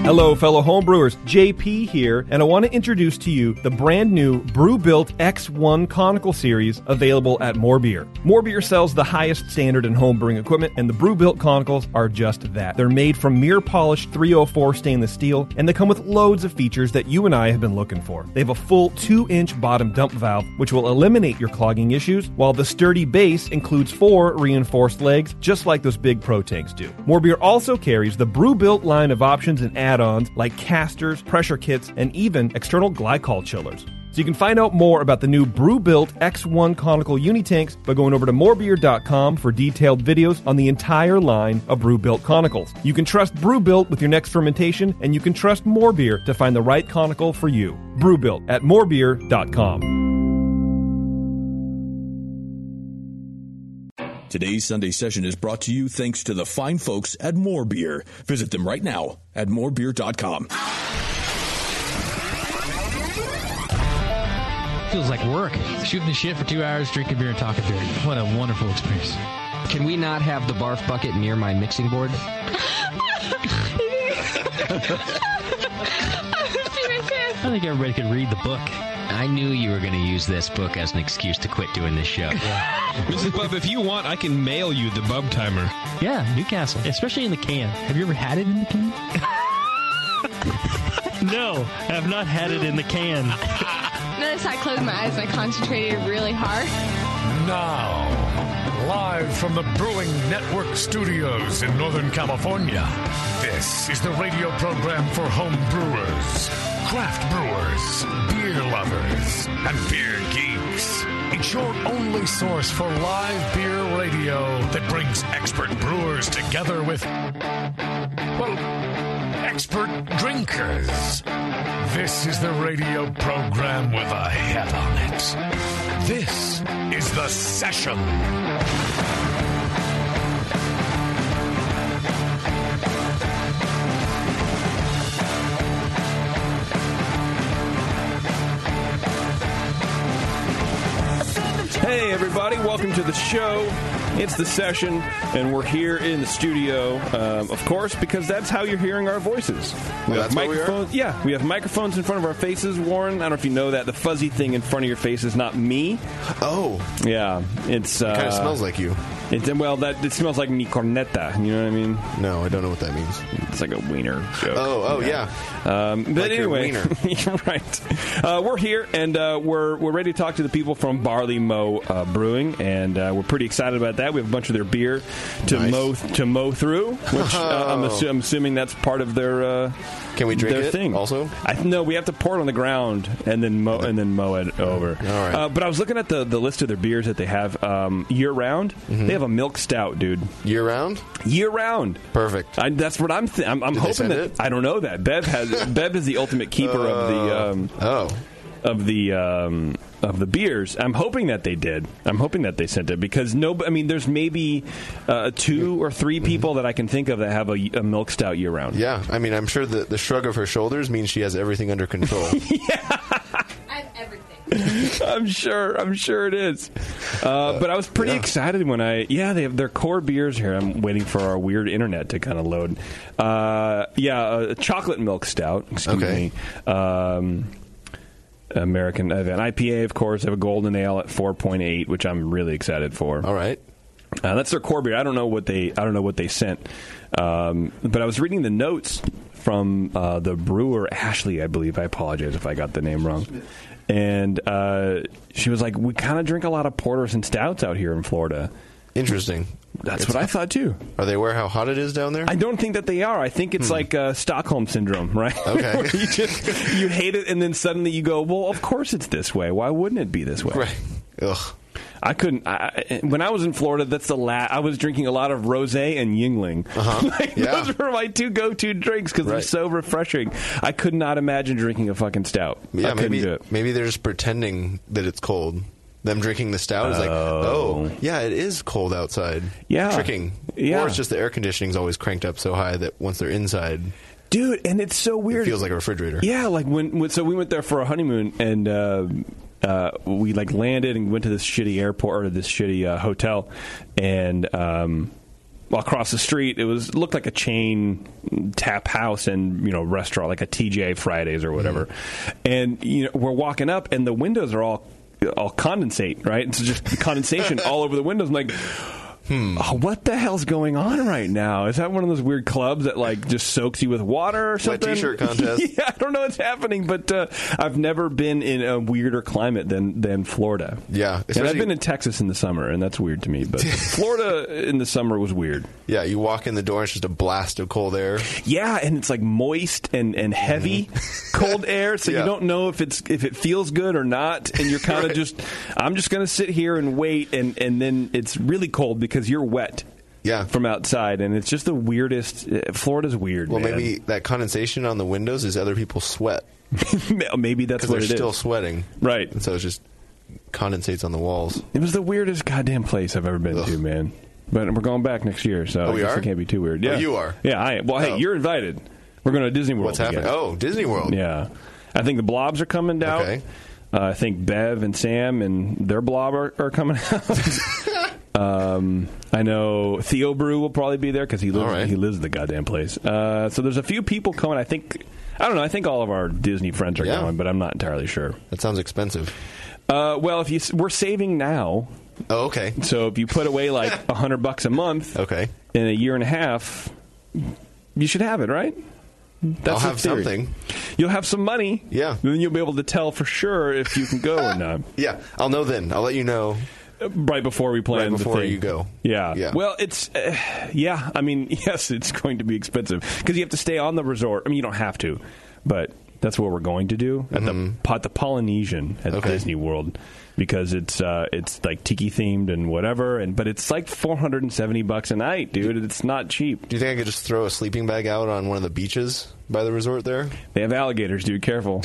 Hello, fellow homebrewers. JP here, and I want to introduce to you the brand new Brewbuilt X1 Conical Series available at More Beer. More Beer sells the highest standard in homebrewing equipment, and the Brewbuilt Conicals are just that. They're made from mirror-polished 304 stainless steel, and they come with loads of features that you and I have been looking for. They have a full 2-inch bottom dump valve, which will eliminate your clogging issues, while the sturdy base includes 4 reinforced legs, just like those big Pro tanks do. More Beer also carries the Brewbuilt line of options and add-ons like casters, pressure kits, and even external glycol chillers. So you can find out more about the new Brewbuilt X1 Conical Unitanks by going over to morebeer.com for detailed videos on the entire line of Brewbuilt Conicals. You can trust Brewbuilt with your next fermentation, and you can trust More Beer to find the right conical for you. Brewbuilt at morebeer.com. Today's Sunday session is brought to you thanks to the fine folks at More Beer. Visit them right now at morebeer.com. Feels like work. Shooting the shit for 2 hours, drinking beer and talking beer. What a wonderful experience. Can we not have the barf bucket near my mixing board? I think everybody could read the book. I knew you were going to use this book as an excuse to quit doing this show. Mrs. Bub, if you want, I can mail you the Bub Timer. Yeah, Newcastle. Especially in the can. Have you ever had it in the can? No, I've not had it in the can. Notice I closed my eyes and I concentrated really hard. Now, live from the Brewing Network studios in Northern California, this is the radio program for home brewers, craft brewers, beer lovers, and beer geeks. It's your only source for live beer radio that brings expert brewers together with, well, expert drinkers. This is the radio program with a head on it. This is The Session. Hey everybody, welcome to the show. It's The Session, and we're here in the studio, of course, because that's how you're hearing our voices. We have microphones. Yeah, we have microphones in front of our faces, Warren. I don't know if you know that. The fuzzy thing in front of your face is not me. Oh. Yeah, it's... it kind of smells like you. It smells like mi corneta, you know what I mean? No, I don't know what that means. It's like a wiener joke. Oh, yeah. But like anyway, you're right. We're here, and we're ready to talk to the people from Barley Mow Brewing, and we're pretty excited about that. We have a bunch of their beer to mow through, which I'm assuming that's part of their Can we drink it thing. Also? No, we have to pour it on the ground and then mow it over. All right. But I was looking at the list of their beers that they have year round. Mm-hmm. They have a milk stout, dude. Year round? Year round. Perfect. That's what I'm hoping that it? I don't know that Bev is the ultimate keeper of the beers. I'm hoping that they did. I'm hoping that they sent it because there's maybe 2 or 3 people that I can think of that have a milk stout year round. Yeah, I mean, I'm sure the shrug of her shoulders means she has everything under control. Yeah. I have everything. I'm sure it is. But I was pretty excited when they have their core beers here. I'm waiting for our weird internet to kind of load. A chocolate milk stout. Excuse me. American an IPA, of course. They have a golden ale at 4.8, which I'm really excited for. All right. That's their core beer. I don't know what they sent. But I was reading the notes from the brewer Ashley, I believe. I apologize if I got the name wrong. And she was like, we kind of drink a lot of porters and stouts out here in Florida. Interesting. That's what I thought, too. Are they aware how hot it is down there? I don't think that they are. I think it's like Stockholm Syndrome, right? Okay. you hate it, and then suddenly you go, well, of course it's this way. Why wouldn't it be this way? Right. Ugh. I couldn't. When I was in Florida, that's I was drinking a lot of rosé and Yingling. Those were my 2 go-to drinks because they're so refreshing. I could not imagine drinking a fucking stout. Yeah, I couldn't do it. Maybe they're just pretending that it's cold. Them drinking the stout is like, it is cold outside. Yeah. Tricking. Yeah. Or it's just the air conditioning's always cranked up so high that once they're inside... Dude, and it's so weird. It feels like a refrigerator. Yeah, like so we went there for a honeymoon, and we landed and went to this shitty airport or this shitty hotel, and across the street. It looked like a chain tap house and restaurant, like a TGI Fridays or whatever. And we're walking up, and the windows are all condensate, right? It's just condensation all over the windows. I'm like, what the hell's going on right now? Is that one of those weird clubs that just soaks you with water or something? Wet t-shirt contest. Yeah, I don't know what's happening, but I've never been in a weirder climate than Florida. Yeah, and I've been in Texas in the summer, and that's weird to me. But Florida in the summer was weird. Yeah, you walk in the door, and it's just a blast of cold air. Yeah, and it's moist and heavy cold air, so you don't know if it feels good or not, and you're kind of I'm just going to sit here and wait, and then it's really cold because you're wet. Yeah, from outside, and it's just the weirdest. Florida's weird. Well, man. maybe that condensation on the windows is other people's sweat. Maybe that's what it is. They're still sweating, right? And so it just condensates on the walls. It was the weirdest goddamn place I've ever been to, man. But we're going back next year, so we are? it can't be too weird. Yeah, you are. Yeah, I am. Well, hey, you're invited. We're going to Disney World. What's happening? Oh, Disney World. Yeah, I think the Blobs are coming down. Okay. I think Bev and Sam and their Blob are coming out. I know Theo Brew will probably be there because he lives in the goddamn place. So there's a few people coming. I don't know. I think all of our Disney friends are going, but I'm not entirely sure. That sounds expensive. Well, we're saving now. Oh, okay. So if you put away like $100 a month, in a year and a half, you should have it, right? That's I'll have something. You'll have some money. Yeah. And then you'll be able to tell for sure if you can go or not. Yeah, I'll know then. I'll let you know. Right before we plan right before the thing. you go. Yeah. Well, it's I mean, yes, it's going to be expensive because you have to stay on the resort. I mean, you don't have to, but that's what we're going to do at the Polynesian at Disney World because it's like tiki themed and whatever, but it's like $470 a night, dude. It's not cheap. Do you think I could just throw a sleeping bag out on one of the beaches by the resort there? They have alligators, dude. Careful.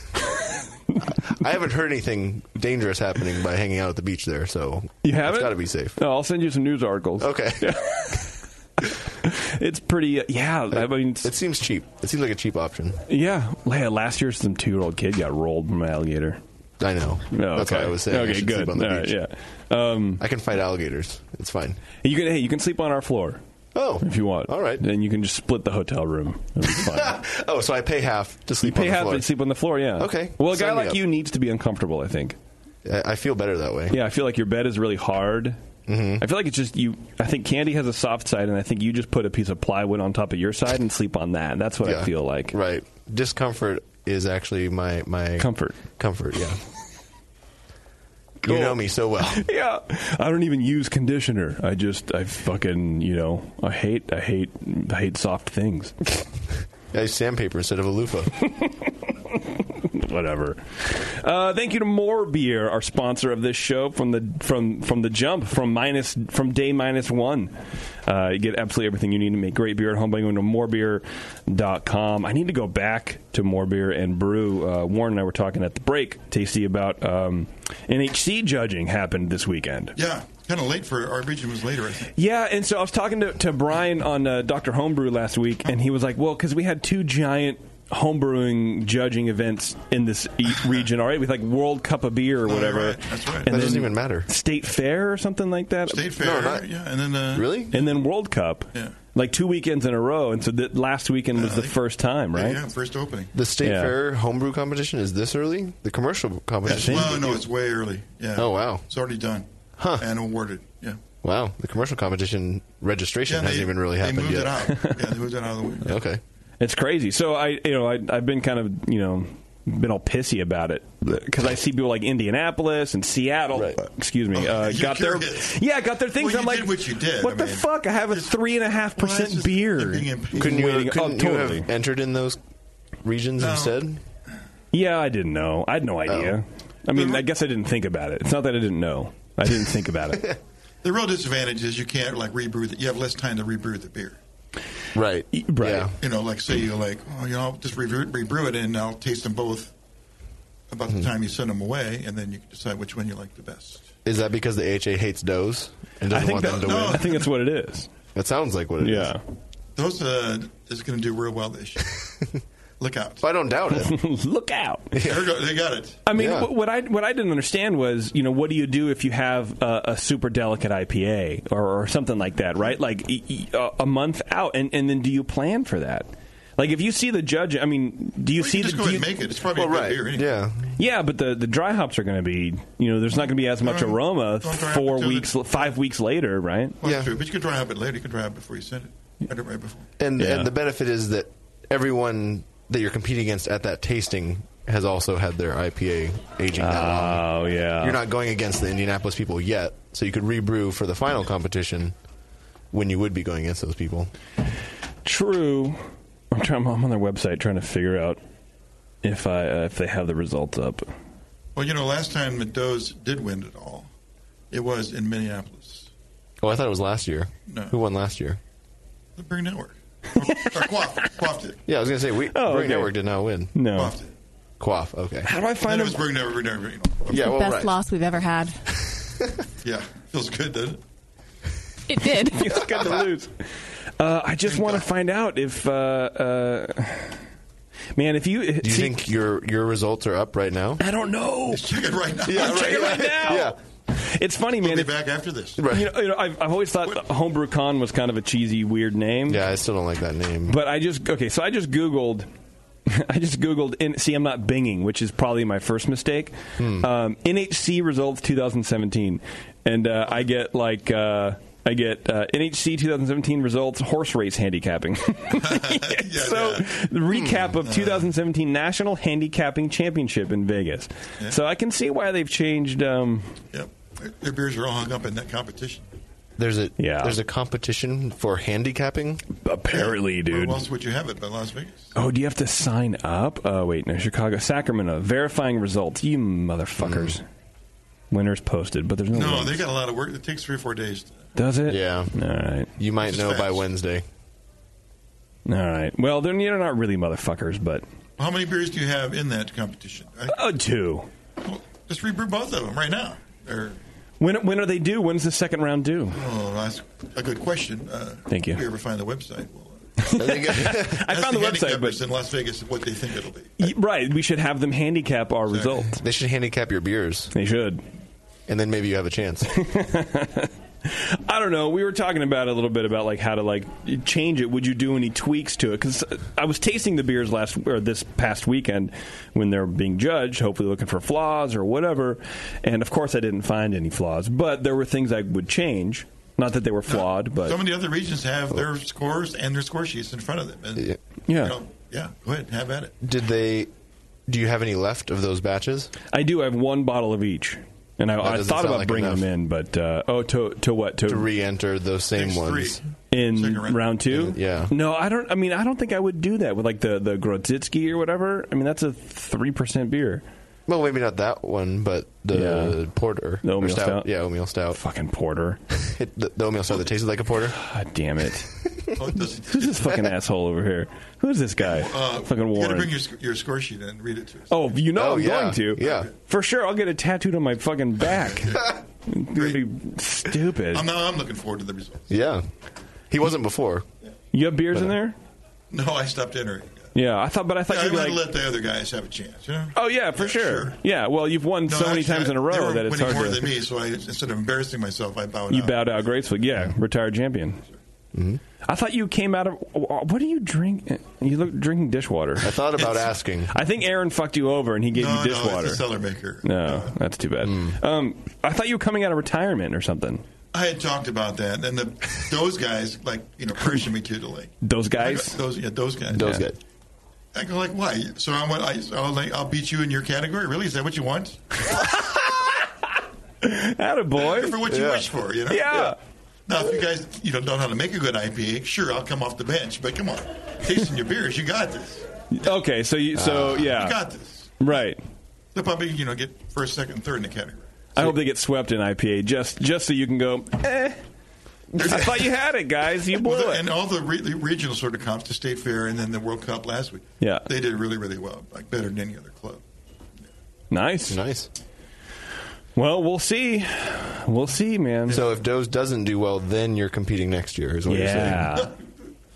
I haven't heard anything dangerous happening by hanging out at the beach there, so you haven't? It's got to be safe. No, I'll send you some news articles. Okay. It's pretty, I mean... It seems cheap. It seems like a cheap option. Yeah. Last year, some 2-year-old kid got rolled from an alligator. I know. Oh, That's what I was saying. Okay, good. Sleep on the beach. Yeah. I can fight alligators. It's fine. You can sleep on our floor. Oh. If you want. All right. Then you can just split the hotel room. It'll be fine. Oh, so I pay half to sleep on the floor. You pay half to sleep on the floor, yeah. Okay. Well, a guy like you needs to be uncomfortable, I think. I feel better that way. Yeah, I feel like your bed is really hard. I feel like it's just you. I think Candy has a soft side, and I think you just put a piece of plywood on top of your side and sleep on that. That's what I feel like. Right. Discomfort is actually my comfort. Comfort, yeah. Cool. You know me so well. Yeah. I don't even use conditioner. I fucking, I hate soft things. I use sandpaper instead of a loofah. Whatever. Thank you to More Beer, our sponsor of this show from the jump, from day -1. You get absolutely everything you need to make great beer at home by going to morebeer.com. I need to go back to More Beer and brew. Warren and I were talking at the break, Tasty, about NHC judging happened this weekend. Yeah. Kind of late for our region was later, I think. Yeah, and so I was talking to Brian on Dr. Homebrew last week, and he was like, well, because we had 2 giant homebrewing judging events in this region, all right, with like World Cup of Beer or whatever. Right. That's right. And that doesn't even matter. State Fair or something like that. State Fair, yeah, and then really, and then World Cup, like 2 weekends in a row. And so last weekend was the first time, right? Yeah, first opening. The State Fair homebrew competition is this early. The commercial competition. Well, no, it's way early. Yeah. Oh wow, it's already done. And awarded. Yeah. Wow, the commercial competition registration hasn't even really happened yet. They moved it out. Yeah, they moved it out of the way. Yeah. Okay. It's crazy. So I've been kind of, been all pissy about it because I see people like Indianapolis and Seattle, excuse me, got their things. Well, I'm like, did what you did. What the fuck? I have a 3.5% beer. Couldn't you have entered in those regions instead? Yeah, I didn't know. I had no idea. I mean, I guess I didn't think about it. It's not that I didn't know. I didn't think about it. The real disadvantage is you can't rebrew you have less time to rebrew the beer. Right. Yeah. Say I'll just rebrew it and I'll taste them both about the time you send them away, and then you can decide which one you like the best. Is that because the AHA hates does and doesn't want them to win? I think that's what it is. That sounds like what it is. Those is going to do real well this year. Look out. I don't doubt it. Look out. There we go. They got it. I mean, what I didn't understand was, what do you do if you have a super delicate IPA or something like that, right? Like a month out, and then do you plan for that? Like if you see the judge, I mean, do you see just go ahead and make it? It's probably a good beer anyway. Yeah. Yeah, but the dry hops are going to be, there's not going to be as much aroma 5 weeks later, right? Well, that's true, but you can dry hop it later. You can dry hop it before you send it. Right before. And the benefit is that everyone that you're competing against at that tasting has also had their IPA aging that long. Oh, yeah. You're not going against the Indianapolis people yet, so you could rebrew for the final competition when you would be going against those people. True. I'm on their website trying to figure out if they have the results up. Well, last time Meadows did win it all, it was in Minneapolis. Oh, I thought it was last year. No. Who won last year? The Brewing Network. Or Quaff did. Yeah, I was going to say, Brewing Network did not win. No. Quaff did. Quaff, okay. How do I find it? Was Brewing Network. Yeah, the best loss we've ever had. Yeah, feels good, doesn't it? It did. Feels good to lose. I just want to find out if, man, if you... Do you think your results are up right now? I don't know. Let's check it right now. Yeah, check it right now. Yeah. It's funny, man. We'll be back after this. Right. I've always thought Homebrew Con was kind of a cheesy, weird name. Yeah, I still don't like that name. But I just Googled... see, I'm not binging, which is probably my first mistake. NHC results 2017. And I get NHC 2017 results horse race handicapping. The recap of 2017 National Handicapping Championship in Vegas. Yeah. So I can see why they've changed. Yep, their beers are all hung up in that competition. There's a competition for handicapping? Apparently, dude. Where else would you have it but Las Vegas? Oh, do you have to sign up? Oh, wait, no, Chicago. Sacramento. Verifying results. You motherfuckers. Winners posted, but there's no No, wins. they got a lot of work. It takes 3 or 4 days. Does it? Yeah. All right. You might know by Wednesday. All right. Well, they're not really motherfuckers, but... How many beers do you have in that competition? 2. Well, just rebrew both of them right now. When are they due? When's the second round due? Oh, that's a good question. Thank you. If you ever find the website, I found the website, but in Las Vegas, what they think it'll be. Right, we should have them handicap our results. They should handicap your beers. They should, and then maybe you have a chance. I don't know. We were talking about a little bit about like how to like change it. Would you do any tweaks to it? Because I was tasting the beers this past weekend when they're being judged, hopefully looking for flaws or whatever. And of course, I didn't find any flaws, but there were things I would change. Not that they were flawed, but some of the other regions have their scores and their score sheets in front of them. And, yeah, go ahead, have at it. Do you have any left of those batches? I do. I have 1 bottle of each. And I thought about bringing them in, but to what? To re-enter those same ones in round 2. Yeah. No, I don't. I mean, I don't think I would do that with like the Grodzitsky or whatever. I mean, that's a 3% beer. Well, maybe not that one, but the porter, the oatmeal stout. Yeah, oatmeal stout. Fucking porter. the oatmeal stout that tasted like a porter. God damn it! Who's this fucking asshole over here? Who's this guy? Fucking Warren. You got to bring your score sheet in and read it to us. Oh, I'm going to. Yeah, for sure. I'll get it tattooed on my fucking back. It's gonna be stupid. I'm looking forward to the results. Yeah, he wasn't before. You have beers in there? No, I stopped entering. Yeah, I thought you'd like let the other guys have a chance. You know? Oh yeah, for sure. Yeah, well, you've won so many times in a row that it's hard more to. Than me, so instead of embarrassing myself, I bowed out. You bowed out gracefully. Yeah, retired champion. Mm-hmm. I thought you came out of. What do you drink? You look drinking dishwater. I thought about asking. I think Aaron fucked you over and he gave you dishwater. No, it's a cellar maker. No, that's too bad. I thought you were coming out of retirement or something. I had talked about that, and those guys pressured me to delay. Those guys. Those guys. Those guys. I go like, why? So I'll beat you in your category? Really? Is that what you want? Attaboy. For what you wish for, you know? Yeah. Now, if you guys don't know how to make a good IPA, sure, I'll come off the bench. But come on, tasting your beers, you got this. Okay, so yeah, you got this, right? They'll probably get first, second, third in the category. I hope they get swept in IPA just so you can go. I thought you had it, guys. You blew it. And all the regional sort of comps, the State Fair, and then the World Cup last week. Yeah, they did really, really well, better than any other club. Yeah. Nice. Well, we'll see. We'll see, man. So if Doze doesn't do well, then you're competing next year, is what you're saying.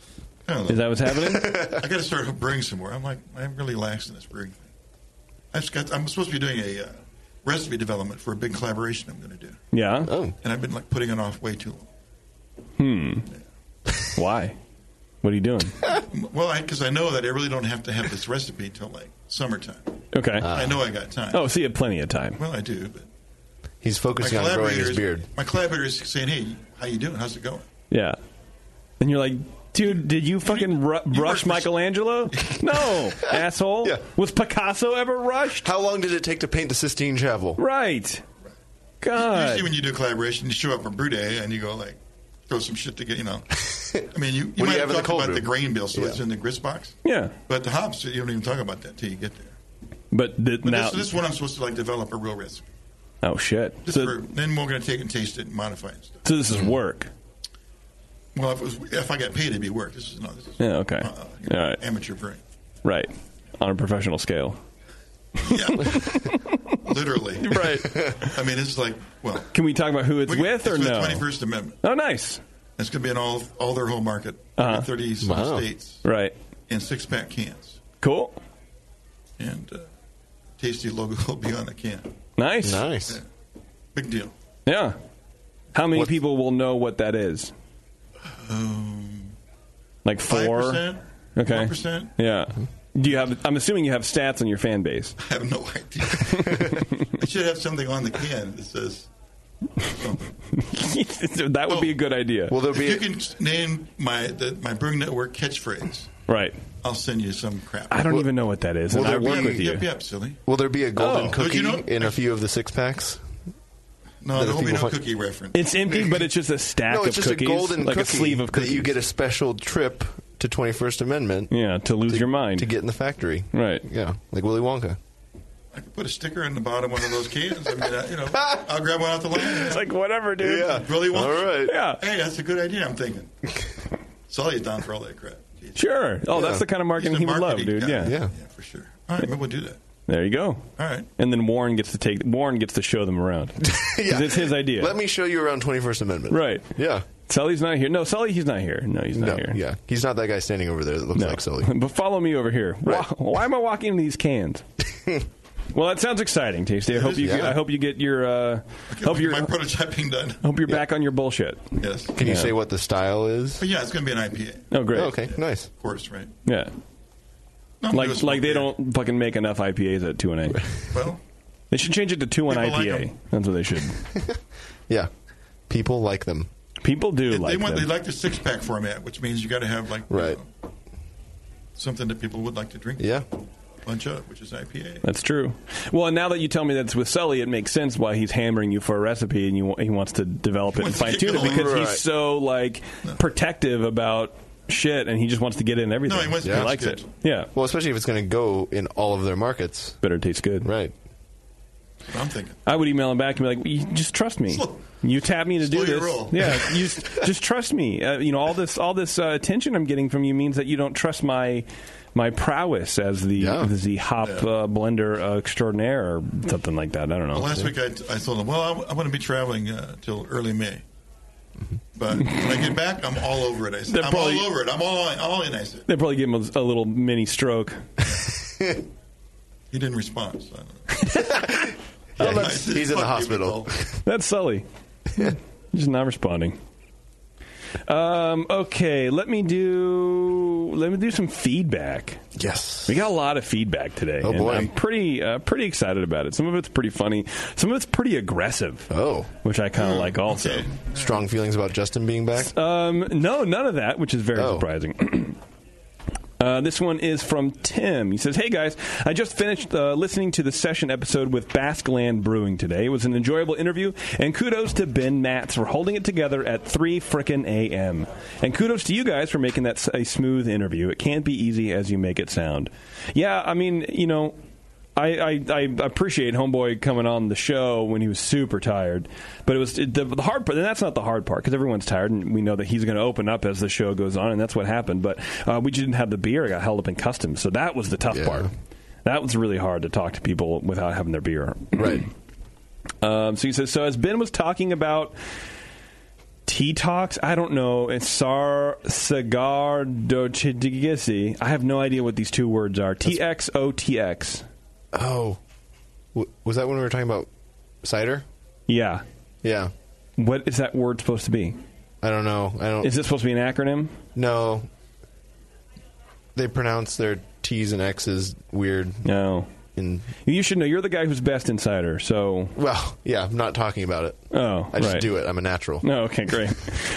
I don't know. Is that what's happening? I got to start brewing some more. I'm really lax in this brewing thing. I'm supposed to be doing a recipe development for a big collaboration I'm going to do. Yeah. Oh. And I've been putting it off way too long. Why? What are you doing? Well, because I know that I really don't have to have this recipe till summertime. Okay. I know I got time. Oh, so you have plenty of time. Well, I do, but he's focusing on growing his beard. My collaborator is saying, "Hey, how you doing? How's it going?" Yeah. And you're like, dude, did you fucking rush Michelangelo? No, asshole. Yeah. Was Picasso ever rushed? How long did it take to paint the Sistine Chapel? Right. God. Usually when you do collaboration, you show up for brew day and you go throw some shit together, I mean, you might have talked about the grain bill, so it's in the grist box. Yeah. But the hops, you don't even talk about that till you get there. But now this is when I'm supposed to develop a real recipe. Oh shit! Then we're going to take it and taste it and modify it and stuff. So this is work. Well, if I got paid, it'd be work. This is yeah. Okay. All right. Amateur brewing. Right. On a professional scale. Yeah. Literally. Right. I mean, it's Can we talk about who it's with or no? The 21st Amendment. Oh, nice. It's going to be in all their whole market, 30 states, right? In 6-pack cans. Cool. And Tasty logo will be on the can. Nice. Yeah. Big deal. Yeah. How many people will know what that is? 4? 5%? Okay. 1%? Yeah. Do you have? I'm assuming you have stats on your fan base. I have no idea. I should have something on the can that says something. That would be a good idea. Will there be? If you can name my Brewing Network catchphrase, right? I'll send you some crap. I don't even know what that is. And I work with you. Yep, silly. Will there be a golden cookie But in a few of the 6-packs? No, there will be no cookie reference. It's empty, but it's just a stack of it's just cookies, a golden like cookie a sleeve of cookies. that you get a special trip to 21st Amendment. Yeah, to lose your mind. To get in the factory. Right. Yeah, like Willy Wonka. I could put a sticker in the bottom of one of those cans. I mean, I'll grab one off the line. It's like, whatever, dude. Yeah. Really want? All right. Yeah. Hey, that's a good idea, I'm thinking. Sully's down for all that crap. Sure. Oh, that's the kind of marketing he would love, dude. Guy. Yeah. Yeah, for sure. All right, maybe we'll do that. There you go. All right. And then Warren gets to show them around. Because it's his idea. Let me show you around 21st Amendment. Right. Yeah. Sully's not here. No, Sully, he's not here. No, he's not here. Yeah. He's not that guy standing over there that looks like Sully. But follow me over here. Right. Why am I walking in these cans? Well, that sounds exciting, Tasty. I hope you get your my prototyping done. Hope you're back on your bullshit. Yes. Can you say what the style is? But yeah, it's going to be an IPA. Oh, great. Oh, okay, nice. Of course, right? Yeah. No, like they don't fucking make enough IPAs at 2-1-8. Well, they should change it to 2-1 IPA. Like that's what they should. Yeah. People like them. People do they like them. They like the 6-pack format, which means you got to have something that people would like to drink. Yeah. Bunch of, which is IPA. That's true. Well, and now that you tell me that it's with Sully, it makes sense why he's hammering you for a recipe and he wants to develop it and fine tune it because he's so protective about shit and he just wants to get in everything. No, he wants to likes good. it. Yeah. Well, especially if it's going to go in all of their markets. Better taste good. Right. I'm thinking. I would email him back and be like, just trust me. You tap me to do this. Roll. Yeah, you just trust me. All this attention I'm getting from you means that you don't trust my prowess as the hop blender extraordinaire or something like that. I don't know. Well, last week I told him, well, I'm going to be traveling till early May. But when I get back, I'm all over it. I said, all over it. I'm all in, I said. They probably give him a little mini stroke. He didn't respond, so I don't know. He's in the hospital. That's Sully. Just not responding. Okay, let me do some feedback. Yes, we got a lot of feedback today. Oh boy, I'm pretty excited about it. Some of it's pretty funny. Some of it's pretty aggressive. Oh, which I kind of like. Also, okay. Strong feelings about Justin being back. No, none of that, which is very surprising. This one is from Tim. He says, "Hey guys, I just finished listening to the session episode with Basqueland Brewing today. It was an enjoyable interview, and kudos to Ben Matz for holding it together at 3 frickin' a.m. And kudos to you guys for making that a smooth interview. It can't be easy as you make it sound." Yeah, I mean, I appreciate Homeboy coming on the show when he was super tired, but it was the hard part. And that's not the hard part because everyone's tired, and we know that he's going to open up as the show goes on, and that's what happened. But we just didn't have the beer; it got held up in customs, so that was the tough part. That was really hard to talk to people without having their beer. Right. So he says, so as Ben was talking about Tea Talks? I don't know. It's Cigar Dochidgisi. I have no idea what these two words are. TXOTX. Oh. Was that when we were talking about cider? Yeah. Yeah. What is that word supposed to be? I don't know. Is it supposed to be an acronym? No. They pronounce their T's and X's weird. No. You should know. You're the guy who's best in cider, so... Well, yeah, I'm not talking about it. Oh, I just do it. I'm a natural. No, okay, great.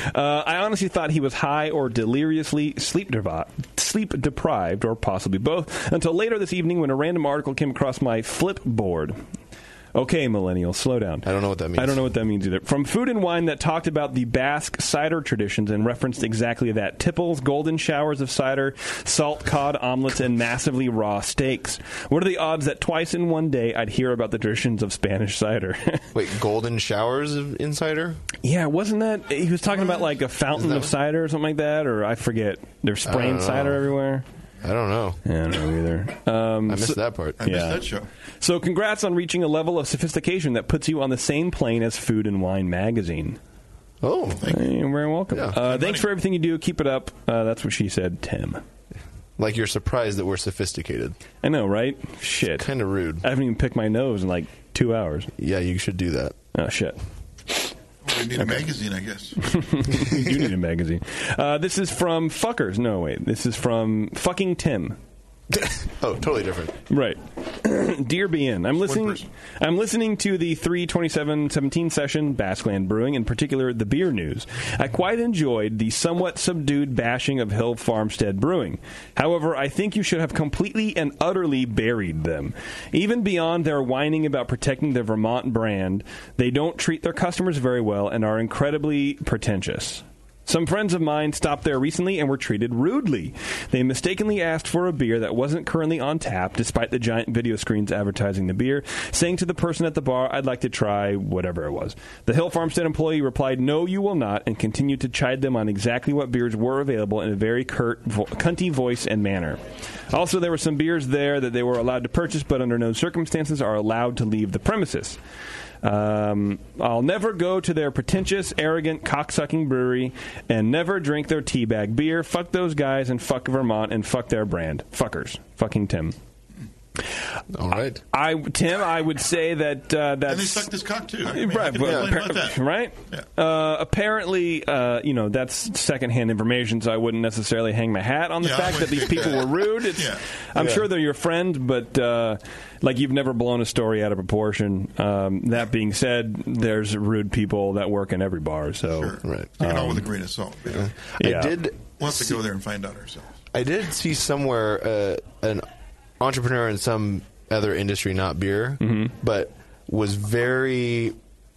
I honestly thought he was high or deliriously sleep deprived, or possibly both, until later this evening when a random article came across my Flipboard. Okay, millennials, slow down. I don't know what that means. I don't know what that means either. From Food and Wine that talked about the Basque cider traditions and referenced exactly that. Tipples, golden showers of cider, salt cod omelets, and massively raw steaks. What are the odds that twice in one day I'd hear about the traditions of Spanish cider? Wait, golden showers in cider? Yeah, wasn't that... He was talking about like a fountain of cider or something like that, or I forget. They're spraying cider everywhere. I don't know. I don't know either. I missed that part. I missed that show. So congrats on reaching a level of sophistication that puts you on the same plane as Food and Wine magazine. Oh, you're very welcome. Yeah. Thanks for everything you do. Keep it up. That's what she said, Tim. Like you're surprised that we're sophisticated. I know, right? Shit. Kind of rude. I haven't even picked my nose in like 2 hours. Yeah, you should do that. Oh, shit. We need a magazine, I guess. You do need a magazine. This is from Fuckers. No, wait. This is from Fucking Tim. Oh, totally different. Right. Dear BN, I'm listening to the 3/27/17 session, Basqueland Brewing, in particular the beer news. I quite enjoyed the somewhat subdued bashing of Hill Farmstead Brewing. However, I think you should have completely and utterly buried them. Even beyond their whining about protecting the Vermont brand, they don't treat their customers very well and are incredibly pretentious. Some friends of mine stopped there recently and were treated rudely. They mistakenly asked for a beer that wasn't currently on tap, despite the giant video screens advertising the beer, saying to the person at the bar, I'd like to try whatever it was. The Hill Farmstead employee replied, no, you will not, and continued to chide them on exactly what beers were available in a very cunty voice and manner. Also, there were some beers there that they were allowed to purchase, but under no circumstances are allowed to leave the premises. I'll never go to their pretentious, arrogant, cocksucking brewery and never drink their teabag beer. Fuck those guys and fuck Vermont and fuck their brand. Fuckers. Fucking Tim. All right. Tim, I would say that that's... And they sucked his cock, too. Right? Yeah. Apparently, that's secondhand information, so I wouldn't necessarily hang my hat on the fact that these people were rude. I'm sure they're your friend, but you've never blown a story out of proportion. That being said, there's rude people that work in every bar, so... Sure. Right. Take it all with a grain of salt. We'll have to go there and find out ourselves. I did see somewhere an entrepreneur in some other industry, not beer, but was very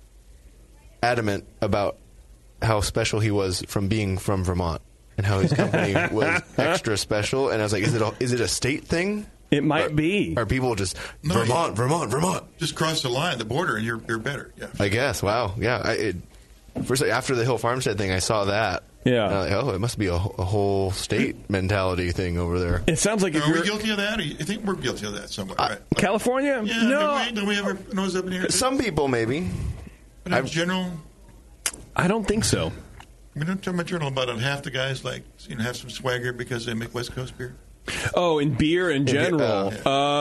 adamant about how special he was from being from Vermont and how his company was extra special. And I was like, is it a state thing? It might be. Are people just Vermont? Just cross the line, the border, and you're better. Yeah. I guess. Wow. Yeah. First, after the Hill Farmstead thing, I saw that. Yeah. And I'm like, it must be a whole state mentality thing over there. It sounds like... Are we guilty of that? I think we're guilty of that somewhere, right? California? Yeah, no. Don't we have our nose up in here? Some people, maybe. But in general... I don't think so. I don't tell my journal about it. Half the guys have some swagger because they make West Coast beer. Oh, in beer in general.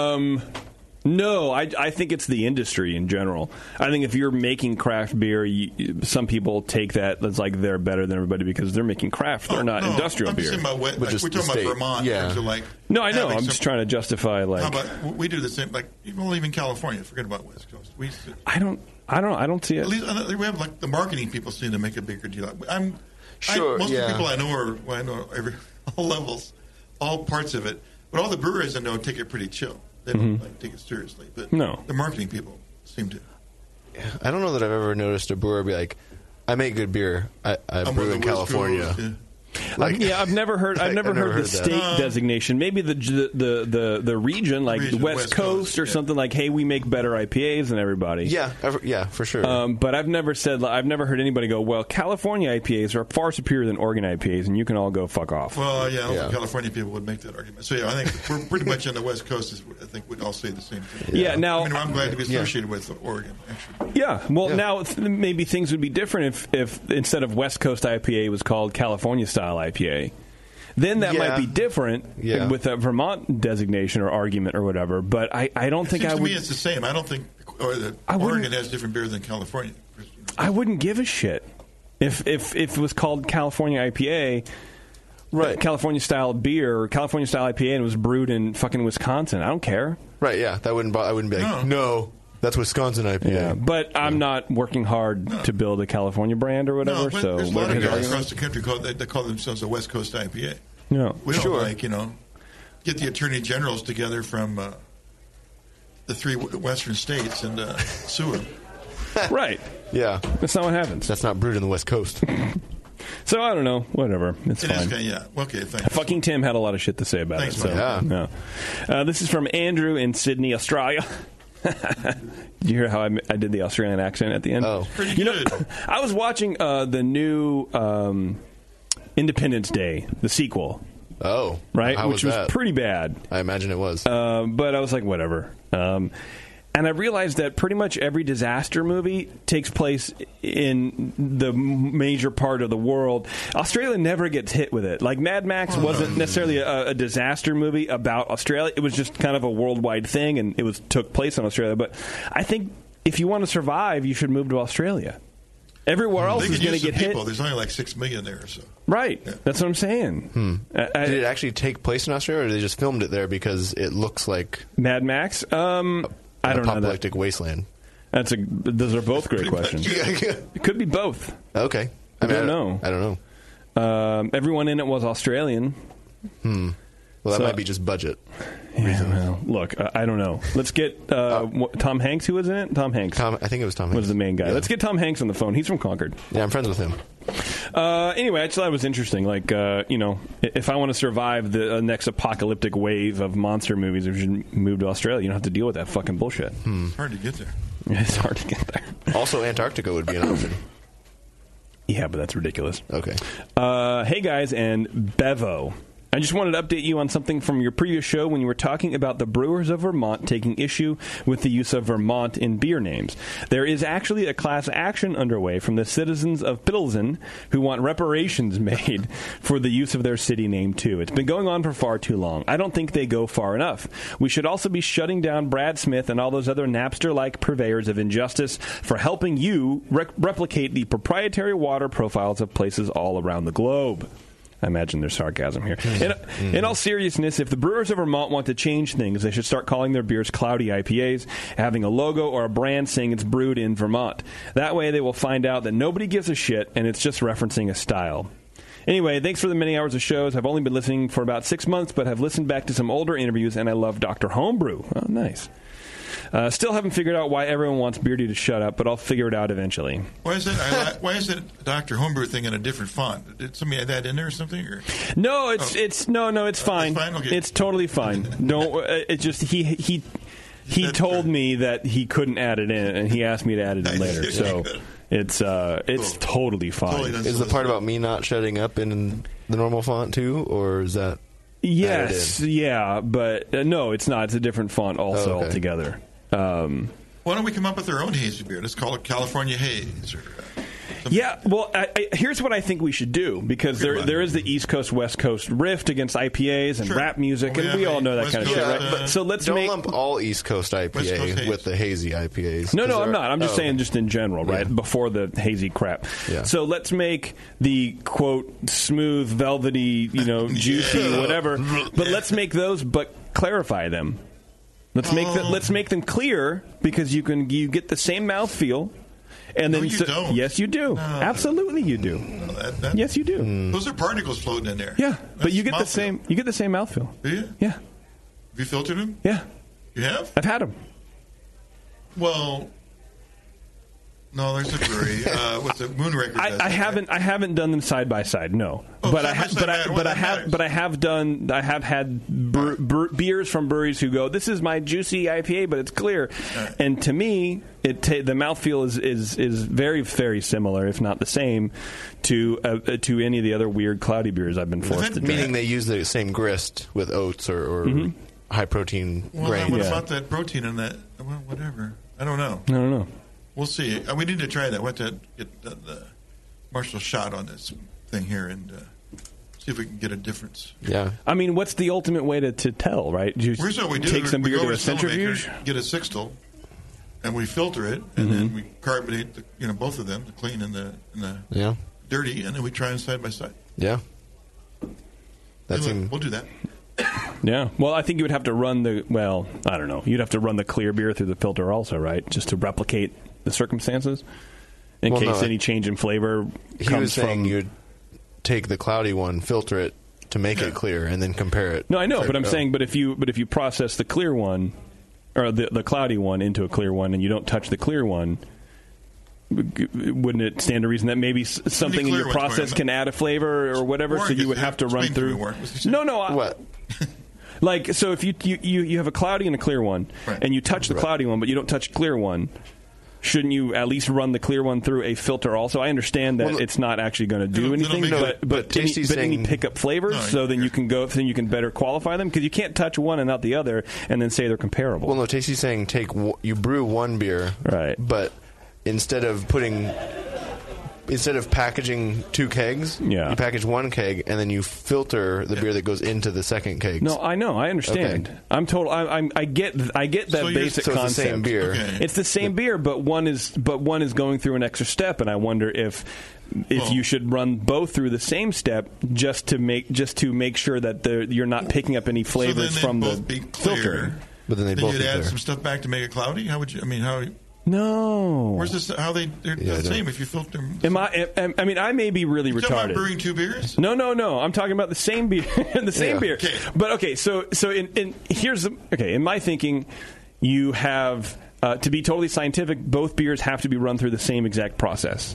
No, I think it's the industry in general. I think if you're making craft beer, some people take that as like they're better than everybody because they're making craft. They're not industrial beer. I'm talking about we're talking about Vermont. Yeah. No, I know. I'm just trying to justify How about we do the same? Even California. Forget about West Coast. I don't see it. At least we have the marketing people seem to make a bigger deal. Most of the people I know all levels, all parts of it. But all the breweries I know take it pretty chill. They don't take it seriously. But the marketing people seem to. I don't know that I've ever noticed a brewer be like, I make good beer. I brew in California. I've never heard the state designation. Maybe the region, like the West Coast or something like, hey, we make better IPAs than everybody. Yeah, for sure. But I've never heard anybody go, well, California IPAs are far superior than Oregon IPAs, and you can all go fuck off. Well, I don't think California people would make that argument. So I think we're pretty much on the West Coast. I think we'd all say the same thing. Yeah. Now I'm glad to be associated with Oregon. Actually. Yeah. Well, now maybe things would be different if instead of West Coast IPA was called California style IPA. Then that might be different with a Vermont designation or argument or whatever. But I don't think I would. To me, it's the same. I don't think Oregon has different beer than California. I wouldn't give a shit if it was called California IPA, right? California style beer or California style IPA, and it was brewed in fucking Wisconsin. I don't care. Right? Yeah, I wouldn't be like, no. That's Wisconsin IPA. Yeah, but I'm not working hard to build a California brand or whatever. No, but so there's a lot of guys across the country they call themselves a West Coast IPA. No, we don't get the attorney generals together from the 3 western states and sue them. Right. Yeah, that's not what happens. That's not brewed in the West Coast. So I don't know. Whatever. It's fine. Okay, thanks. Fucking Tim had a lot of shit to say about it. So, no. This is from Andrew in Sydney, Australia. Did you hear how I did the Australian accent at the end? Oh, pretty good. I was watching the new Independence Day, the sequel. Oh, right, which was pretty bad. I imagine it was. But I was like, whatever. And I realized that pretty much every disaster movie takes place in the major part of the world. Australia never gets hit with it. Like Mad Max wasn't necessarily a disaster movie about Australia. It was just kind of a worldwide thing, and it took place in Australia. But I think if you want to survive, you should move to Australia. Everywhere else is going to get hit. There's only like 6 million there, so. Right. Yeah. That's what I'm saying. Did it actually take place in Australia, or they just filmed it there because it looks like Mad Max? I don't know. Apocalyptic wasteland. Those are both great questions. It could be both. Okay. I don't know. I don't know. Everyone in it was Australian. Well, that might be just budget. Yeah, well, look, I don't know. Let's get Tom Hanks, who was in it? Tom Hanks. I think it was Tom Hanks. Was the main guy. Yeah. Let's get Tom Hanks on the phone. He's from Concord. Yeah, I'm friends with him. Anyway, I just thought it was interesting. Like, if I want to survive the next apocalyptic wave of monster movies, I should move to Australia. You don't have to deal with that fucking bullshit. It's hard to get there. It's hard to get there. Also, Antarctica would be an option. Yeah, but that's ridiculous. Okay. Hey, guys, and Bevo. I just wanted to update you on something from your previous show when you were talking about the Brewers of Vermont taking issue with the use of Vermont in beer names. There is actually a class action underway from the citizens of Pilsen who want reparations made for the use of their city name, too. It's been going on for far too long. I don't think they go far enough. We should also be shutting down Brad Smith and all those other Napster-like purveyors of injustice for helping you replicate the proprietary water profiles of places all around the globe. I imagine there's sarcasm here. In all seriousness, if the Brewers of Vermont want to change things, they should start calling their beers Cloudy IPAs, having a logo or a brand saying it's brewed in Vermont. That way they will find out that nobody gives a shit and it's just referencing a style. Anyway, thanks for the many hours of shows. I've only been listening for about 6 months, but have listened back to some older interviews, and I love Dr. Homebrew. Oh, nice. Still haven't figured out why everyone wants Beardy to shut up, but I'll figure it out eventually. Why is it Dr. Homebrew thing in a different font? Did somebody add that in there or something? Or? No, it's fine. It's fine? Okay. It's totally fine. Don't. It's just he told me that he couldn't add it in, and he asked me to add it in later. So it's totally fine. Totally is the part about me not shutting up in the normal font too, or is that? Yes, yeah, but no, it's not. It's a different font altogether. Why don't we come up with our own hazy beer? Let's call it California Haze. Yeah, well, here's what I think we should do, because there is the East Coast West Coast rift against IPAs and rap music, and we all know that kind of shit, right? But, so let's don't lump all East Coast IPA with the hazy IPAs. No, I'm not. I'm just saying, just in general, right? Yeah. Before the hazy crap. Yeah. So let's make the quote smooth, velvety, juicy, whatever. But let's make those, but clarify them. Let's make them clear, because you get the same mouthfeel. And then you don't. Yes, you do. No, absolutely, you do. No, yes, you do. Those are particles floating in there. Yeah, but you get the same. You get the same mouthfeel. Do you? Yeah. Have you filtered them? Yeah. You have? I've had them. Well, no, there's a brewery. What's it? Moonraker. I haven't done them side by side. No, But I have had beers from breweries who go, this is my juicy IPA, but it's clear. Right. And to me, the mouthfeel is very, very similar, if not the same, to any of the other weird cloudy beers I've been forced to drink. Meaning they use the same grist with oats or high protein grain. What about that protein in that? Well, whatever. I don't know. We'll see. We need to try that. We'll have to get the Marshall shot on this thing here and see if we can get a difference. Yeah. I mean, what's the ultimate way to tell, right? Here's what we do. Take some beer to a centrifuge? Get a sixtel, and we filter it, and then we carbonate both of them, the clean and the dirty, and then we try them side by side. Yeah. We'll do that. Yeah. Well, I think you would have to run I don't know. You'd have to run the clear beer through the filter also, right? Just to replicate the circumstances in case any change in flavor comes from... He was saying you'd take the cloudy one, filter it to make it clear, and then compare it. No, I know, but I'm saying, but if you process the clear one or the cloudy one into a clear one, and you don't touch the clear one, wouldn't it stand to reason that maybe something in your process can add a flavor or whatever? So you would have to run through. What? Like, so if you have a cloudy and a clear one, and you touch the cloudy one, but you don't touch clear one, shouldn't you at least run the clear one through a filter also? I understand that it's not actually going to do anything, but any pick up flavors, then you can better qualify them, because you can't touch one and not the other and then say they're comparable. Well, no, Tasty's saying you brew one beer, right? But instead of packaging 2 kegs, you package 1 keg, and then you filter the beer that goes into the second keg. No, I know, I understand. Okay. I'm total. I get that basic concept. It's the same beer. Okay. It's the same beer, but one is going through an extra step, and I wonder if you should run both through the same step just to make sure that you're not picking up any flavors from the filter. But then you'd add some stuff back to make it cloudy. How would you? I mean, how? No. Where's this? How they're the same if you filter them? I may be really retarded. Talking about brewing 2 beers? No. I'm talking about the same beer. Beer. Okay. But so in my thinking, you have to be totally scientific. Both beers have to be run through the same exact process.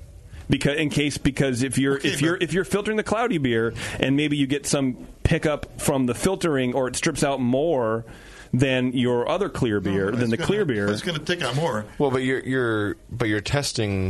Because if you're filtering the cloudy beer and maybe you get some pickup from the filtering, or it strips out more than your other clear beer, clear beer. It's going to take out more. Well, but you're testing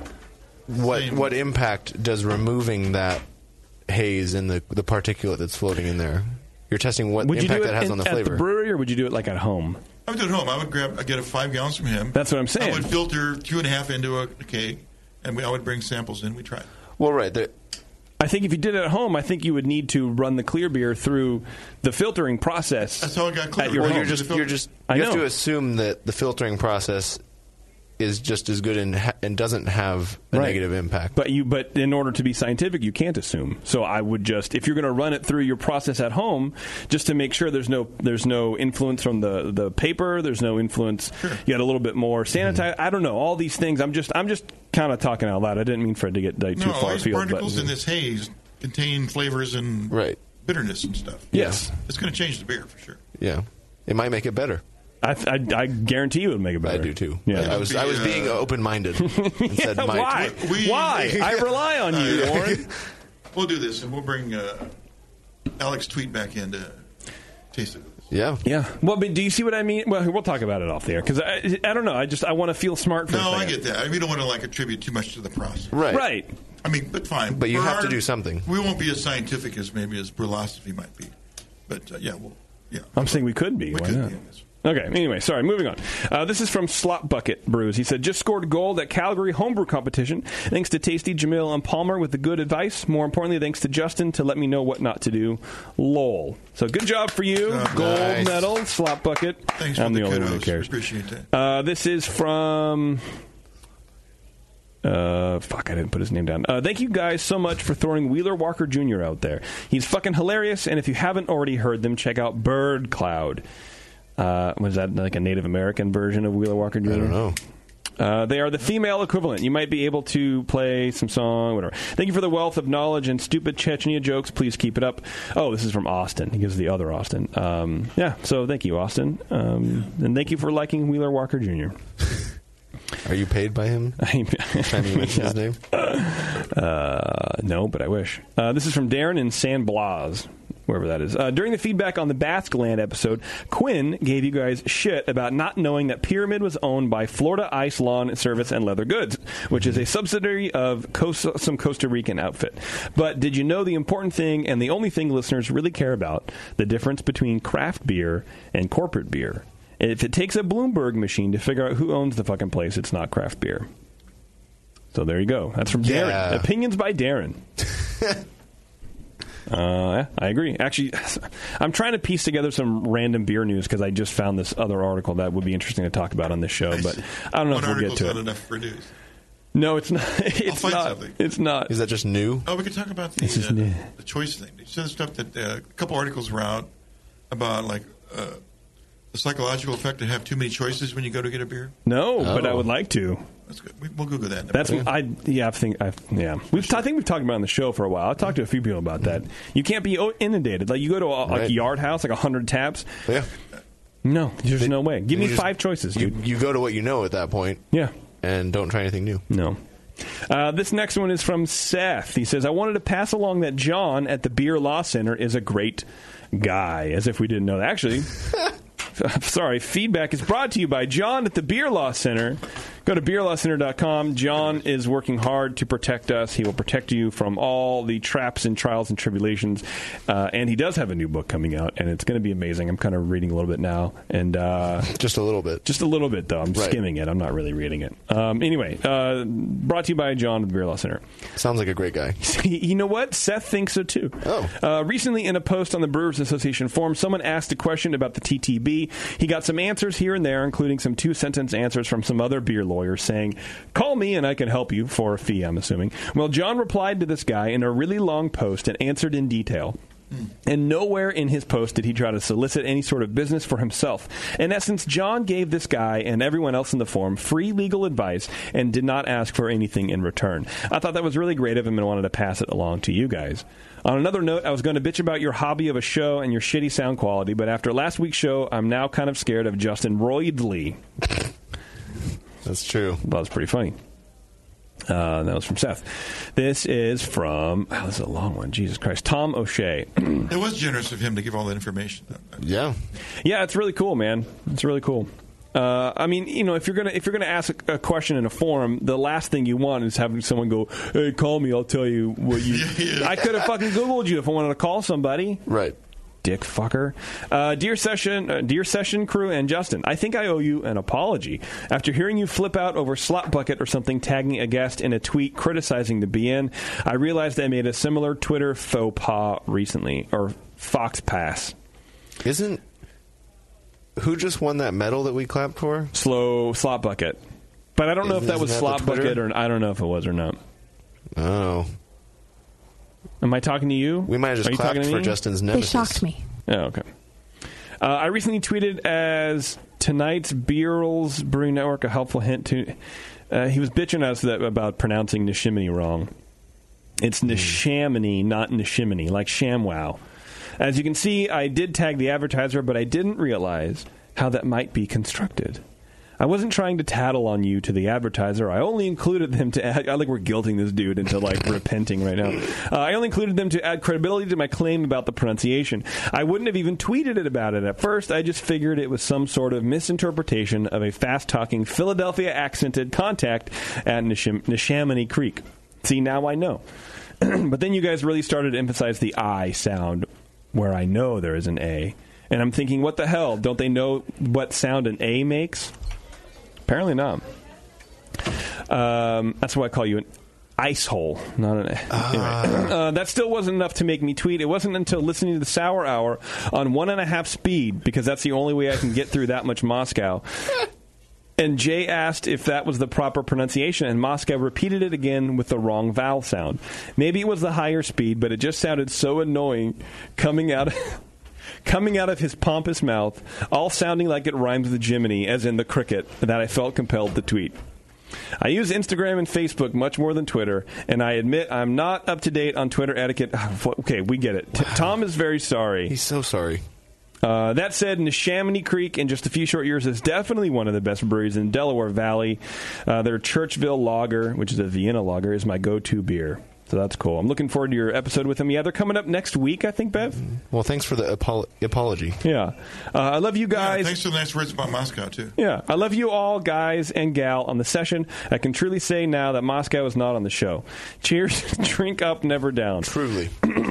what impact does removing that haze and the particulate that's floating in there. You're testing what impact that has on the flavor. At the brewery, or would you do it like at home? I would do it at home. I'd get 5 gallons from him. That's what I'm saying. I would filter 2.5 into a keg, and I would bring samples in. We tried. Well, right. I think if you did it at home, I think you would need to run the clear beer through the filtering process. That's how it got clear. At your home. You have to assume that the filtering process is just as good and doesn't have a negative impact. But in order to be scientific, you can't assume. So I would if you're going to run it through your process at home, just to make sure there's no influence from the paper, there's no influence. Sure. You got a little bit more sanitize. I don't know, all these things. I'm just kind of talking out loud. I didn't mean for it to get too far afield. Particles in this haze contain flavors and bitterness and stuff. Yes, it's going to change the beer for sure. Yeah, it might make it better. I guarantee you it would make it better. I do too. Yeah. I was being open-minded. And said why? Why? I rely on you, Warren. We'll do this, and we'll bring Alex Tweet back in to taste it. Yeah. Well, but do you see what I mean? Well, we'll talk about it off the air, because I don't know. I want to feel smart for a second. I get that. We don't want to attribute too much to the process. Right. I mean, but fine. But you have to do something. We won't be as scientific as Brewlosophy might be. But I'm saying we could be. Why not? Okay, anyway, sorry, moving on. This is from Slop Bucket Brews. He said, just scored gold at Calgary Homebrew Competition. Thanks to Tasty, Jamil, and Palmer with the good advice. More importantly, thanks to Justin to let me know what not to do. LOL. So good job for you. Gold medal, Slop Bucket. Thanks for the kudos. One who cares. Appreciate that. This is from... I didn't put his name down. Thank you guys so much for throwing Wheeler Walker Jr. out there. He's fucking hilarious, and if you haven't already heard them, check out Bird Cloud. Was that like a Native American version of Wheeler Walker Jr.? I don't know. They are the female equivalent. You might be able to play some song, whatever. Thank you for the wealth of knowledge and stupid Chechnya jokes. Please keep it up. Oh, this is from Austin. He gives the other Austin. So thank you, Austin. And thank you for liking Wheeler Walker Jr. Are you paid by him? Anytime you mention his name? No, but I wish. This is from Darren in San Blas, wherever that is. During the feedback on the Basque Land episode, Quinn gave you guys shit about not knowing that Pyramid was owned by Florida Ice Lawn Service and Leather Goods, which is a subsidiary of some Costa Rican outfit. But did you know the important thing and the only thing listeners really care about, the difference between craft beer and corporate beer? If it takes a Bloomberg machine to figure out who owns the fucking place, it's not craft beer. So there you go. That's from Darren. Opinions by Darren. I agree. Actually, I'm trying to piece together some random beer news because I just found this other article that would be interesting to talk about on this show. But I don't know if we'll get to it. Not enough for news. No, it's not. I'll find something. It's not. Is that just new? Oh, we could talk about the choice thing. You said stuff that a couple articles were out about like the psychological effect to have too many choices when you go to get a beer. No, but I would like to. That's good. We'll Google that. That's what I think. I think we've talked about it on the show for a while. I've talked to a few people about that. You can't be inundated. Like you go to a Yard House, like 100 taps. Yeah. No, there's no way. Give me 5 choices, dude. You go to what you know at that point. Yeah. And don't try anything new. No. This next one is from Seth. He says, I wanted to pass along that John at the Beer Law Center is a great guy. As if we didn't know that. Actually, sorry, feedback is brought to you by John at the Beer Law Center. Go to beerlawcenter.com. John is working hard to protect us. He will protect you from all the traps and trials and tribulations. And he does have a new book coming out, and it's going to be amazing. I'm kind of reading a little bit now. And just a little bit. Just a little bit, though. I'm skimming it. I'm not really reading it. Anyway, brought to you by John at the Beer Law Center. Sounds like a great guy. You know what? Seth thinks so, too. Oh. Recently, in a post on the Brewers Association forum, someone asked a question about the TTB. He got some answers here and there, including some 2-sentence answers from some other beer lawyers saying, call me and I can help you for a fee, I'm assuming. Well, John replied to this guy in a really long post and answered in detail. And nowhere in his post did he try to solicit any sort of business for himself. In essence, John gave this guy and everyone else in the forum free legal advice and did not ask for anything in return. I thought that was really great of him and wanted to pass it along to you guys. On another note, I was going to bitch about your hobby of a show and your shitty sound quality, but after last week's show, I'm now kind of scared of Justin Roydley. That's true. That was pretty funny. That was from Seth. This is from... Oh, this is a long one. Jesus Christ. Tom O'Shea. It was generous of him to give all that information. Yeah. Yeah, it's really cool, man. It's really cool. I mean, you know, if you're gonna ask a question in a forum, the last thing you want is having someone go, "Hey, call me. I'll tell you what you." Yeah. I could have fucking Googled you if I wanted to call somebody. Right. Dick fucker. Dear session crew and Justin, I think I owe you an apology. After hearing you flip out over Slot Bucket or something tagging a guest in a tweet criticizing the BN, I realized I made a similar Twitter faux pas recently, or Fox Pass. Who just won that medal that we clapped for? Slot Bucket. But I don't know if that was Slot Bucket or I don't know if it was or not. Oh. Am I talking to you? We might have just clapped for Justin's nemesis. They shocked me. Oh, okay. I recently tweeted as tonight's Beerls Brewing Network a helpful hint to... he was bitching us about pronouncing Nishimini wrong. It's Neshaminy, not Nishimini, like ShamWow. As you can see, I did tag the advertiser, but I didn't realize how that might be constructed. I wasn't trying to tattle on you to the advertiser. I only included them to add... I think we're guilting this dude into, like, repenting right now. I only included them to add credibility to my claim about the pronunciation. I wouldn't have even tweeted it about it at first. I just figured it was some sort of misinterpretation of a fast-talking, Philadelphia-accented contact at Neshaminy Creek. See, now I know. But then you guys really started to emphasize the I sound, where I know there is an A. And I'm thinking, what the hell? Don't they know what sound an A makes? Apparently not. That's why I call you an ice hole, not an A. Anyway, that still wasn't enough to make me tweet. It wasn't until listening to the Sour Hour on 1.5 speed, because that's the only way I can get through that much Moscow. And Jay asked if that was the proper pronunciation, and Moscow repeated it again with the wrong vowel sound. Maybe it was the higher speed, but it just sounded so annoying coming out of his pompous mouth, all sounding like it rhymes with Jiminy, as in the cricket, that I felt compelled to tweet. I use Instagram and Facebook much more than Twitter, and I admit I'm not up to date on Twitter etiquette. Okay, we get it. Wow. Tom is very sorry. He's so sorry. That said, Neshaminy Creek, in just a few short years, is definitely one of the best breweries in Delaware Valley. Their Churchville Lager, which is a Vienna lager, is my go-to beer. So that's cool. I'm looking forward to your episode with them. Yeah, they're coming up next week, I think, Bev. Well, thanks for the apology. Yeah. I love you guys. Yeah, thanks for the nice words about Moscow, too. Yeah. I love you all, guys and gal, on the session. I can truly say now that Moscow is not on the show. Cheers. Drink up, never down. Truly.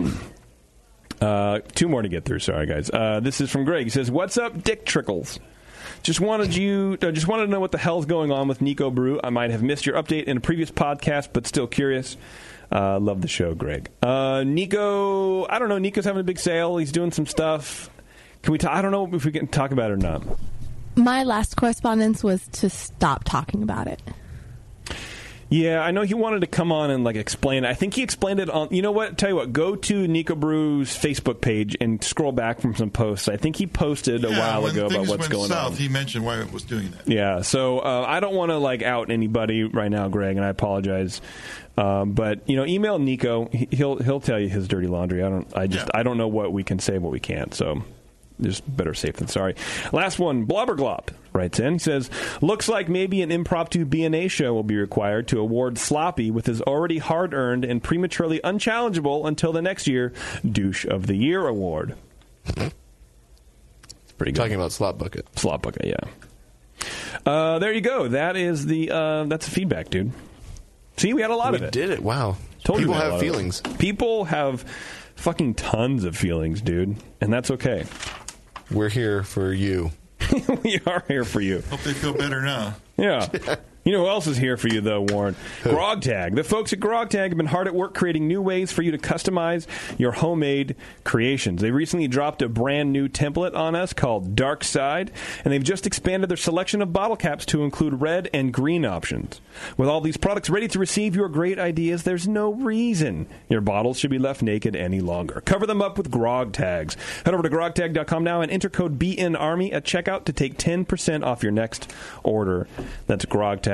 2 more to get through. Sorry, guys. This is from Greg. He says, "What's up, Dick Trickles? Just wanted to know what the hell's going on with Nico Brew. I might have missed your update in a previous podcast, but still curious. Love the show, Greg. Nico, I don't know. Nico's having a big sale. He's doing some stuff. Can we? I don't know if we can talk about it or not. My last correspondence was to stop talking about it. Yeah, I know he wanted to come on and explain it. I think he explained it on. You know what? Tell you what. Go to Nico Brew's Facebook page and scroll back from some posts. I think he posted a while ago about what's going on. He mentioned why it was doing that. Yeah. So I don't want to out anybody right now, Greg, and I apologize. But email Nico. He'll tell you his dirty laundry. I don't know what we can say, what we can't. So. Just better safe than sorry. Last one, Blobberglop writes in. He says, "Looks like maybe an impromptu B&A show will be required to award Sloppy with his already hard-earned and prematurely unchallengeable until the next year Douche of the Year award." It's pretty good. Talking about Slop Bucket. Slop Bucket, yeah. There you go. That is that's the feedback, dude. See, we had a lot of it. We did it. Wow. People have feelings. People have fucking tons of feelings, dude. And that's okay. We're here for you. We are here for you. Hope they feel better now. Yeah. You know who else is here for you, though, Warren? GrogTag. The folks at GrogTag have been hard at work creating new ways for you to customize your homemade creations. They recently dropped a brand new template on us called Dark Side, and they've just expanded their selection of bottle caps to include red and green options. With all these products ready to receive your great ideas, there's no reason your bottles should be left naked any longer. Cover them up with GrogTags. Head over to grogtag.com now and enter code BNARMY at checkout to take 10% off your next order. That's GrogTag.com.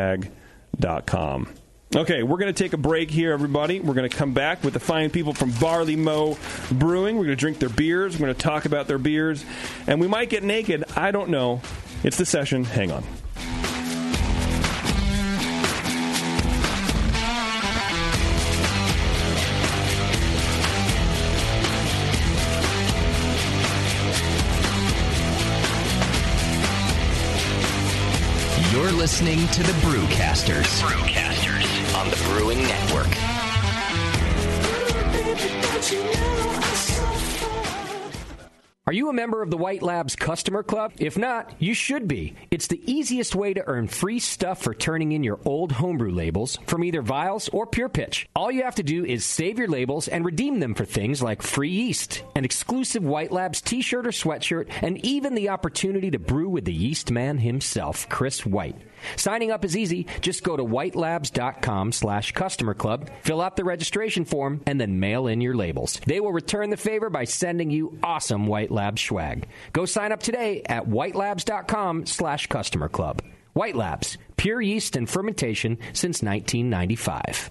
Okay, we're going to take a break here, everybody. We're going to come back with the fine people from Barley Mow Brewing. We're going to drink their beers. We're going to talk about their beers. And we might get naked. I don't know. It's the session. Hang on. You're listening to the Brewcasters. On the Brewing Network. Are you a member of the White Labs Customer Club? If not, you should be. It's the easiest way to earn free stuff for turning in your old homebrew labels from either Vials or Pure Pitch. All you have to do is save your labels and redeem them for things like free yeast, an exclusive White Labs t-shirt or sweatshirt, and even the opportunity to brew with the yeast man himself, Chris White. Signing up is easy. Just go to whitelabs.com/customer club, fill out the registration form, and then mail in your labels. They will return the favor by sending you awesome White Labs swag. Go sign up today at whitelabs.com/customer club. White Labs, pure yeast and fermentation since 1995.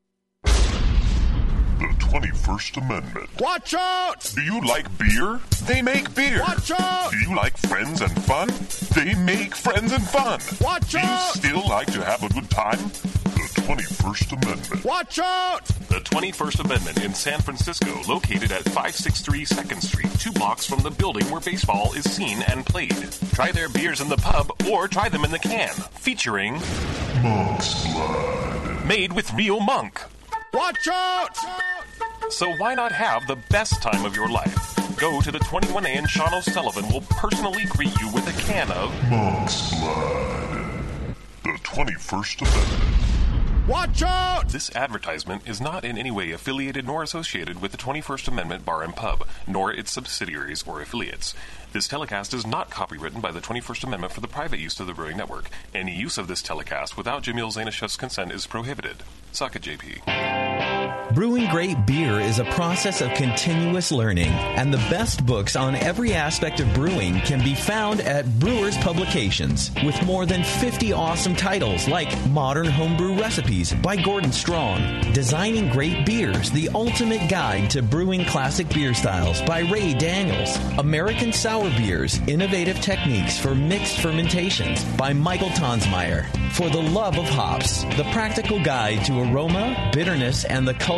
The 21st Amendment. Watch out! Do you like beer? They make beer. Watch out! Do you like friends and fun? They make friends and fun. Watch out! Do you still like to have a good time? The 21st Amendment. Watch out! The 21st Amendment in San Francisco, located at 563 2nd Street, 2 blocks from the building where baseball is seen and played. Try their beers in the pub or try them in the can, featuring Monk's Blood. Made with real monk. Watch out! So why not have the best time of your life? Go to the 21A and Sean O'Sullivan will personally greet you with a can of Monk's Blood. The 21st Amendment. Watch out! This advertisement is not in any way affiliated nor associated with the 21st Amendment Bar and Pub, nor its subsidiaries or affiliates. This telecast is not copywritten by the 21st Amendment for the private use of the Brewing Network. Any use of this telecast without Jamil Zainashev's consent is prohibited. Suck it, JP. Brewing great beer is a process of continuous learning, and the best books on every aspect of brewing can be found at Brewers Publications, with more than 50 awesome titles like Modern Homebrew Recipes by Gordon Strong, Designing Great Beers, the Ultimate Guide to Brewing Classic Beer Styles by Ray Daniels, American Sour Beers, Innovative Techniques for Mixed Fermentations by Michael Tonsmeyer, For the Love of Hops, the practical guide to aroma, bitterness, and the culture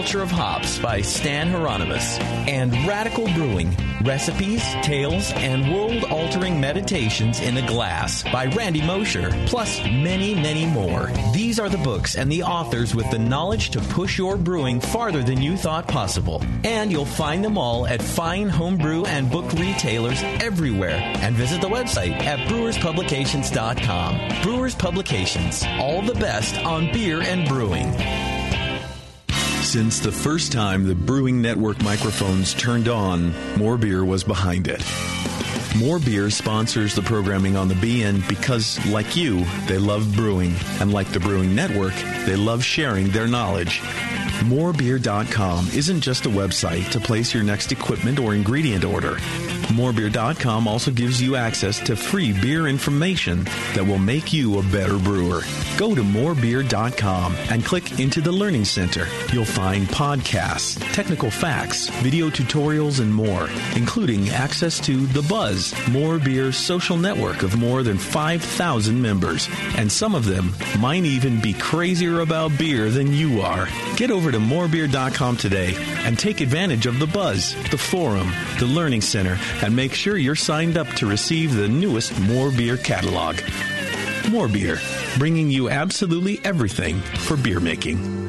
Culture of Hops by Stan Hieronymus, and Radical Brewing, Recipes, Tales, and World-Altering Meditations in a Glass by Randy Mosher, plus many, many more. These are the books and the authors with the knowledge to push your brewing farther than you thought possible. And you'll find them all at fine homebrew and book retailers everywhere. And visit the website at brewerspublications.com. Brewers Publications, all the best on beer and brewing. Since the first time the Brewing Network microphones turned on, More Beer was behind it. More Beer sponsors the programming on the BN because, like you, they love brewing. And like the Brewing Network, they love sharing their knowledge. Morebeer.com isn't just a website to place your next equipment or ingredient order. Morebeer.com also gives you access to free beer information that will make you a better brewer. Go to morebeer.com and click into the Learning Center. You'll find podcasts, technical facts, video tutorials, and more, including access to The Buzz, More Beer's social network of more than 5,000 members. And some of them might even be crazier about beer than you are. Get over to morebeer.com today and take advantage of The Buzz, the forum, the Learning Center, and make sure you're signed up to receive the newest More Beer catalog. More Beer, bringing you absolutely everything for beer making.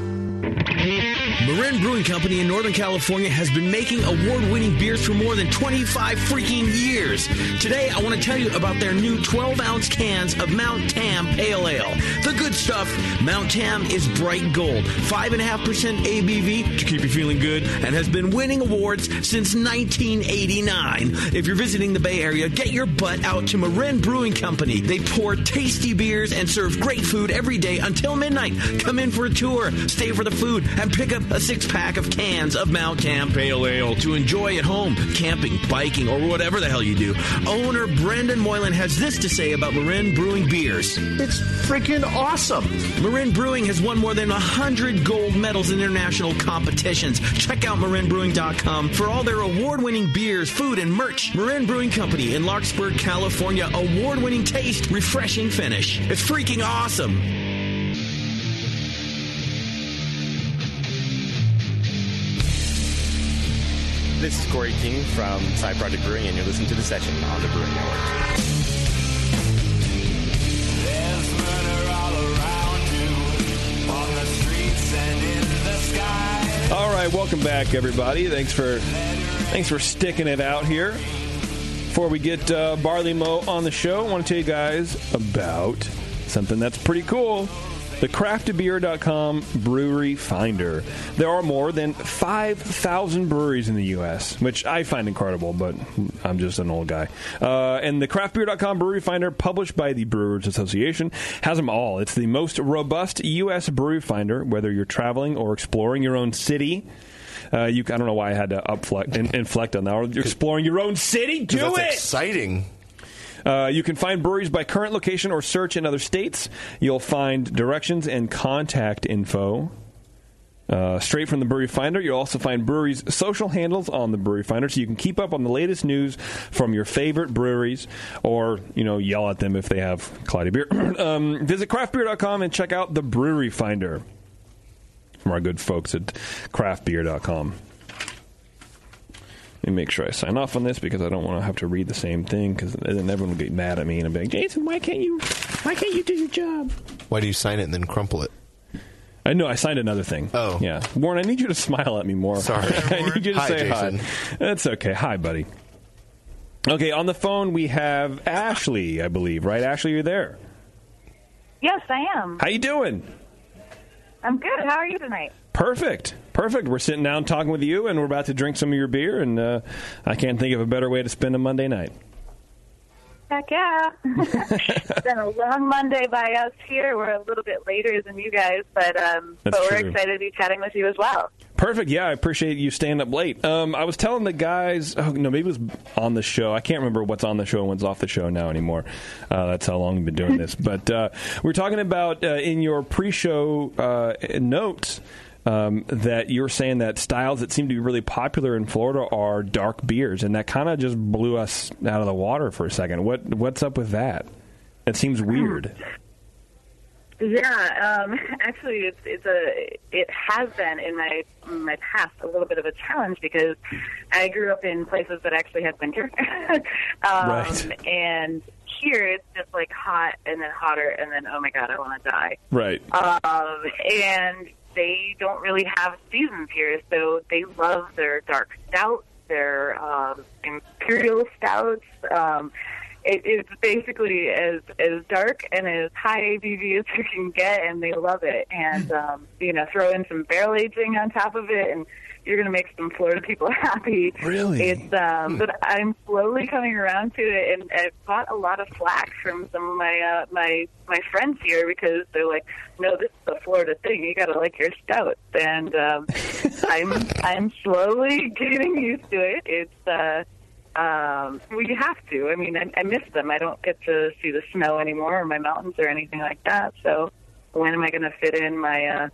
Marin Brewing Company in Northern California has been making award-winning beers for more than 25 freaking years. Today, I want to tell you about their new 12-ounce cans of Mount Tam Pale Ale. The good stuff. Mount Tam is bright gold, 5.5% ABV to keep you feeling good, and has been winning awards since 1989. If you're visiting the Bay Area, get your butt out to Marin Brewing Company. They pour tasty beers and serve great food every day until midnight. Come in for a tour, stay for the food, and pick up a 6-pack of cans of Mount Tam Pale Ale to enjoy at home, camping, biking, or whatever the hell you do. Owner Brendan Moylan has this to say about Marin Brewing beers. It's freaking awesome. Marin Brewing has won more than 100 gold medals in international competitions. Check out marinbrewing.com for all their award-winning beers, food, and merch. Marin Brewing Company in Larkspur, California. Award-winning taste, refreshing finish. It's freaking awesome. This is Corey King from Side Project Brewing, and you're listening to The Session on the Brewing Network. There's murder all around you, on the streets and in the sky. All right, welcome back, everybody. Thanks for sticking it out here. Before we get Barley Mow on the show, I want to tell you guys about something that's pretty cool. The craftedbeer.com Brewery Finder. There are more than 5,000 breweries in the U.S., which I find incredible, but I'm just an old guy. And the craftbeer.com Brewery Finder, published by the Brewers Association, has them all. It's the most robust U.S. brewery finder, whether you're traveling or exploring your own city. I don't know why I had to inflect on that. Or you're exploring your own city? Do that's it! Exciting. You can find breweries by current location or search in other states. You'll find directions and contact info straight from the Brewery Finder. You'll also find breweries' social handles on the Brewery Finder, so you can keep up on the latest news from your favorite breweries, or yell at them if they have cloudy beer. Visit craftbeer.com and check out the Brewery Finder from our good folks at craftbeer.com. Let me make sure I sign off on this because I don't want to have to read the same thing, because then everyone will get mad at me and be like, Jason, why can't you do your job? Why do you sign it and then crumple it? I know, I signed another thing. Oh. Yeah. Warren, I need you to smile at me more. Sorry. I need you to say Jason. hi. That's okay. Hi, buddy. Okay, on the phone we have Ashley, I believe. Right, Ashley, you're there? Yes, I am. How you doing? I'm good. How are you tonight? Perfect. We're sitting down talking with you, and we're about to drink some of your beer, and I can't think of a better way to spend a Monday night. Heck yeah. It's been a long Monday by us here. We're a little bit later than you guys, but we're excited to be chatting with you as well. Perfect. Yeah, I appreciate you staying up late. I was telling the guys, maybe it was on the show. I can't remember what's on the show and what's off the show now anymore. That's how long we've been doing this. But we're talking about in your pre-show notes that you were saying that styles that seem to be really popular in Florida are dark beers, and that kind of just blew us out of the water for a second. What's up with that? It seems weird. Yeah, actually, it has been in my past a little bit of a challenge because I grew up in places that actually had winter, Right. and here it's just like hot and then hotter and then oh my god, I want to die. Right. And they don't really have seasons here, so they love their dark stouts, their imperial stouts. It's basically as dark and as high ABV as you can get, and they love it. And, throw in some barrel aging on top of it, and you're going to make some Florida people happy. Really? But I'm slowly coming around to it, and I've got a lot of flack from some of my friends here because they're like, no, this is a Florida thing. You got to like your stout. And I'm slowly getting used to it. It's well, you have to. I mean, I miss them. I don't get to see the snow anymore or my mountains or anything like that. So when am I going to fit in my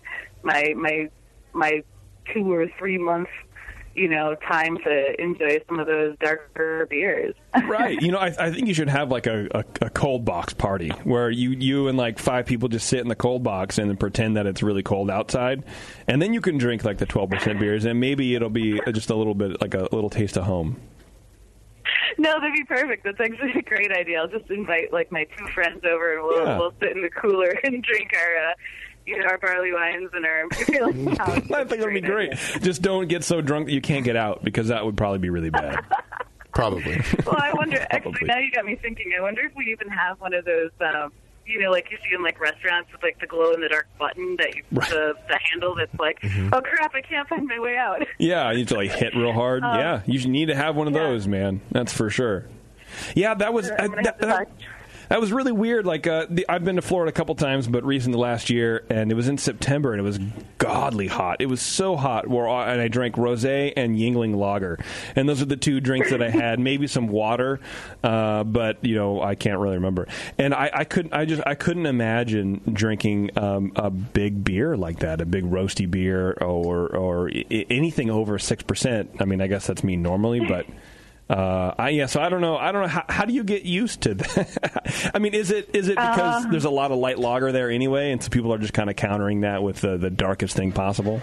my 2 or 3 months, time to enjoy some of those darker beers? Right. I think you should have like a cold box party where you and like 5 people just sit in the cold box and then pretend that it's really cold outside. And then you can drink like the 12% beers and maybe it'll be just a little bit like a little taste of home. No, that'd be perfect. That's actually a great idea. I'll just invite like my 2 friends over, and we'll sit in the cooler and drink our barley wines and our imperial stouts. I think that'd be great. Just don't get so drunk that you can't get out because that would probably be really bad. Probably. Well, I wonder. Actually, now you got me thinking. I wonder if we even have one of those. Like you see in like restaurants with like the glow in the dark button that the handle that's like, oh crap, I can't find my way out. Yeah, you need to like hit real hard. Yeah, you need to have one of those, man. That's for sure. Yeah, that was that was really weird. Like I've been to Florida a couple times, but recently last year, and it was in September, and it was godly hot. It was so hot, and I drank rosé and Yingling Lager, and those are the 2 drinks that I had. Maybe some water, but I can't really remember. And I couldn't imagine drinking a big beer like that, a big roasty beer or anything over 6%. I mean, I guess that's me normally, but. So I don't know. How do you get used to that? I mean, is it because there's a lot of light lager there anyway, and so people are just kind of countering that with the darkest thing possible?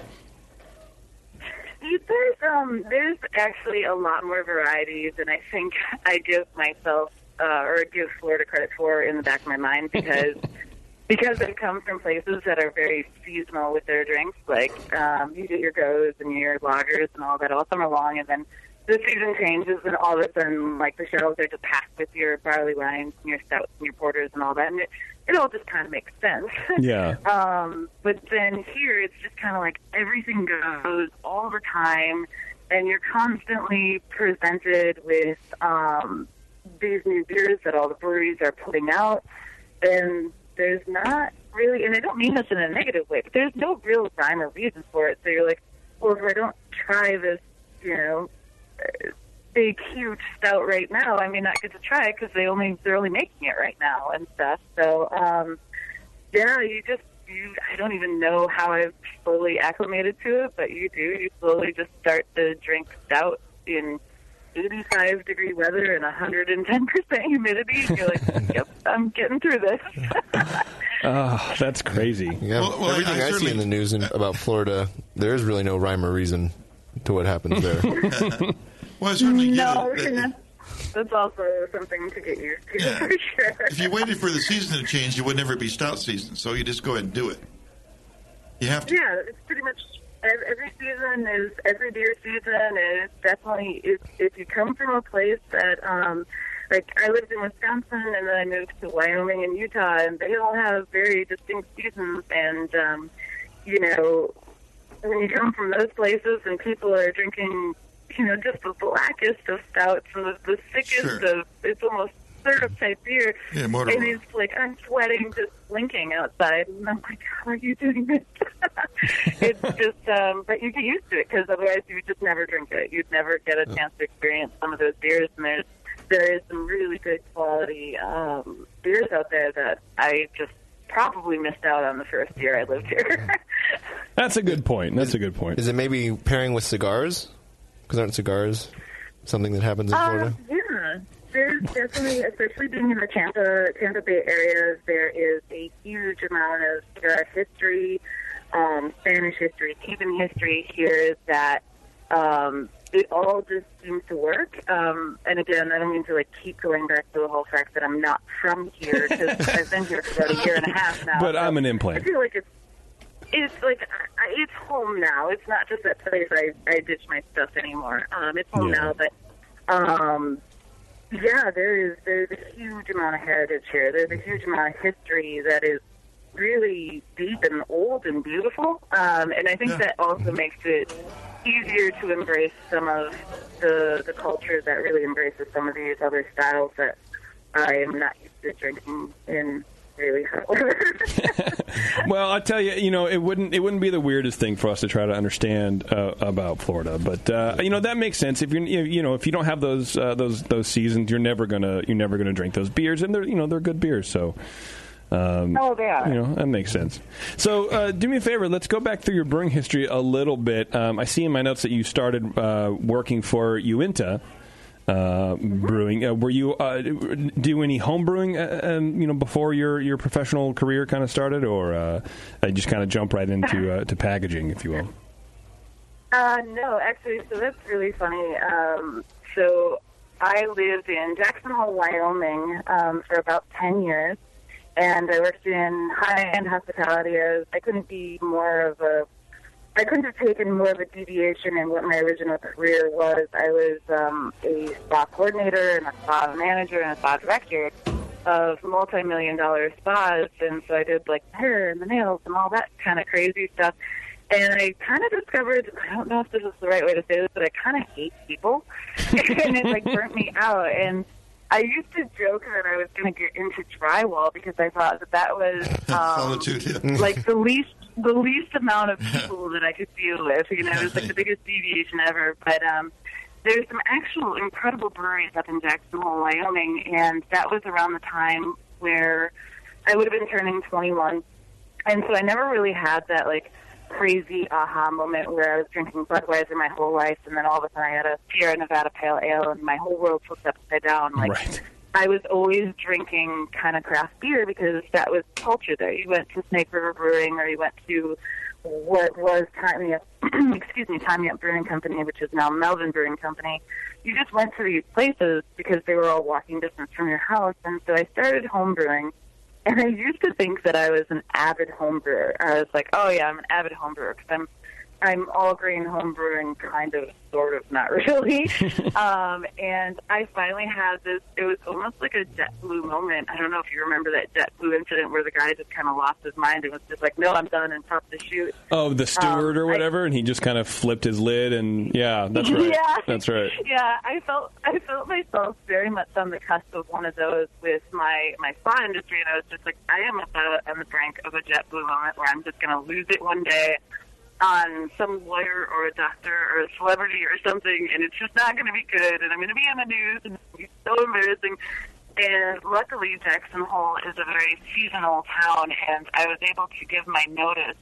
There's actually a lot more varieties, and I think I give myself or give Florida credit for in the back of my mind because they come from places that are very seasonal with their drinks. Like you get your goes and your lagers and all that all summer long, and then the season changes, and all of a sudden, like, the shelves are just packed with your barley wines and your stouts and your porters and all that, and it all just kind of makes sense. Yeah. But then here, it's just kind of like everything goes all the time, and you're constantly presented with these new beers that all the breweries are putting out, and there's not really, and I don't mean this in a negative way, but there's no real rhyme or reason for it. So you're like, well, if I don't try this, big, huge stout right now, I may not get to try it because they're only making it right now and stuff. So, I don't even know how I've slowly acclimated to it, but you do. You slowly just start to drink stout in 85-degree weather and 110% humidity. And you're like, yep, I'm getting through this. Oh, that's crazy. Yeah, everything I see in the news about Florida, there is really no rhyme or reason to what happens there. Well, I certainly that's also something to get used to, for sure. If you waited for the season to change, you would never be stout season, so you just go ahead and do it. You have to. Yeah, it's pretty much every season is every beer season, and it's definitely, if you come from a place that, like, I lived in Wisconsin, and then I moved to Wyoming and Utah, and they all have very distinct seasons, and, when you come from those places and people are drinking, just the blackest of stouts and the sickest of, it's almost syrup type beer. Yeah, and it's like, I'm sweating, just blinking outside. And I'm like, how are you doing this? It's just, but you get used to it because otherwise you would just never drink it. You'd never get a chance to experience some of those beers. And there is some really good quality beers out there that I just probably missed out on the first year I lived here. That's a good point. Is it maybe pairing with cigars? Because aren't cigars something that happens in Florida? Yeah. There is definitely, especially being in the Tampa Bay area, there is a huge amount of history, Spanish history, Cuban history here that it all just seems to work. And again, I don't mean to keep going back to the whole fact that I'm not from here, because I've been here for about a year and a half now. But I'm an implant. I feel like it's it's home now. It's not just that place I ditch my stuff anymore. It's home now, but there's a huge amount of heritage here. There's a huge amount of history that is really deep and old and beautiful. And I think that also makes it easier to embrace some of the culture that really embraces some of these other styles that I am not used to drinking in really hot weather. Well, I'll tell you, it wouldn't be the weirdest thing for us to try to understand about Florida, but that makes sense. If if you don't have those seasons, you're never gonna drink those beers, and they're good beers. So. They are. That makes sense. So, do me a favor. Let's go back through your brewing history a little bit. I see in my notes that you started working for Uinta Brewing. Were you do any home brewing, before your professional career kind of started, or just kind of jump right into to packaging, if you will? No, actually. So that's really funny. So I lived in Jackson Hole, Wyoming, for about 10 years. And I worked in high-end hospitality. I couldn't have taken more of a deviation in what my original career was. I was a spa coordinator and a spa manager and a spa director of multi-million-dollar spas. And so I did the hair and the nails and all that kind of crazy stuff. And I kind of discovered, I don't know if this is the right way to say this, but I kind of hate people. And it burnt me out. And I used to joke that I was going to get into drywall because I thought that was solitude, the least amount of people that I could deal with. It was the biggest deviation ever. But there's some actual incredible breweries up in Jackson Hole, Wyoming, and that was around the time where I would have been turning 21. And so I never really had that crazy aha moment where I was drinking Budweiser my whole life, and then all of a sudden I had a Sierra Nevada Pale Ale, and my whole world flipped upside down. Right. I was always drinking kind of craft beer because that was culture there. You went to Snake River Brewing, or you went to what was Time Up Brewing Company, which is now Melvin Brewing Company. You just went to these places because they were all walking distance from your house, and so I started home brewing. And I used to think that I was an avid home brewer. I was like, oh, yeah, I'm an avid home brewer because I'm all grain home brewing, kind of, sort of, not really. And I finally had this, it was almost like a JetBlue moment. I don't know if you remember that JetBlue incident where the guy just kind of lost his mind and was just like, no, I'm done, and popped the chute. Oh, the steward or whatever, and he just kind of flipped his lid, and yeah, that's right. Yeah. That's right. Yeah, I felt myself very much on the cusp of one of those with my spa industry, and I was just like, I am about on the brink of a JetBlue moment where I'm just going to lose it one day on some lawyer or a doctor or a celebrity or something, and it's just not going to be good, and I'm going to be on the news, and it's going to be so embarrassing. And luckily, Jackson Hole is a very seasonal town, and I was able to give my notice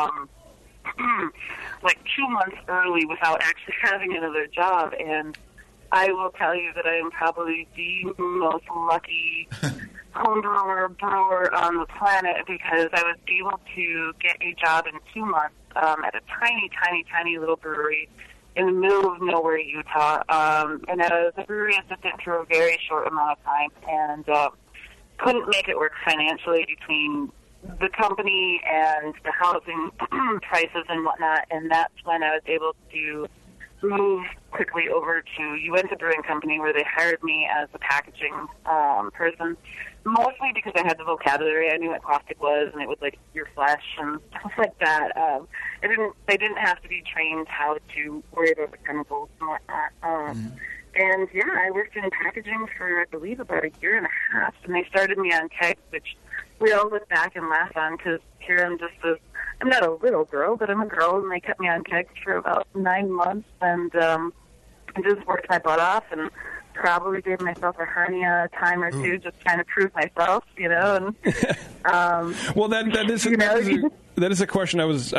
2 months early without actually having another job. And I will tell you that I am probably the most lucky brewer on the planet, because I was able to get a job in 2 months at a tiny, tiny, tiny little brewery in the middle of nowhere, Utah. And I was a brewery assistant for a very short amount of time, and couldn't make it work financially between the company and the housing prices and whatnot. And that's when I was able to move quickly over to Uinta Brewing Company, where they hired me as a packaging person, mostly because I had the vocabulary. I knew what caustic was, and it was like your flesh and stuff like that. They didn't have to be trained how to worry about the chemicals and whatnot. And yeah, I worked in packaging for, I believe, about a year and a half, and they started me on kegs, which we all look back and laugh on, because here I'm not a little girl, but I'm a girl, and they kept me on kegs for about 9 months, and I just worked my butt off, and probably gave myself a hernia a time or two, just trying to prove myself, you know. And well, that is a question I was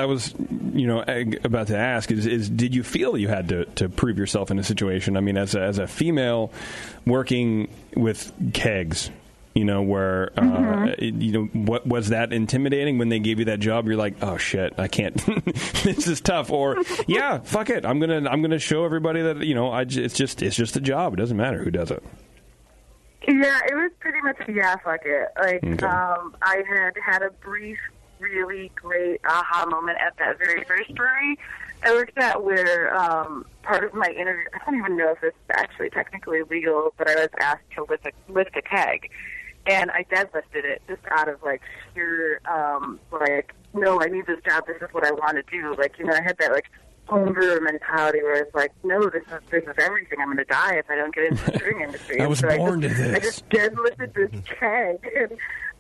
about to ask. Is did you feel that you had to prove yourself in a situation? I mean, as a female working with kegs, where what was that intimidating when they gave you that job? You're like, oh shit, I can't. This is tough. Or yeah, fuck it, I'm gonna show everybody that it's just a job. It doesn't matter who does it. Yeah, it was pretty much fuck it. Like, okay. I had a brief, really great aha moment at that very first brewery I worked at, where part of my interview, I don't even know if this is actually technically legal, but I was asked to lift a keg. And I deadlifted it just out of, sheer, no, I need this job. This is what I want to do. I had that, homebrewer mentality where it's like, no, this is everything. I'm going to die if I don't get into the brewing industry. I was born to this. I just deadlifted this keg. And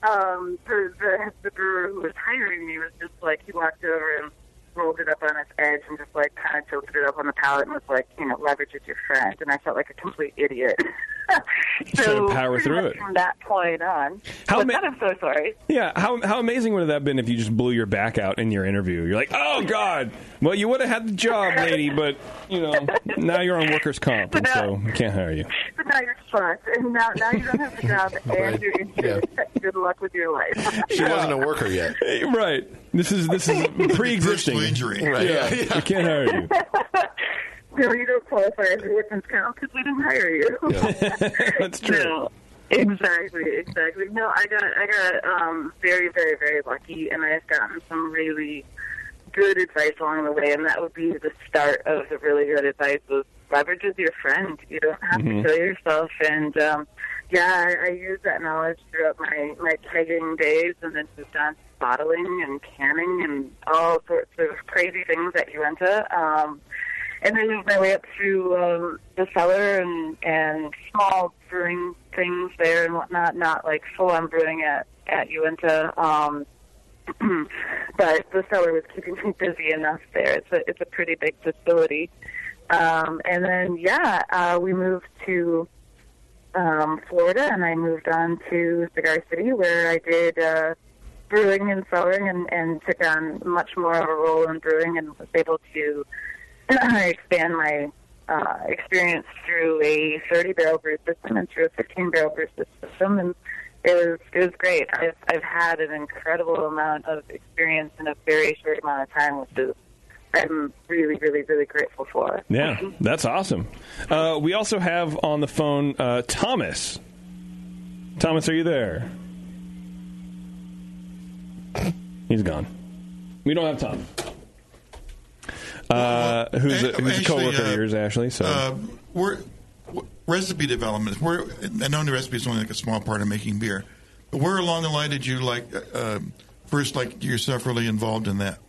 the brewer who was hiring me was just he walked over and rolled it up on its edge and just kind of tilted it up on the pallet and was leverage is your friend. And I felt like a complete idiot. So power through it from that point on. I'm so sorry. Yeah, how amazing would it have been if you just blew your back out in your interview? You're like, oh god, well you would have had the job, lady, but now you're on workers' comp, and so we can't hire you. But now you're fucked, and now you don't have the job, and you're injured. Yeah. Good luck with your life. She wasn't a worker yet, right? This is pre-existing injury, right? Yeah. We can't hire you. No, you don't qualify as a workman's comp because we didn't hire you. Yeah. That's true. No, exactly. No, I got very, very, very lucky, and I've gotten some really good advice along the way, and that would be the start of the really good advice was leverage is your friend. You don't have to kill yourself, and I used that knowledge throughout my kegging days, and then moved on to bottling and canning and all sorts of crazy things at Uinta. And then moved my way up through the cellar and small brewing things there and whatnot, not full-on brewing at Uinta. But the cellar was keeping me busy enough there. It's a pretty big facility. And then, we moved to Florida, and I moved on to Cigar City, where I did brewing and cellaring and took on much more of a role in brewing and was able to expand my experience through a 30-barrel brew system and through a 15-barrel brew system, and it was great. I've had an incredible amount of experience in a very short amount of time, which is I'm really, really, really grateful for. Yeah, that's awesome. We also have on the phone Thomas. Thomas, are you there? He's gone. We don't have Tom. Who's a co-worker of yours, Ashley? So, recipe development. I know the recipe is only a small part of making beer, but where along the line did you first get yourself really involved in that?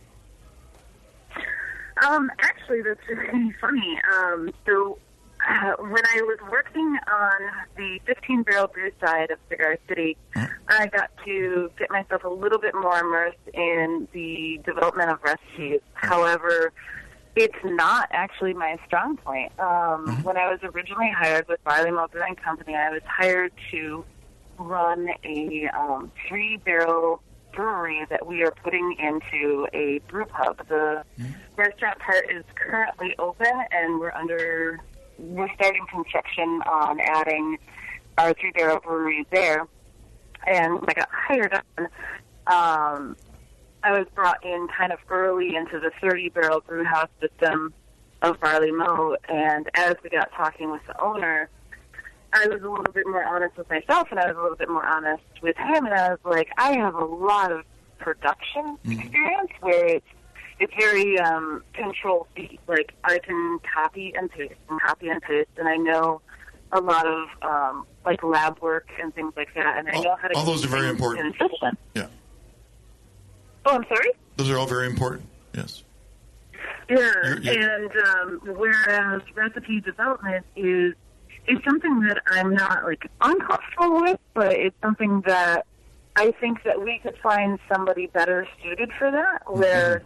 Actually, that's really funny. So when I was working on the 15-barrel brew side of Cigar City, I got to get myself a little bit more immersed in the development of recipes. However, it's not actually my strong point. When I was originally hired with Barley Mow Brewing Company, I was hired to run a 3-barrel brewery that we are putting into a brew pub. The restaurant part is currently open, and we're starting construction on adding our 3-barrel brewery there. And when I got hired on, I was brought in kind of early into the 30-barrel brew house system of Barley Mow, and as we got talking with the owner, I was a little bit more honest with myself, and I was a little bit more honest with him, and I was like, I have a lot of production experience where it's very control-C. I can copy and paste, and I know a lot of lab work and things like that, and I know how to all those are very important. Yeah. Oh, I'm sorry? Those are all very important, yes. Yeah, and whereas recipe development is something that I'm not uncomfortable with, but it's something that I think that we could find somebody better suited for that, where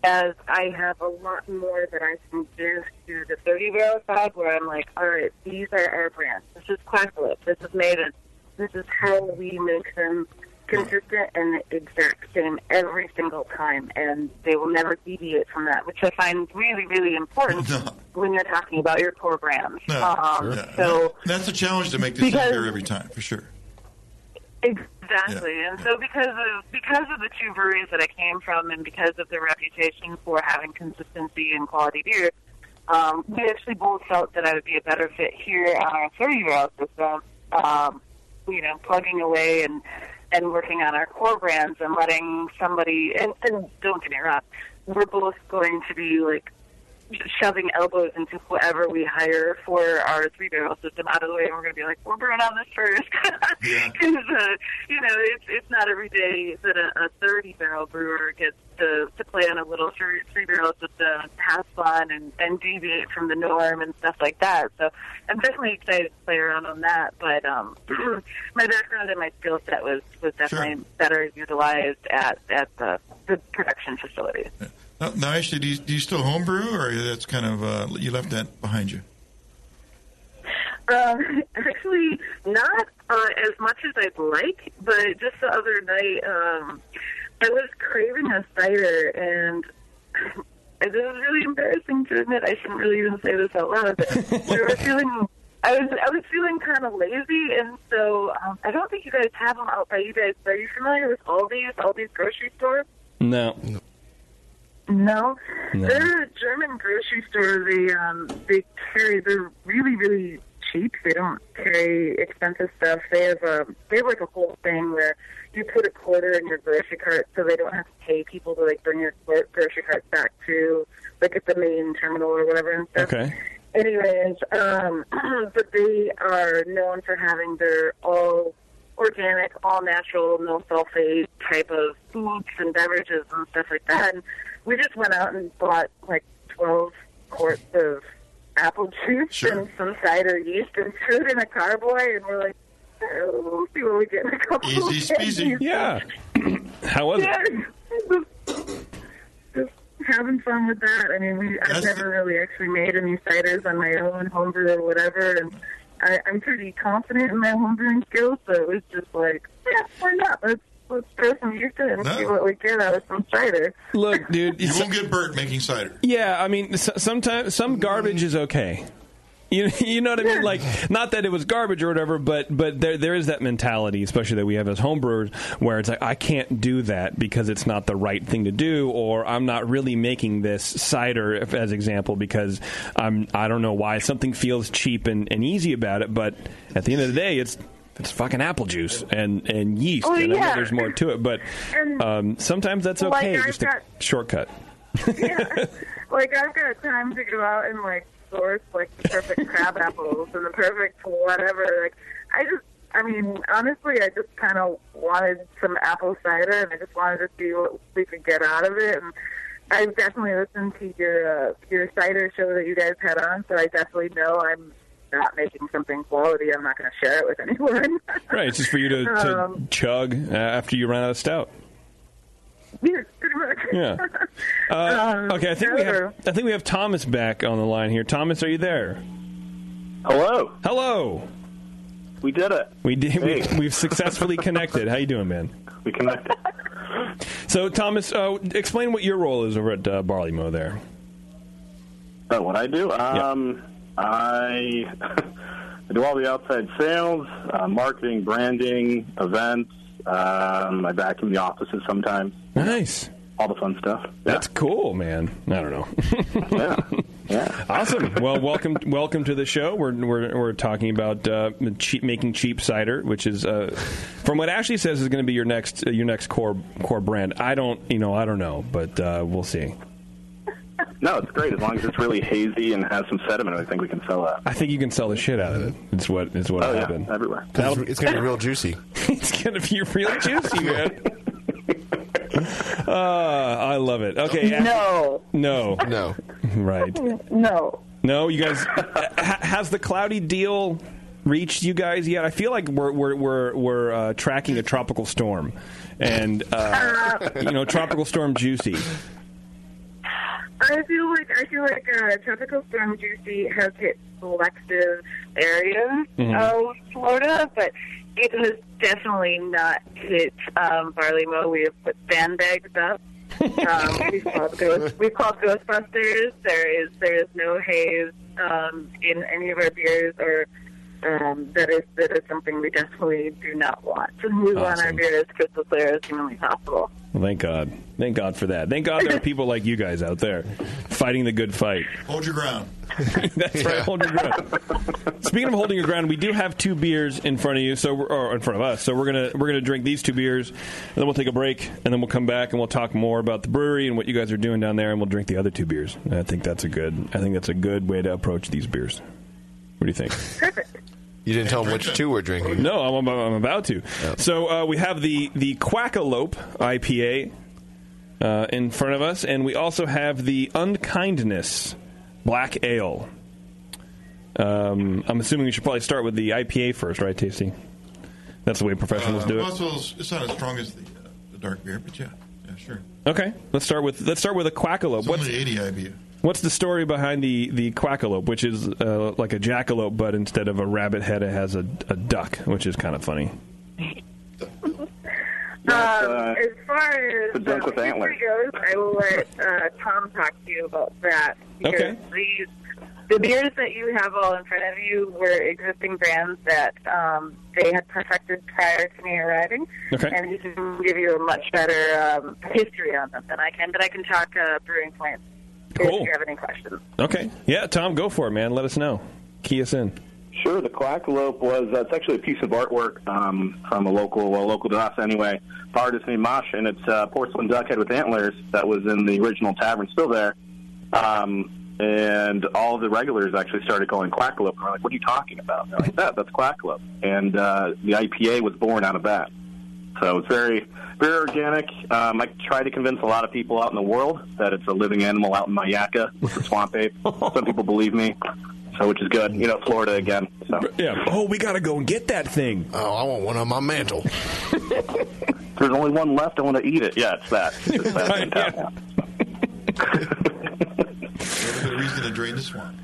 as I have a lot more that I can give to the 30-barrel side, where I'm like, all right, these are our brands. This is Quacklet. This is Maiden. This is how we make them consistent and the exact same every single time, and they will never deviate from that, which I find really, really important when you're talking about your core brands. So that's a challenge to make the same beer every time, for sure. Exactly, and so because of the two breweries that I came from, and because of their reputation for having consistency and quality beer, we actually both felt that I would be a better fit here on our 30-barrel system. Plugging away and working on our core brands and letting somebody. And don't get me wrong, we're both going to be like shoving elbows into whoever we hire for our 3-barrel system out of the way, and we're going to be like, we're brewing on this first. Because, it's not every day that a 30-barrel brewer gets to play on a little 3-barrel system, have fun, and deviate from the norm and stuff like that. So I'm definitely excited to play around on that. But my background and my skill set was definitely better utilized at the production facility. Now, actually, do you still homebrew, or that's kind of you left that behind you? Actually, not as much as I'd like, but just the other night, I was craving a cider, and it was really embarrassing to admit. I shouldn't really even say this out loud, but I was feeling kind of lazy, and so I don't think you guys have them out by you guys. Are you familiar with Aldi's grocery store? No. No, they're a German grocery store. They're really, really cheap. They don't carry expensive stuff. They have like a whole thing where you put a quarter in your grocery cart, so they don't have to pay people to like bring your grocery cart back to like at the main terminal or whatever and stuff. Okay. Anyways, but they are known for having their all organic, all natural, no sulfate type of foods and beverages and stuff like that. And we just went out and bought like 12 quarts of apple juice and some cider yeast and threw it in a carboy, and we're like, we'll see what we get in a couple of days. Easy. Yeah. How was it? Just having fun with that. I mean, I've never really actually made any ciders on my own, homebrew or whatever, and I'm pretty confident in my homebrewing skills, so it was just like, yeah, why not? Let's throw some yeast in and see what we get out of some cider. Look, dude. You won't get burnt making cider. Yeah, I mean, sometimes some garbage is okay. You know what I mean? Like, not that it was garbage or whatever, but there is that mentality, especially that we have as homebrewers, where it's like, I can't do that because it's not the right thing to do, or I'm not really making this cider, as example, because I don't know why something feels cheap and easy about it, but at the end of the day, it's fucking apple juice and yeast, and I know there's more to it, but sometimes that's okay, just a shortcut. Yeah, like I've got time to go out and like source like the perfect crab apples and the perfect whatever. Like I mean, honestly, I just kind of wanted some apple cider, and I just wanted to see what we could get out of it. And I definitely listened to your cider show that you guys had on, so I definitely know I'm not making something quality. I'm not going to share it with anyone. Right, it's just for you to chug after you run out of stout. Yeah, pretty much. Yeah. Okay, I think we have Thomas back on the line here. Thomas, are you there? Hello. We did it. We did. Hey. We've successfully connected. How you doing, man? We connected. So, Thomas, explain what your role is over at Barley Mow there. Oh, what I do? I do all the outside sales, marketing, branding, events. I vacuum the offices sometimes. Nice. All the fun stuff. That's cool, man. I don't know. Yeah. Awesome. Well, welcome to the show. We're talking about making cheap cider, which is from what Ashley says is going to be your next core brand. I don't know, but we'll see. No, it's great as long as it's really hazy and has some sediment. I think we can sell that. I think you can sell the shit out of it. It's what happened. Everywhere. It's going to be real juicy. It's going to be real juicy, man. I love it. Okay. No. Right. No. You guys, has the cloudy deal reached you guys yet? I feel like we're tracking a tropical storm, and tropical storm Juicy. I feel like Tropical Storm Juicy has hit selective areas of Florida, but it has definitely not hit Barley Mow. We have put sandbags up. We've called Ghostbusters. There is no haze in any of our beers, or that is something we definitely do not want. We want our beer as crystal clear as humanly possible. Well, thank God. Thank God for that. Thank God there are people like you guys out there fighting the good fight. Hold your ground. That's right. Hold your ground. Speaking of holding your ground, we do have 2 beers in front of you, or in front of us. So we're gonna drink these 2 beers, and then we'll take a break, and then we'll come back and we'll talk more about the brewery and what you guys are doing down there, and we'll drink the other 2 beers. And I think that's a good way to approach these beers. What do you think? Perfect. You didn't tell them which 2 we're drinking. No, I'm about to. Yep. So we have the Quackalope IPA in front of us, and we also have the Unkindness Black Ale. I'm assuming we should probably start with the IPA first, right, Tasty? That's the way professionals do it. Also, it's not as strong as the dark beer, but yeah, sure. Okay, let's start with a Quackalope. It's only 80 IBU. What's the story behind the Quackalope, which is like a jackalope, but instead of a rabbit head, it has a duck, which is kind of funny. As far as the duck with antlers goes, I will let Tom talk to you about that. Okay. The beers that you have all in front of you were existing brands that they had perfected prior to me arriving. Okay. And he can give you a much better history on them than I can, but I can talk brewing points. Cool. If you have any questions. Okay. Yeah, Tom, go for it, man. Let us know. Key us in. Sure. The Quackalope was it's actually a piece of artwork from a local to us anyway. The artist named Mosh, and it's a porcelain duck head with antlers that was in the original tavern, still there. And all the regulars actually started calling Quackalope. And we're like, what are you talking about? And they're like, that's Quackalope. And the IPA was born out of that. So it's very, very organic. I try to convince a lot of people out in the world that it's a living animal out in my Yakka with the swamp ape. Some people believe me, so which is good. You know, Florida again. So. Yeah. Oh, we got to go and get that thing. Oh, I want one on my mantle. There's only one left. I want to eat it. Yeah, it's that. It's that A reason to drain the swamp.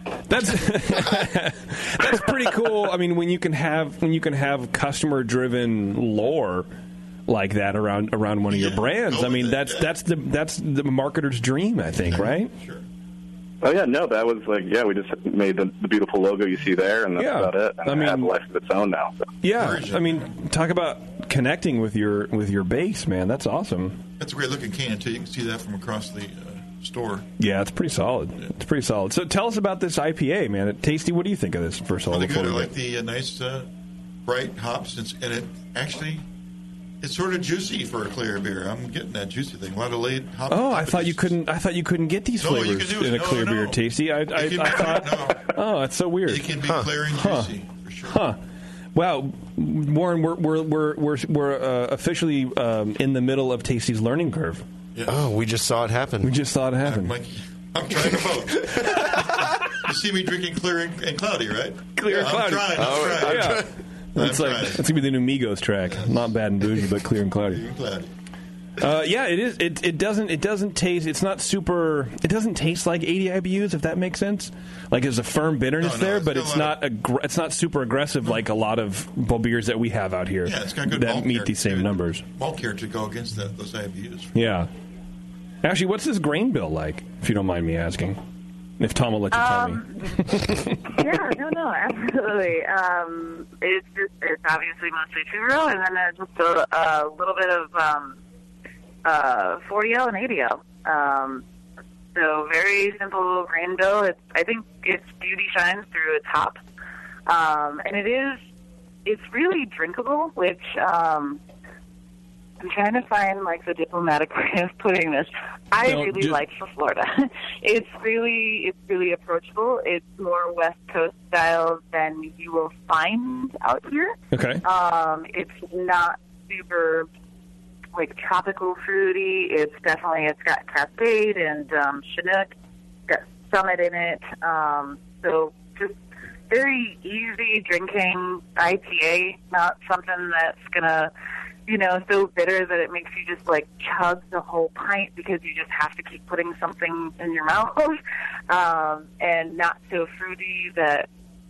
That's pretty cool. I mean, when you can have customer driven lore like that around one of your brands. I mean, that's the marketer's dream, I think, right? Sure. Oh yeah, no, that was like we just made the beautiful logo you see there, and that's about it. And it has a life of its own now. So. Yeah, I mean, talk about connecting with your base, man. That's awesome. That's a great looking can too. You can see that from across the store. Yeah, it's pretty solid. Yeah. It's pretty solid. So tell us about this IPA, man. Tasty, what do you think of this? First of all, really good. I like the nice bright hops, and it actually. It's sort of juicy for a clear beer. I'm getting that juicy thing. A lot of late hop. Oh, I thought you couldn't get these flavors in a clear beer, Tasty. I thought. Oh, that's so weird. It can be clear and juicy for sure. Huh. Wow, Warren, we're officially in the middle of Tasty's learning curve. Yes. Oh, we just saw it happen. I'm trying to vote. You see me drinking clear and cloudy, right? Clear and cloudy. I'm trying. Yeah. It's gonna be the new Migos track. Not bad and bougie, but clear and cloudy. Yeah, it is. It doesn't taste. It's not super. It doesn't taste like 80 IBUs, if that makes sense. Like there's a firm bitterness there, but it's not. It's not super aggressive like a lot of beers that we have out here. Yeah, it's got good that meet these same numbers. Malt character to go against those IBUs. Yeah. Actually, what's this grain bill like? If you don't mind me asking. If Tom will let you tell me. Yeah, no, absolutely. It's obviously mostly two-row, and then there's just a little bit of 40L and 80L. So very simple grain bill. I think its beauty shines through its hop. And it's really drinkable, which I'm trying to find like the diplomatic way of putting this. I really like for Florida. It's really approachable. It's more West Coast style than you will find out here. Okay. It's not super like tropical fruity. It's got Cascade and Chinook. Got Summit in it. So just very easy drinking IPA. Not something that's gonna so bitter that it makes you just like chug the whole pint because you just have to keep putting something in your mouth, and not so fruity that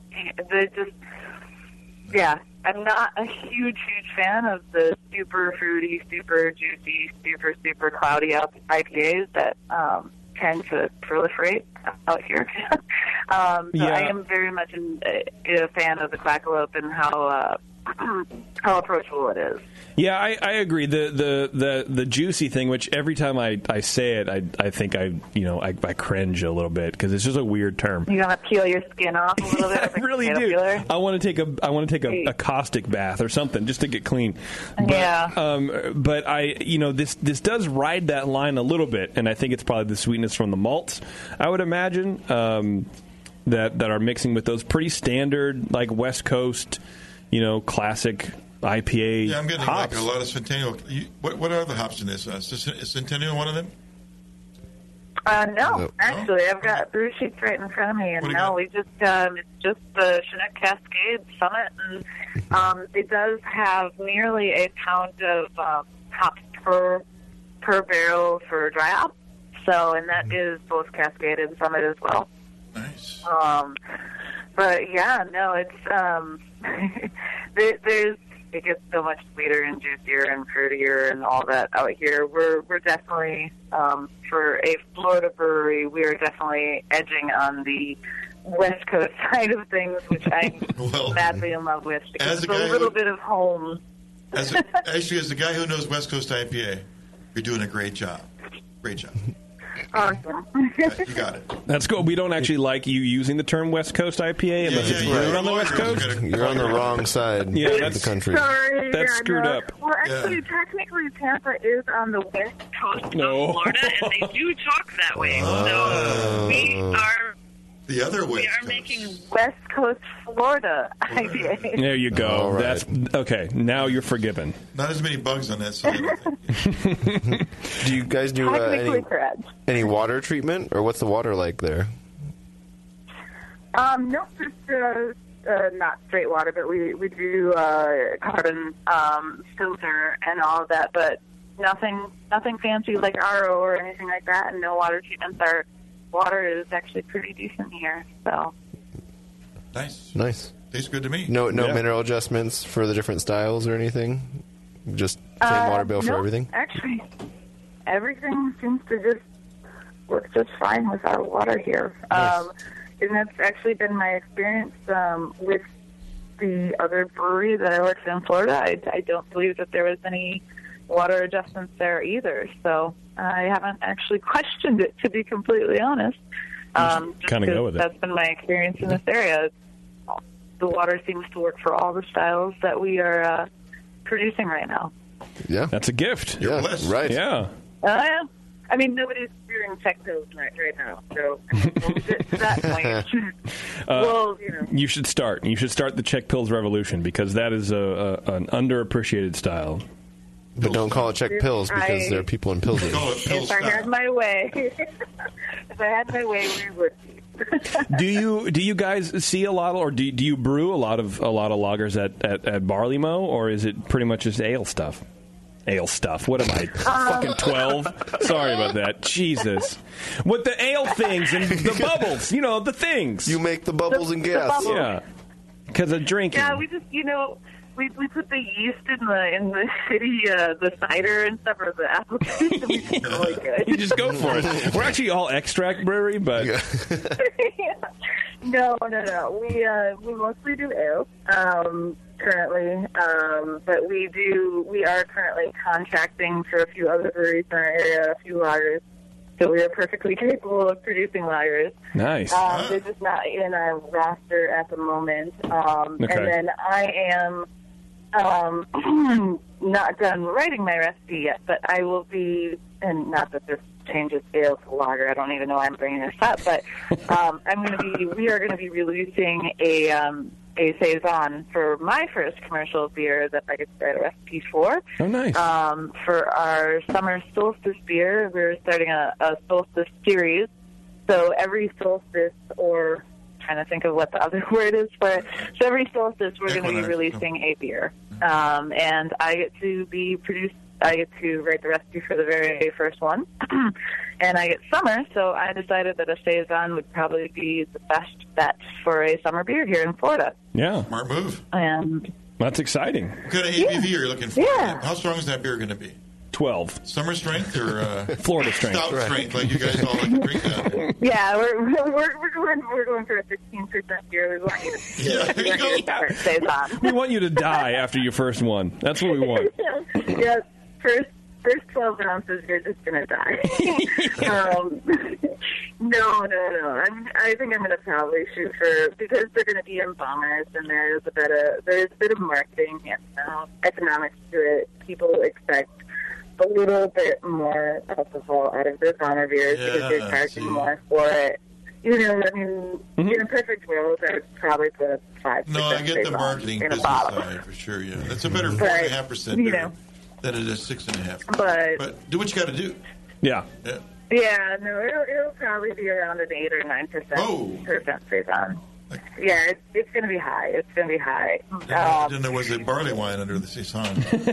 I'm not a huge fan of the super fruity, super juicy, super cloudy IPAs that tend to proliferate out here. I am very much a fan of the Quackalope and how approachable it is. Yeah, I agree. The juicy thing, which every time I say it, I think I cringe a little bit because it's just a weird term. You gotta peel your skin off a little bit. I really do. Peeler. I want to take a caustic bath or something just to get clean. But, but this does ride that line a little bit, and I think it's probably the sweetness from the malts. I would imagine that are mixing with those pretty standard like West Coast, classic IPA. Yeah, I'm getting hops. like a lot of Centennial. What are the hops in this? Is Centennial one of them? No, actually, I've got brew sheets right in front of me, and we just it's just the Chinook Cascade Summit, and it does have nearly a pound of hops per barrel for dry hop. So, and that is both Cascade and Summit as well. Nice. But yeah, no, it's it gets so much sweeter and juicier and fruitier and all that out here. We're definitely for a Florida brewery, we are definitely edging on the West Coast side of things, which I'm madly in love with because it's a little bit of home. Actually, as the guy who knows West Coast IPA, you're doing a great job. Great job. Awesome. You got it. That's cool. We don't actually like you using the term West Coast IPA unless it's brewed on the West Coast. You're on the wrong side of the country. Sorry, that's screwed up. Well, actually, technically, Tampa is on the West Coast of Florida, and they do talk that way. So we are the other way. We are making West Coast Florida IPA. There you go. All right. That's okay. Now you're forgiven. Not as many bugs on that side. Do you guys do any water treatment, or what's the water like there? No, just not straight water, but we do carbon filter and all of that, but nothing fancy like RO or anything like that, and no water treatments. Our water is actually pretty decent here, so. Nice. Tastes good to me. No mineral adjustments for the different styles or anything? Just same water bill for everything? Actually, everything seems to just work just fine with our water here. Nice. And that's actually been my experience with the other brewery that I worked in Florida. I don't believe that there was any water adjustments there either, so I haven't actually questioned it, to be completely honest. Kind of go with it. That's been my experience in this area. The water seems to work for all the styles that we are producing right now. Yeah. That's a gift. You're blessed. Right. Yeah. I mean, nobody's doing Czech Pills right now, so we'll get to that point. Well, You should start. You should start the Czech Pills revolution because that is an underappreciated style. But don't call it Czech Pills because there are people in pills. If I had my way, we would. Do you guys see a lot, or do you brew a lot of lagers at Barley Mow, or is it pretty much just ale stuff? Ale stuff. What am I? Fucking 12? Sorry about that. Jesus. With the ale things and the bubbles, the things. You make the bubbles and gas. Yeah. Because of drinking. Yeah, we just we put the yeast in the shitty the cider and stuff, or the apple juice, and we just really good. You just go for it. We're actually all extract brewery, but No. We mostly do ale currently, but we are currently contracting for a few other breweries in our area, a few lagers. So we are perfectly capable of producing lagers. Nice. They're just not in our roster at the moment. And then I am not done writing my recipe yet, but I will be, and not that this changes ale to lager, I don't even know why I'm bringing this up, but we are going to be releasing a saison for my first commercial beer that I get to write a recipe for. Oh, nice. For our summer solstice beer, we're starting a solstice series. So every solstice, or trying to think of what the other word is for it. So every solstice, we're going to be releasing a beer. and I get to write the recipe for the very first one. And I get summer, so I decided that a Saison would probably be the best bet for a summer beer here in Florida. Yeah. Smart move. And that's exciting. What kind of ABV are you looking for? Yeah. How strong is that beer going to be? 12. Summer strength or Florida strength? Stout strength, like you guys all like to drink that. yeah, we're going for a 15% beer. We want you to start Saison. We want you to die after your first one. That's what we want. Yeah, first 12 ounces, you're just going to die. No. I think I'm going to probably shoot for, because they're going to be in bombers, and there's a bit of marketing and economics to it. People expect a little bit more alcohol out of their bomber beers because they're charging more for it. You know, I mean, in a perfect world, I would probably put 5%. No, I get the marketing business side for sure. Yeah, that's a better 4.5% beer than it is 6.5%. But do what you got to do. Yeah. Yeah, no, it'll probably be around an 8 or 9% Saison. Yeah, it's going to be high. It's going to be high. Then there was a barley wine under the Saison.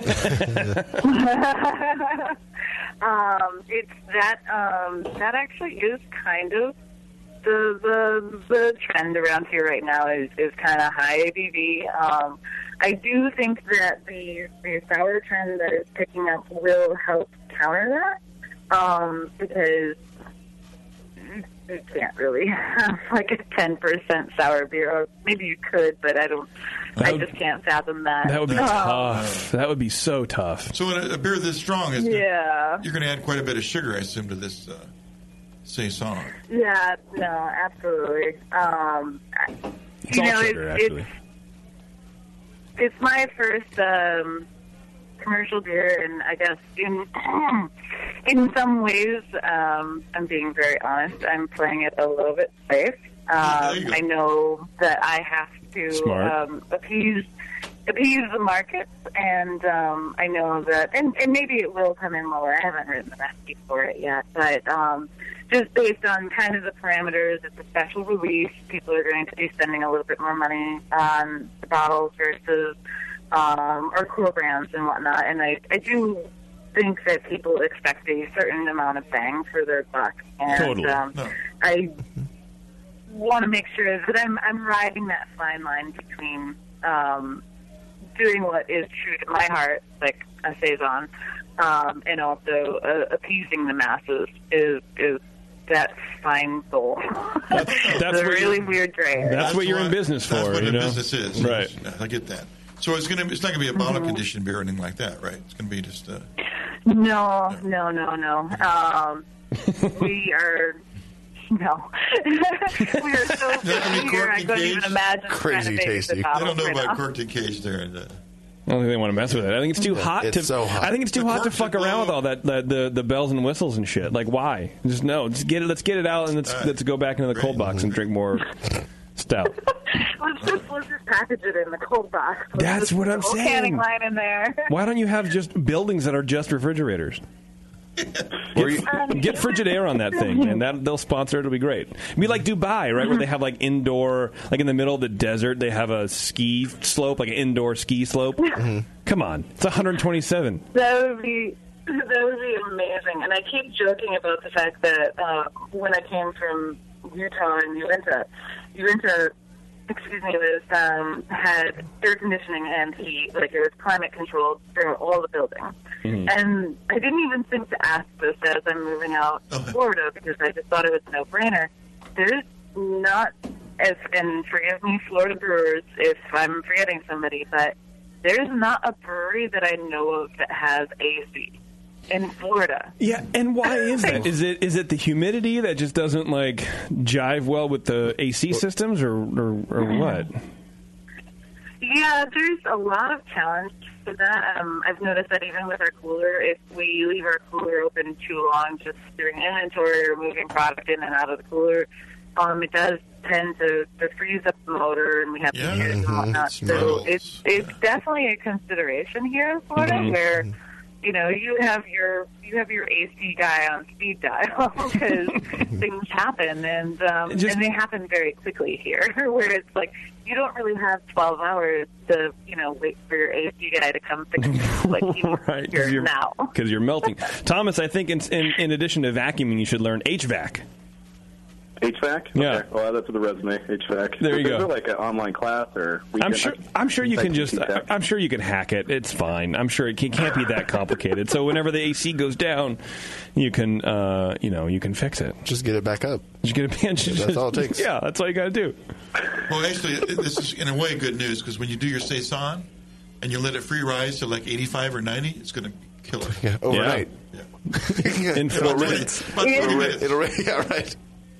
It's that actually is kind of the trend around here right now is kind of high ABV. I do think that the sour trend that is picking up will help counter that, because you can't really have like a 10% sour beer. Or maybe you could, but I just can't fathom that. That would be tough. That would be so tough. So a beer this strong, you're going to add quite a bit of sugar, I assume, to this Saison. Yeah, no, absolutely. It's all sugar, actually. It's my first commercial beer, and I guess in some ways, I'm being very honest, I'm playing it a little bit safe. I know that I have to appease the market, and I know that, and maybe it will come in lower. I haven't written the recipe for it yet, but just based on kind of the parameters, it's a special release. People are going to be spending a little bit more money on the bottles versus or core brands and whatnot, and I do think that people expect a certain amount of bang for their buck, and totally. I want to make sure that I'm riding that fine line between doing what is true to my heart, like a Saison, and also appeasing the masses is that fine goal. That's a really weird drink. That's what you're in business for. That's what the business is. Right. I get that. So it's not going to be a bottle conditioned beer or anything like that, right? It's going to be just No. We are. No. We are so busy here, I couldn't even imagine. Crazy tasty. I don't know about corked and caged there. I don't think they want to mess with it. I think it's too hot. So hot. I think it's too hot to fuck around with all that the bells and whistles and shit. Like, why? Just no. Just get it. Let's get it out, and let's go back into the cold box and drink more stout. Let's just package it in the cold box. That's what I'm saying. Canning line in there. Why don't you have just buildings that are just refrigerators? Get Frigidaire on that thing, and they'll sponsor it. It'll be great. It'll be like Dubai, right, where they have like indoor, like in the middle of the desert, they have a ski slope, like an indoor ski slope. Come on, it's 127. That would be amazing. And I keep joking about the fact that when I came from Utah and Uinta, had air conditioning and heat, like it was climate controlled through all the buildings. And I didn't even think to ask this as I'm moving out to Florida, because I just thought it was a no-brainer. There's not, and forgive me, Florida brewers, if I'm forgetting somebody, but there's not a brewery that I know of that has AC in Florida. Yeah, and why is that? Is it the humidity that just doesn't like jive well with the AC systems, or what? Yeah, there's a lot of challenge to that. I've noticed that even with our cooler, if we leave our cooler open too long, just during inventory or moving product in and out of the cooler, it does tend to freeze up the motor, and we have to heat it and whatnot. So it's definitely a consideration here in Florida, where you know you have your AC guy on speed dial because things happen, and they happen very quickly here. Where it's like you don't really have 12 hours to, wait for your AC guy to come fix it like right, you're now. Because you're melting. Thomas, I think in addition to vacuuming, you should learn HVAC. HVAC? Yeah. Okay. Well, that's for the resume. HVAC. There you go. Is there like an online class or? I'm sure you can just. I'm sure you can hack it. It's fine. I'm sure it can't be that complicated. So whenever the AC goes down, you can you can fix it. Just get it back up. Just get it. That's all it takes. Yeah, that's all you got to do. Well, actually, this is in a way good news because when you do your saison and you let it free rise to like 85 or 90, it's going to kill it. Yeah, overnight. Yeah. In 4 minutes. It'll yeah, right.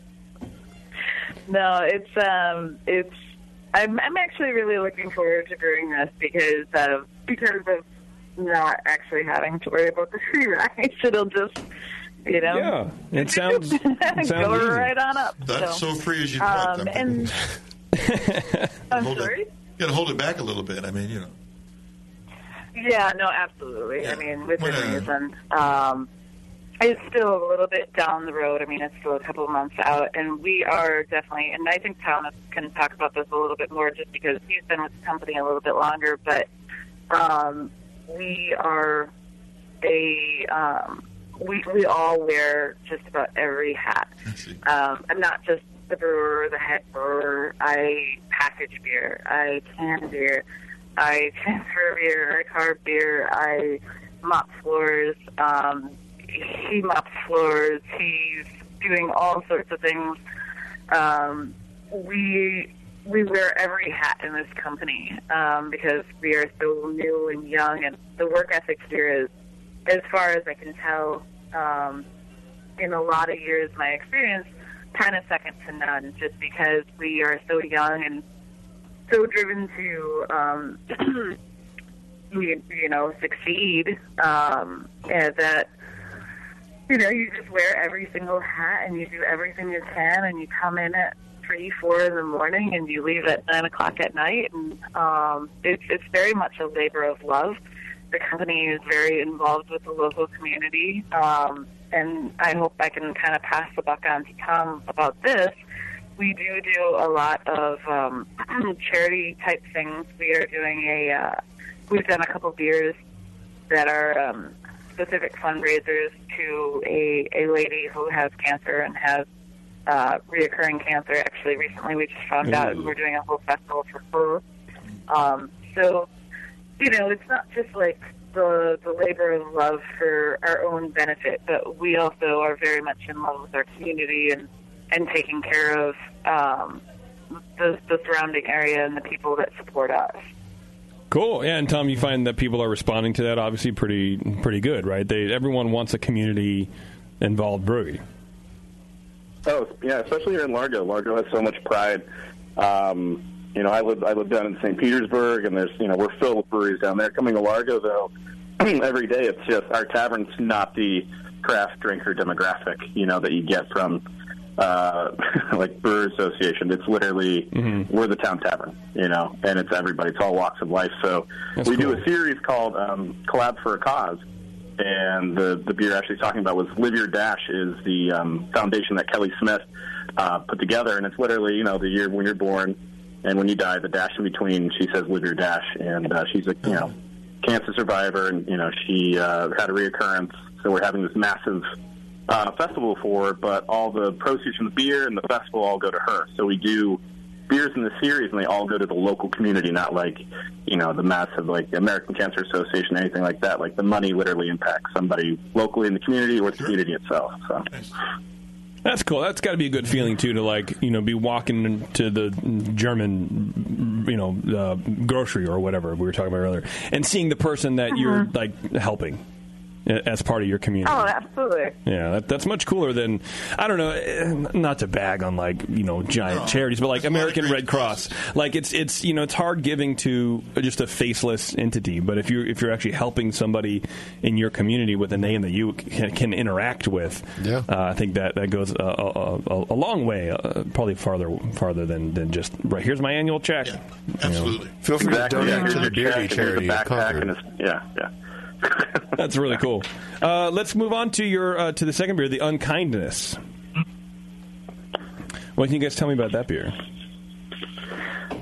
No, it's. I'm actually really looking forward to brewing this because of not actually having to worry about the free rise. It'll just, Yeah, it sounds go easy. right on up. That's so free as you want. And I'm sorry. You got to hold it back a little bit. I mean, Yeah, no, absolutely. Yeah. I mean, within reason. It's still a little bit down the road. I mean, it's still a couple of months out, and we are definitely, and I think Thomas can talk about this a little bit more just because he's been with the company a little bit longer, but we are we all wear just about every hat. I'm not just the brewer or the head brewer. I package beer. I can beer. I transfer beer. I carve beer. I mop floors. He mops floors. He's doing all sorts of things. We wear every hat in this company because we are so new and young, and the work ethic here is, as far as I can tell, in a lot of years, my experience, kind of second to none, just because we are so young and so driven to, succeed, and that, you just wear every single hat and you do everything you can, and you come in at 3, 4 in the morning and you leave at 9 o'clock at night, and it's very much a labor of love. The company is very involved with the local community, and I hope I can kind of pass the buck on to Tom about this. We do a lot of charity type things. We are doing we've done a couple beers that are specific fundraisers to a lady who has cancer and has reoccurring cancer. Actually, recently we just found out, and we're doing a whole festival for her. So, it's not just like the labor of love for our own benefit, but we also are very much in love with our community and taking care of the surrounding area and the people that support us. Cool. Yeah, and Tom, you find that people are responding to that obviously pretty good, right? Everyone wants a community-involved brewery. Oh, yeah, especially here in Largo. Largo has so much pride. I live down in St. Petersburg, and there's, we're filled with breweries down there. Coming to Largo, though, every day it's just, our tavern's not the craft drinker demographic, that you get from, like Brewer Association. It's literally, we're the town tavern, and it's everybody. It's all walks of life. So we do a series called Collab for a Cause, and the beer actually talking about was Live Your Dash is the foundation that Kelly Smith put together, and it's literally, the year when you're born and when you die, the dash in between. She says Live Your Dash, and she's a cancer survivor, and she had a reoccurrence. So we're having this massive festival for her, but all the proceeds from the beer and the festival all go to her. So we do beers in the series, and they all go to the local community, not like, the massive, like, American Cancer Association, anything like that. Like, the money literally impacts somebody locally in the community or the community itself. So that's cool. That's got to be a good feeling, too, to, be walking into the German, grocery or whatever we were talking about earlier, and seeing the person that you're, helping as part of your community. Oh, absolutely. Yeah, that's much cooler than, I don't know, not to bag on giant charities, but American Red Cross. It's hard giving to just a faceless entity, but if you're actually helping somebody in your community with a name that you can interact with, I think that goes a long way, probably farther than just right. Here's my annual check. Yeah, absolutely. Feel free to donate to the beer charity. Yeah. That's really cool. Let's move on to your to the second beer, the Unkindness. What can you guys tell me about that beer?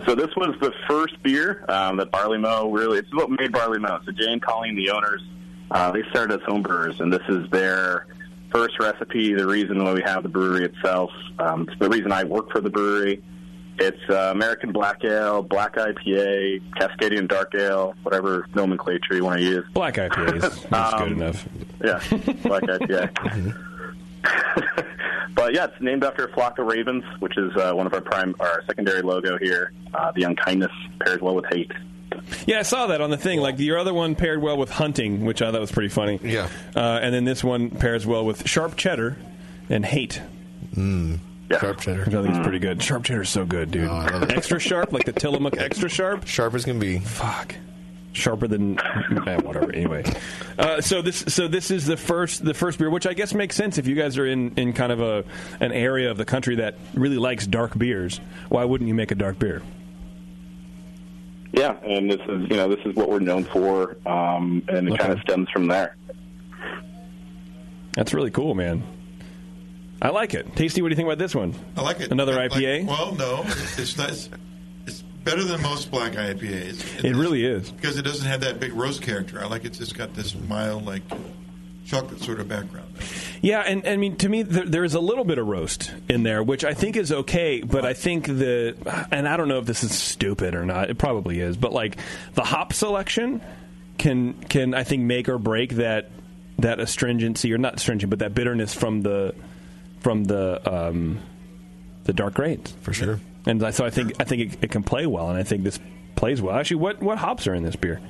So this was the first beer that Barley Mow it's what made Barley Mow. So Jay and Colleen, the owners, they started as home brewers, and this is their first recipe, the reason why we have the brewery itself. It's the reason I work for the brewery. It's American Black Ale, Black IPA, Cascadian Dark Ale, whatever nomenclature you want to use. Black IPA that's good enough. Yeah, Black IPA. But yeah, it's named after a flock of ravens, which is one of our secondary logo here. The unkindness pairs well with hate. Yeah, I saw that on the thing. Like your other one paired well with hunting, which I thought was pretty funny. Yeah. And then this one pairs well with sharp cheddar and hate. Yeah. Sharp cheddar. Which I think is pretty good. Sharp cheddar is so good, dude. Extra sharp, like the Tillamook extra sharp. Sharp as can be. Fuck. Sharper than whatever. Anyway, so this is the first beer, which I guess makes sense if you guys are in kind of an area of the country that really likes dark beers. Why wouldn't you make a dark beer? Yeah, and this is what we're known for, and it kind of stems from there. That's really cool, man. I like it. Tasty, what do you think about this one? I like it. Another IPA? Well, no, it's not. It's better than most black IPAs. It really is. Because it doesn't have that big roast character. I like it. It's got this mild, like, chocolate sort of background. Yeah, and I mean, to me, there is a little bit of roast in there, which I think is okay, but I think and I don't know if this is stupid or not, it probably is, but like the hop selection can I think make or break that astringency, or not astringent, but that bitterness from the dark grades. For sure. And so I think it can play well, and I think this plays well. Actually, what hops are in this beer?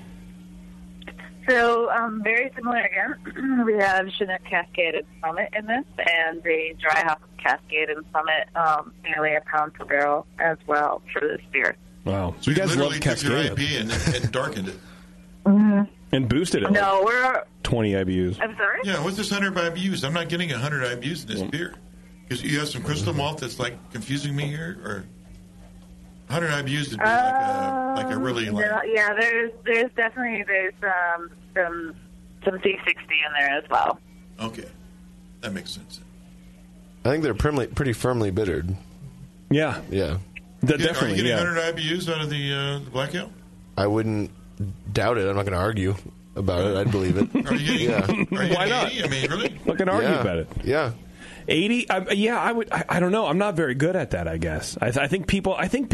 So, very similar again. We have Chinook, Cascade, and Summit in this, and the dry hop Cascade and Summit, nearly a pound per barrel as well for this beer. Wow. So you guys literally love took Cascade. your IPA and darkened it. Mm-hmm. And boosted it. No, we're 20 IBUs. I'm sorry? Yeah, what's this 100 IBUs? I'm not getting 100 IBUs in this beer. Because you have some crystal malt that's like confusing me here, or 100 IBUs would be like a really like. Yeah, there's definitely some C60 in there as well. Okay, that makes sense. I think they're pretty firmly bittered. Yeah, yeah. Definitely. Are you getting yeah. 100 IBUs out of the Black Ale? I wouldn't doubt it. I'm not going to argue about it. I'd believe it. Are you getting, yeah. are you Why getting not? 80? I mean, really? Not going to argue about it. Yeah. 80? Yeah, I would. I don't know. I'm not very good at that, I guess. I think people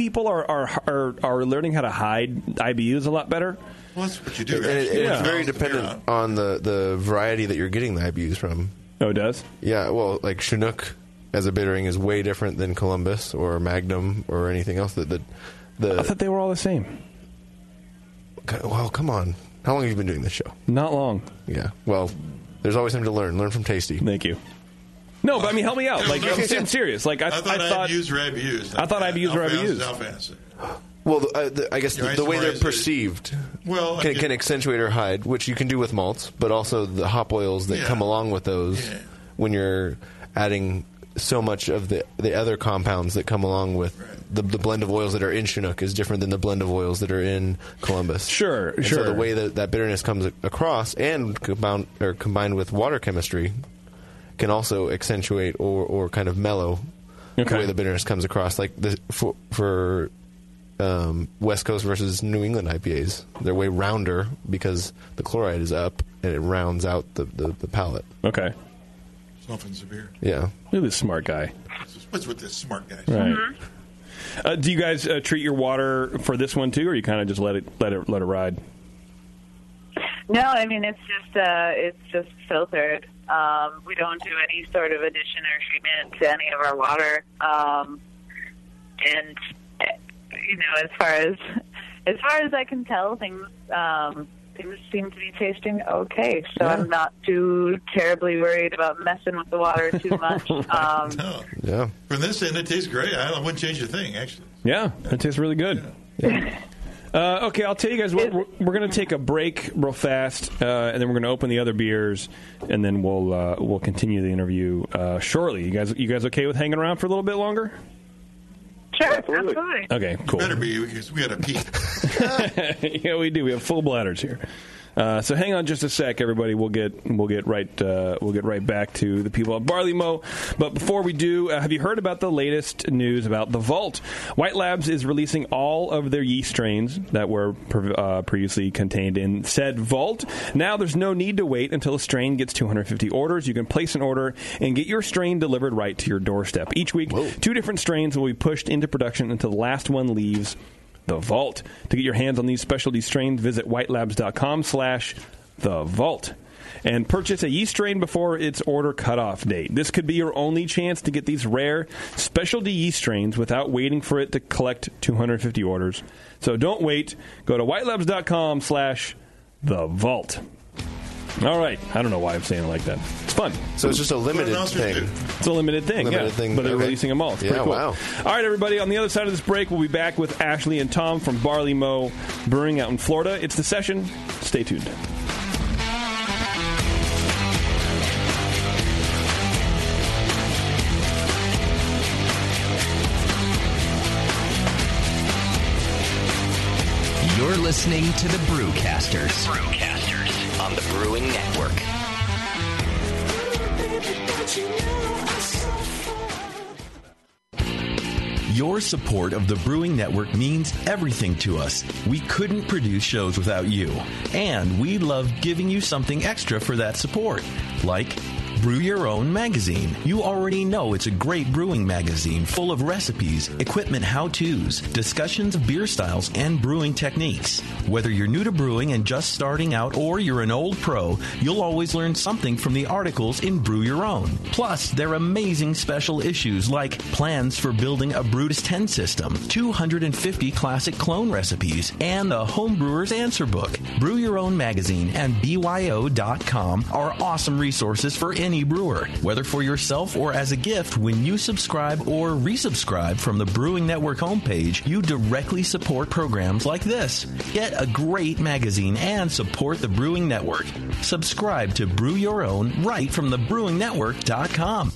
are learning how to hide IBUs a lot better. Well, that's what you do. And it's very dependent on the variety that you're getting the IBUs from. Oh, it does? Yeah, well, like Chinook as a bittering is way different than Columbus or Magnum or anything else. I thought they were all the same. Well, come on. How long have you been doing this show? Not long. Yeah. Well, there's always something to learn. Learn from Tasty. Thank you. No, but I mean, help me out. Like, I'm serious. Like, I thought IBUs were IBUs. I thought IBUs were IBUs. Alpha-acid. Well, I guess the way they're perceived can accentuate or hide, which you can do with malts, but also the hop oils that come along with those when you're adding so much of the other compounds that come along with the blend of oils that are in Chinook is different than the blend of oils that are in Columbus. Sure. So the way that bitterness comes across and combined with water chemistry can also accentuate or kind of mellow the way the bitterness comes across. Like for West Coast versus New England IPAs, they're way rounder because the chloride is up and it rounds out the palate. Okay. Softens the beer. Yeah. Look at this smart guy. What's with this smart guy? Right. Mm-hmm. Do you guys treat your water for this one too, or you kind of just let it ride? No, I mean it's just filtered. We don't do any sort of addition or treatment to any of our water. And you know, as far as I can tell, things seem to be tasting okay. So I'm not too terribly worried about messing with the water too much. No. Yeah. From this end, it tastes great. I wouldn't change a thing, actually. Yeah, it tastes really good. Yeah. Okay, I'll tell you guys what, we're going to take a break real fast, and then we're going to open the other beers, and then we'll continue the interview shortly. You guys okay with hanging around for a little bit longer? Sure, absolutely. Okay, cool. Better be, because we got to pee. Yeah, we do. We have full bladders here. So hang on just a sec, everybody. We'll get right back to the people at Barley Mow. But before we do, have you heard about the latest news about the Vault? White Labs is releasing all of their yeast strains that were previously contained in said Vault. Now there's no need to wait until a strain gets 250 orders. You can place an order and get your strain delivered right to your doorstep. Each week, 2 different strains will be pushed into production until the last one leaves the Vault. To get your hands on these specialty strains, visit whitelabs.com/the Vault and purchase a yeast strain before its order cutoff date. This could be your only chance to get these rare specialty yeast strains without waiting for it to collect 250 orders. So don't wait. Go to whitelabs.com/the Vault. All right. I don't know why I'm saying it like that. It's fun. So it's just a limited thing. It's a limited thing, But they're releasing them all. It's pretty cool. Wow. All right, everybody. On the other side of this break, we'll be back with Ashley and Tom from Barley Mow Brewing out in Florida. It's The Session. Stay tuned. You're listening to the Brewcasters. On the Brewing Network. Your support of the Brewing Network means everything to us. We couldn't produce shows without you. And we love giving you something extra for that support. Like Brew Your Own magazine. You already know it's a great brewing magazine full of recipes, equipment how-tos, discussions of beer styles, and brewing techniques. Whether you're new to brewing and just starting out or you're an old pro, you'll always learn something from the articles in Brew Your Own. Plus, there are amazing special issues like plans for building a Brutus 10 system, 250 classic clone recipes, and the Homebrewer's Answer Book. Brew Your Own magazine and BYO.com are awesome resources for any brewer, whether for yourself or as a gift. When you subscribe or resubscribe from the Brewing Network homepage, you directly support programs like this. Get a great magazine and support the Brewing Network. Subscribe to Brew Your Own right from thebrewingnetwork.com.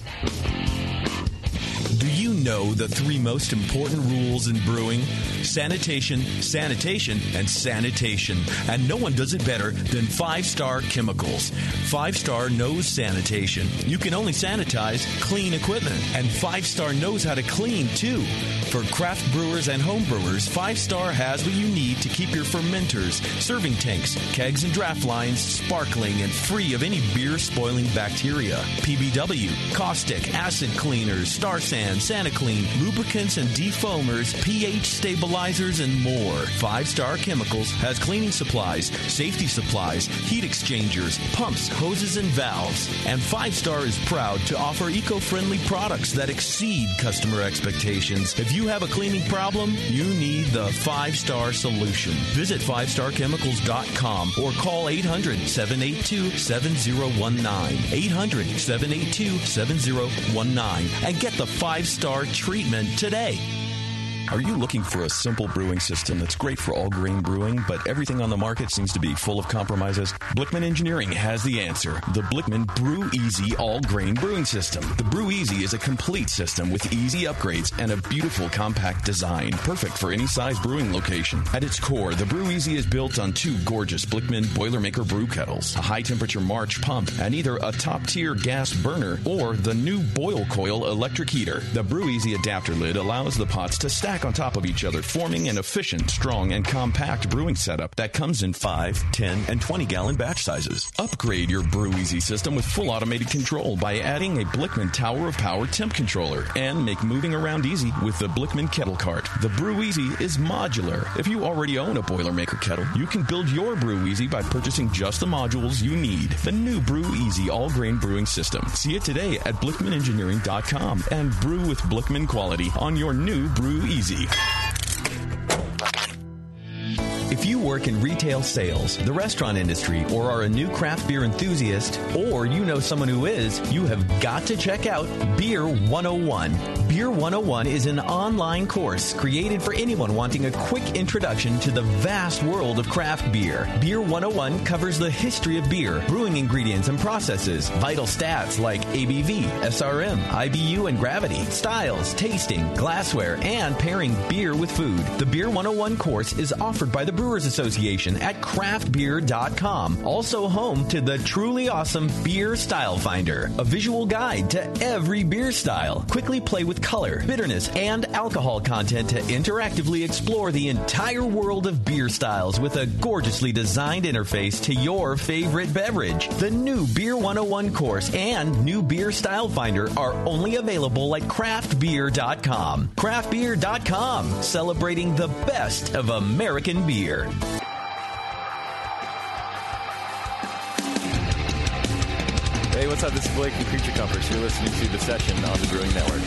Do you know the 3 most important rules in brewing? Sanitation, sanitation, and sanitation. And no one does it better than 5-Star Chemicals. 5-Star knows sanitation. You can only sanitize clean equipment. And 5-Star knows how to clean, too. For craft brewers and home brewers, 5-Star has what you need to keep your fermenters, serving tanks, kegs, and draft lines sparkling and free of any beer-spoiling bacteria. PBW, caustic, acid cleaners, Star San, SaniClean, lubricants and defoamers, pH stabilizers, and more. 5-Star Chemicals has cleaning supplies, safety supplies, heat exchangers, pumps, hoses, and valves. And 5-Star is proud to offer eco-friendly products that exceed customer expectations. If you have a cleaning problem, you need the 5-Star solution. Visit 5starchemicals.com or call 800-782-7019. 800-782-7019 and get the 5-Star treatment today. Are you looking for a simple brewing system that's great for all grain brewing, but everything on the market seems to be full of compromises? Blickman Engineering has the answer. The Blickman Brew Easy All Grain Brewing System. The Brew Easy is a complete system with easy upgrades and a beautiful compact design, perfect for any size brewing location. At its core, the Brew Easy is built on 2 gorgeous Blickman Boilermaker brew kettles, a high-temperature March pump, and either a top-tier gas burner or the new Boil Coil electric heater. The Brew Easy adapter lid allows the pots to stack on top of each other, forming an efficient, strong, and compact brewing setup that comes in 5, 10, and 20-gallon batch sizes. Upgrade your Brew Easy system with full automated control by adding a Blickman Tower of Power temp controller, and make moving around easy with the Blickman Kettle Cart. The Brew Easy is modular. If you already own a Boilermaker kettle, you can build your Brew Easy by purchasing just the modules you need. The new Brew Easy all-grain brewing system. See it today at BlickmanEngineering.com and brew with Blickman quality on your new Brew Easy. If you work in retail sales, the restaurant industry, or are a new craft beer enthusiast, or you know someone who is, you have got to check out Beer 101. Beer 101 is an online course created for anyone wanting a quick introduction to the vast world of craft beer. Beer 101 covers the history of beer, brewing ingredients and processes, vital stats like ABV, SRM, IBU, and gravity, styles, tasting, glassware, and pairing beer with food. The Beer 101 course is offered by the Brewers Association Association at craftbeer.com. Also home to the truly awesome Beer Style Finder, a visual guide to every beer style. Quickly play with color, bitterness, and alcohol content to interactively explore the entire world of beer styles with a gorgeously designed interface to your favorite beverage. The new Beer 101 course and new Beer Style Finder are only available at craftbeer.com. Craftbeer.com, celebrating the best of American beer. Hey, what's up? This is Blake from Creature Comforts. You're listening to The Session on the Brewing Network.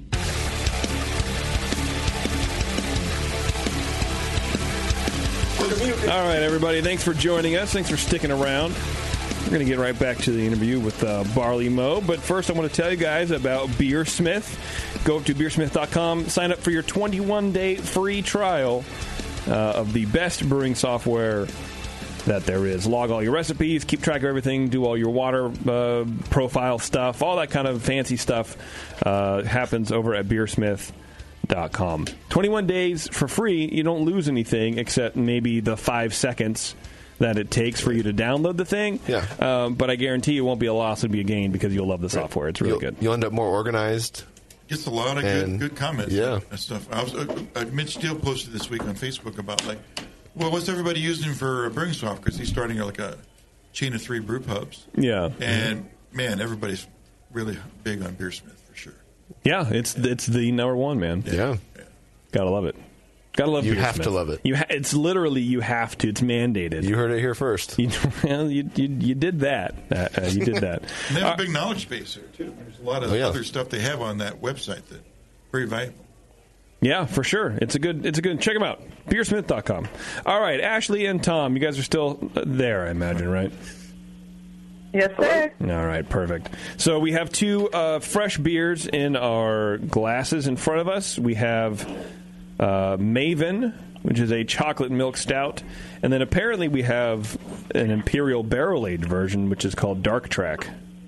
All right, everybody. Thanks for joining us. Thanks for sticking around. We're going to get right back to the interview with Barley Mo. But first, I want to tell you guys about Beersmith. Go to beersmith.com. Sign up for your 21-day free trial of the best brewing software that there is. Log all your recipes, keep track of everything, do all your water profile stuff, all that kind of fancy stuff happens over at beersmith.com. 21 days for free. You don't lose anything except maybe the 5 seconds that it takes for you to download the thing. Yeah. But I guarantee it won't be a loss, it'll be a gain because you'll love the software. It's really good. You'll end up more organized. Gets a lot of good comments. Yeah. And stuff. Mitch Steele posted this week on Facebook about what's everybody using for brewing software? Because he's starting like a chain of 3 brew pubs. Yeah. And man, everybody's really big on Beersmith for sure. Yeah, it's the number one, man. Yeah. Gotta love it. Gotta love You Beersmith. have to love it. It's literally you have to. It's mandated. You heard it here first. You did that. You did that. And they have a big knowledge base there, too. There's a lot of other stuff they have on that website that's very valuable. Yeah, for sure. It's a good. Check them out. Beersmith.com. All right, Ashley and Tom, you guys are still there, I imagine, right? Yes, sir. All right, perfect. So we have 2 fresh beers in our glasses in front of us. We have Maven, which is a chocolate milk stout, and then apparently we have an Imperial barrel-aged version, which is called Dark Track.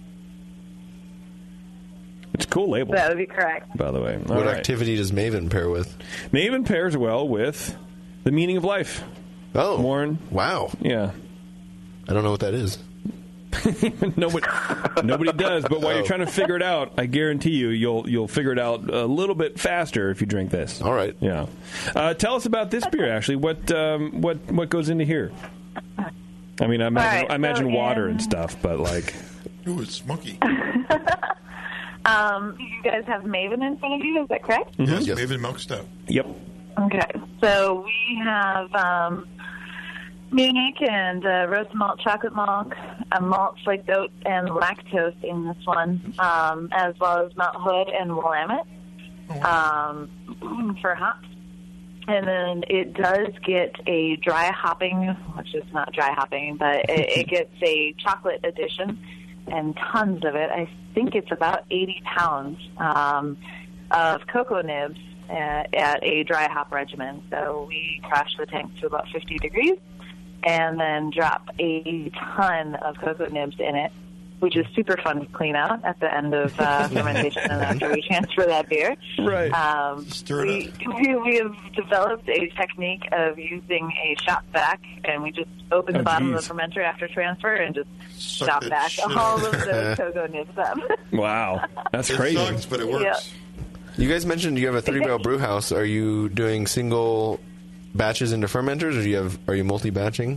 It's a cool label. That would be correct. By the way. What activity does Maven pair with? Maven pairs well with The Meaning of Life. Oh. Warren. Wow. Yeah. I don't know what that is. Nobody does, but while you're trying to figure it out, I guarantee you'll figure it out a little bit faster if you drink this. All right. Yeah. Tell us about this beer, Ashley. What goes into here? I mean, I imagine water and stuff, but like... Ooh, it's smoky. You guys have Maven in front of you, is that correct? Mm-hmm. Yes, Maven milk stout. Yep. Okay, so we have Munich and roast malt, chocolate malt, malt flaked oat, and lactose in this one, as well as Mount Hood and Willamette for hops. And then it does get a dry hopping, which is not dry hopping, but it gets a chocolate edition and tons of it. I think it's about 80 pounds of cocoa nibs at a dry hop regimen. So we crash the tank to about 50 degrees and then drop a ton of cocoa nibs in it, which is super fun to clean out at the end of fermentation and after we transfer that beer. Right. We have developed a technique of using a shop vac, and we just open the bottom of the fermenter after transfer and just shop back all of the cocoa nibs up. Wow. That's crazy. It sucks, but it works. Yeah. You guys mentioned you have a 30-barrel brew house. Are you doing single batches into fermenters, or are you multi-batching?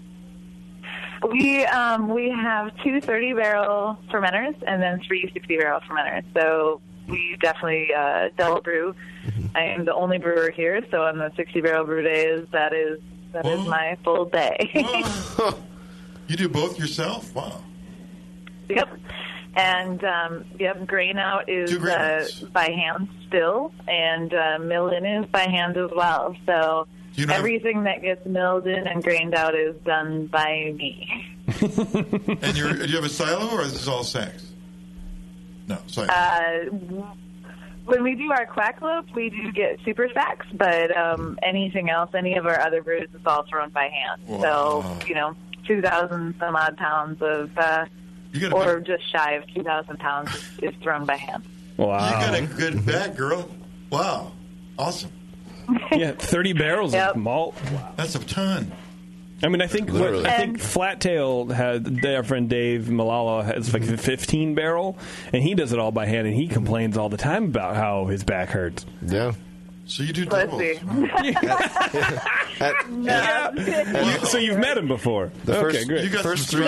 We have 2 30-barrel fermenters and then 3 60-barrel fermenters. So we definitely double brew. I am the only brewer here, so on the 60-barrel brew days, that is my full day. You do both yourself? Wow. Yep. And grain out is by hand still, and mill in is by hand as well. So everything that gets milled in and grained out is done by me. And do you have a silo, or is this all sacks? No, silo. When we do our quackalope, we do get super sacks, but anything else, any of our other brews, is all thrown by hand. Wow. So, 2,000 some odd pounds of, or just shy of 2,000 pounds is thrown by hand. Wow. You got a good bag, girl. Wow. Awesome. Yeah, 30 barrels of malt. Wow. That's a ton. I mean, I think Flat Tail had our friend Dave Malala has like a 15 barrel, and he does it all by hand, and he complains all the time about how his back hurts. Yeah. So you do doubles. So you've met him before. Okay, great. You got first some 3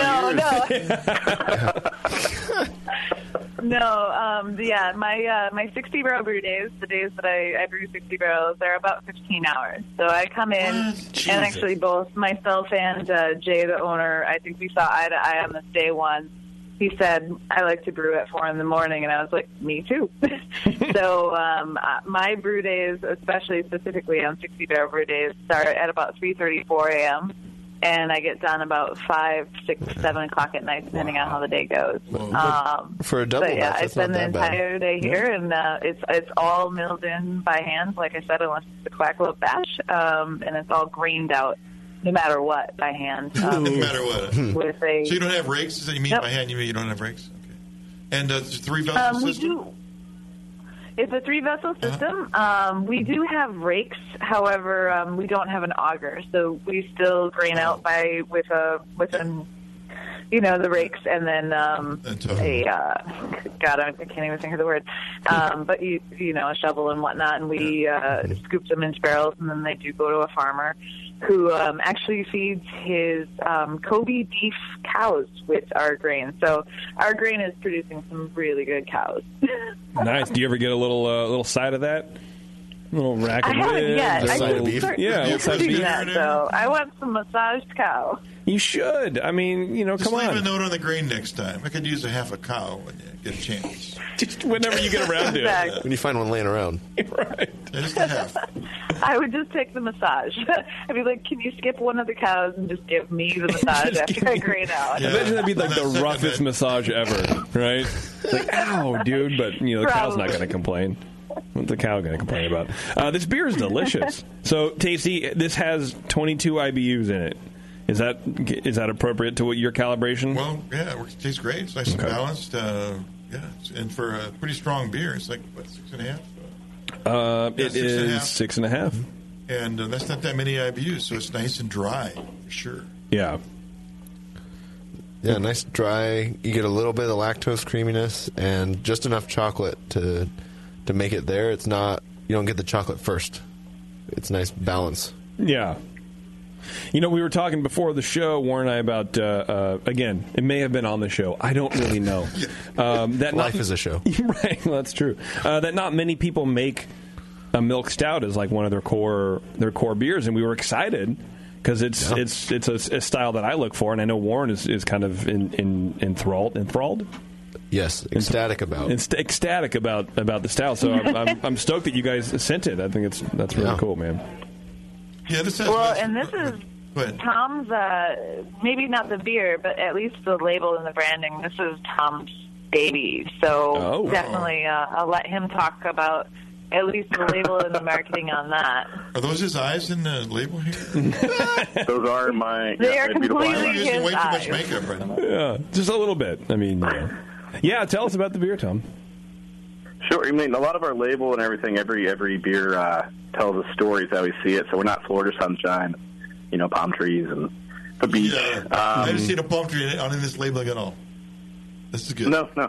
years. My 60 barrel brew days, the days that I brew 60 barrels, they're about 15 hours. So I come in, and actually both myself and Jay, the owner, I think we saw eye to eye on this day one. He said, I like to brew at 4 in the morning, and I was like, me too. So my brew days, specifically on 60 barrel brew days, start at about 3:34 a.m., and I get done about 5, 6, 7 o'clock at night, depending on how the day goes. For a double, but yeah, I spend the entire day here, and it's all milled in by hand, like I said, unless it's a Quackalope batch, and it's all grained out, no matter what, by hand. No matter what. With a, so you don't have rakes? Is that you mean by hand? You mean you don't have rakes? Okay. And it's a 3-vessel system? We do. It's a 3-vessel system. We do have rakes. However, we don't have an auger, so we still grain out with the rakes, and then God, I can't even think of the word. But a shovel and whatnot, and we scoop them into barrels, and then they do go to a farmer who actually feeds his Kobe beef cows with our grain. So our grain is producing some really good cows. Nice. Do you ever get a little side of that? A little rack of I haven't yet. side of beef? Yeah, a little side of beef. So I want some massaged cow. You should. I mean, Just come on. leave a note on the grain next time. I could use a half a cow when you get a chance. Just whenever you get around to Exactly. it. When you find one laying around. Right. Just a half. I would just take the massage. I'd be like, can you skip one of the cows and just give me the massage after I grain out? I imagine that'd be like the roughest massage ever, right? It's like, ow, dude, but the cow's not going to complain. What's the cow going to complain about? This beer is delicious. So, Tasty, this has 22 IBUs in it. Is that appropriate to your calibration? Well, yeah, it tastes great. It's nice and balanced. And for a pretty strong beer, it's like, what, 6.5? It is 6.5. And that's not that many IBUs, so it's nice and dry, for sure. Yeah. Yeah, nice dry. You get a little bit of lactose creaminess and just enough chocolate to make it there. It's not, you don't get the chocolate first. It's nice balance. Yeah. We were talking before the show, Warren and I, about, again, it may have been on the show. I don't really know. That Life is a show. Right, well, that's true. That not many people make a milk stout as like one of their core beers, and we were excited because it's a style that I look for, and I know Warren is kind of enthralled. Yes, ecstatic about the style. So I'm stoked that you guys sent it. I think that's really cool, man. Yeah, this has and this is Tom's, maybe not the beer, but at least the label and the branding. This is Tom's baby. So definitely I'll let him talk about at least the label and the marketing on that. Are those his eyes in the label here? Those are my They are beautiful completely eyes. his Using way too much eyes. makeup right now. Yeah, just a little bit. I mean, yeah. Tell us about the beer, Tom. Sure. I mean, a lot of our label and everything, every beer tells a story as how we see it. So we're not Florida sunshine, palm trees and the beach. Yeah. I didn't see the palm tree on this labeling at all. This is good. No.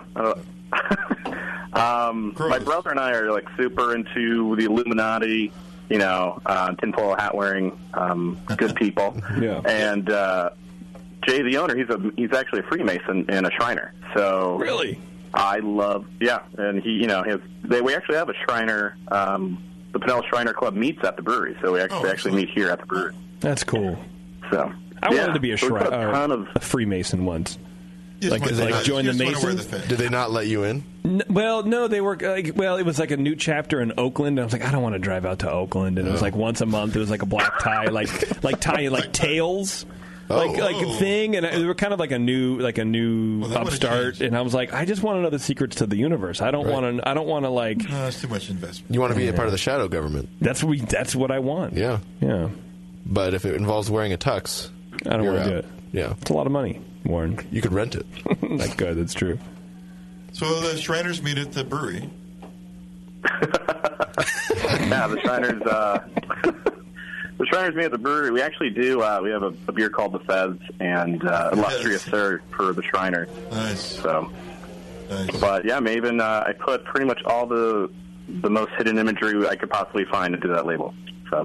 My brother and I are like super into the Illuminati, tinfoil hat wearing, good people. Yeah. And Jay, the owner, he's actually a Freemason and a Shriner. So really. I love, and he, we actually have a Shriner. The Pinellas Shriner Club meets at the brewery, so we actually meet here at the brewery. That's cool. So I wanted to be a Freemason once. Yes, like join the Masons. Did they not let you in? No, they were it was like a new chapter in Oakland. I was like, I don't want to drive out to Oakland, and it was like once a month. It was like a black tie, like tails. Thing, and they were kind of like a new upstart, and I was like, I just want to know the secrets to the universe. I don't want to like. No, it's too much investment. You want to be a part of the shadow government. That's what I want. Yeah. Yeah. But if it involves wearing a tux, I don't want to do it. Yeah, it's a lot of money, Warren. You could rent it. That's good. That's true. So the Shriners meet at the brewery. Yeah, the Shriners. The Shriners Me at the brewery, we actually do. We have a beer called the Fez and Illustrious Sir for the Shriners. Nice. So, but yeah, Maven, I put pretty much all the most hidden imagery I could possibly find into that label. So,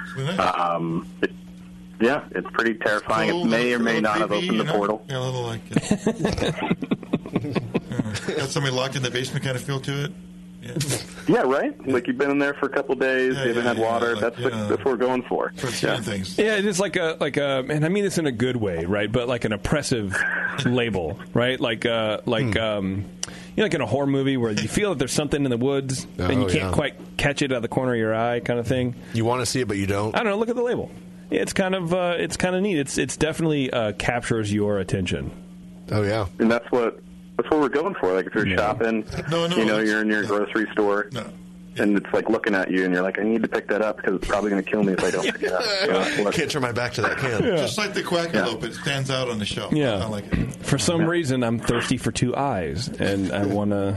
it's pretty terrifying. It may or may not have opened the portal. Yeah, a little like got somebody locked in the basement kind of feel to it. Yeah, right? Like you've been in there for a couple days, you haven't had water. That's what we're going for. Things. Yeah, it is like a, and I mean this in a good way, right? But like an oppressive label, right? Like like in a horror movie where you feel that there's something in the woods and you can't quite catch it out of the corner of your eye, kind of thing. You want to see it, but you don't. I don't know. Look at the label. It's kind of neat. It's definitely captures your attention. Oh yeah, and that's what we're going for. Like if you're shopping, you're in your grocery store, and it's like looking at you, and you're like, I need to pick that up because it's probably going to kill me if I don't pick it up. I can't turn my back to that can. Just like the Quackalope, it stands out on the shelf. Yeah. I like it. For some reason, I'm thirsty for two eyes, and I want to.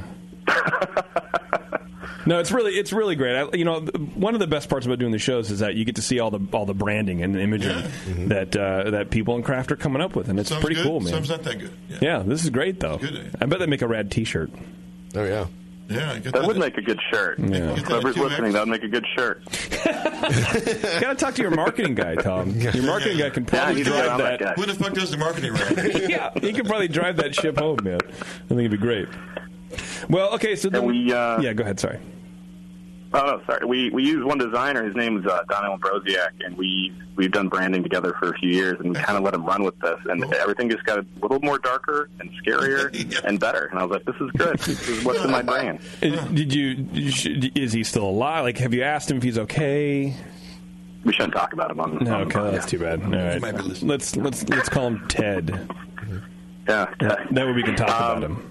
No, it's really great. One of the best parts about doing the shows is that you get to see all the branding and imagery that people in craft are coming up with, and it's pretty cool, man. Some's not that good. Yeah, this is great though. I bet they make a rad T-shirt. Oh yeah. Yeah, that would make a good shirt. Yeah. Whoever's listening, that would make a good shirt. You got to talk to your marketing guy, Tom. Your marketing guy can probably drive that. Who the fuck does the marketing right? Yeah, he can probably drive that ship home, man. I think it'd be great. Well, okay, so then yeah, go ahead. Sorry. Oh, no, sorry. We use one designer. His name is Don Ambrosiak, and we've done branding together for a few years, and we kind of let him run with this, and everything just got a little more darker and scarier and better. And I was like, this is good. This is what's in my brand. Is he still alive? Like, have you asked him if he's okay? We shouldn't talk about him on the No, okay, that's too bad. All right. Let's call him Ted. Yeah, Ted. That way we can talk about him.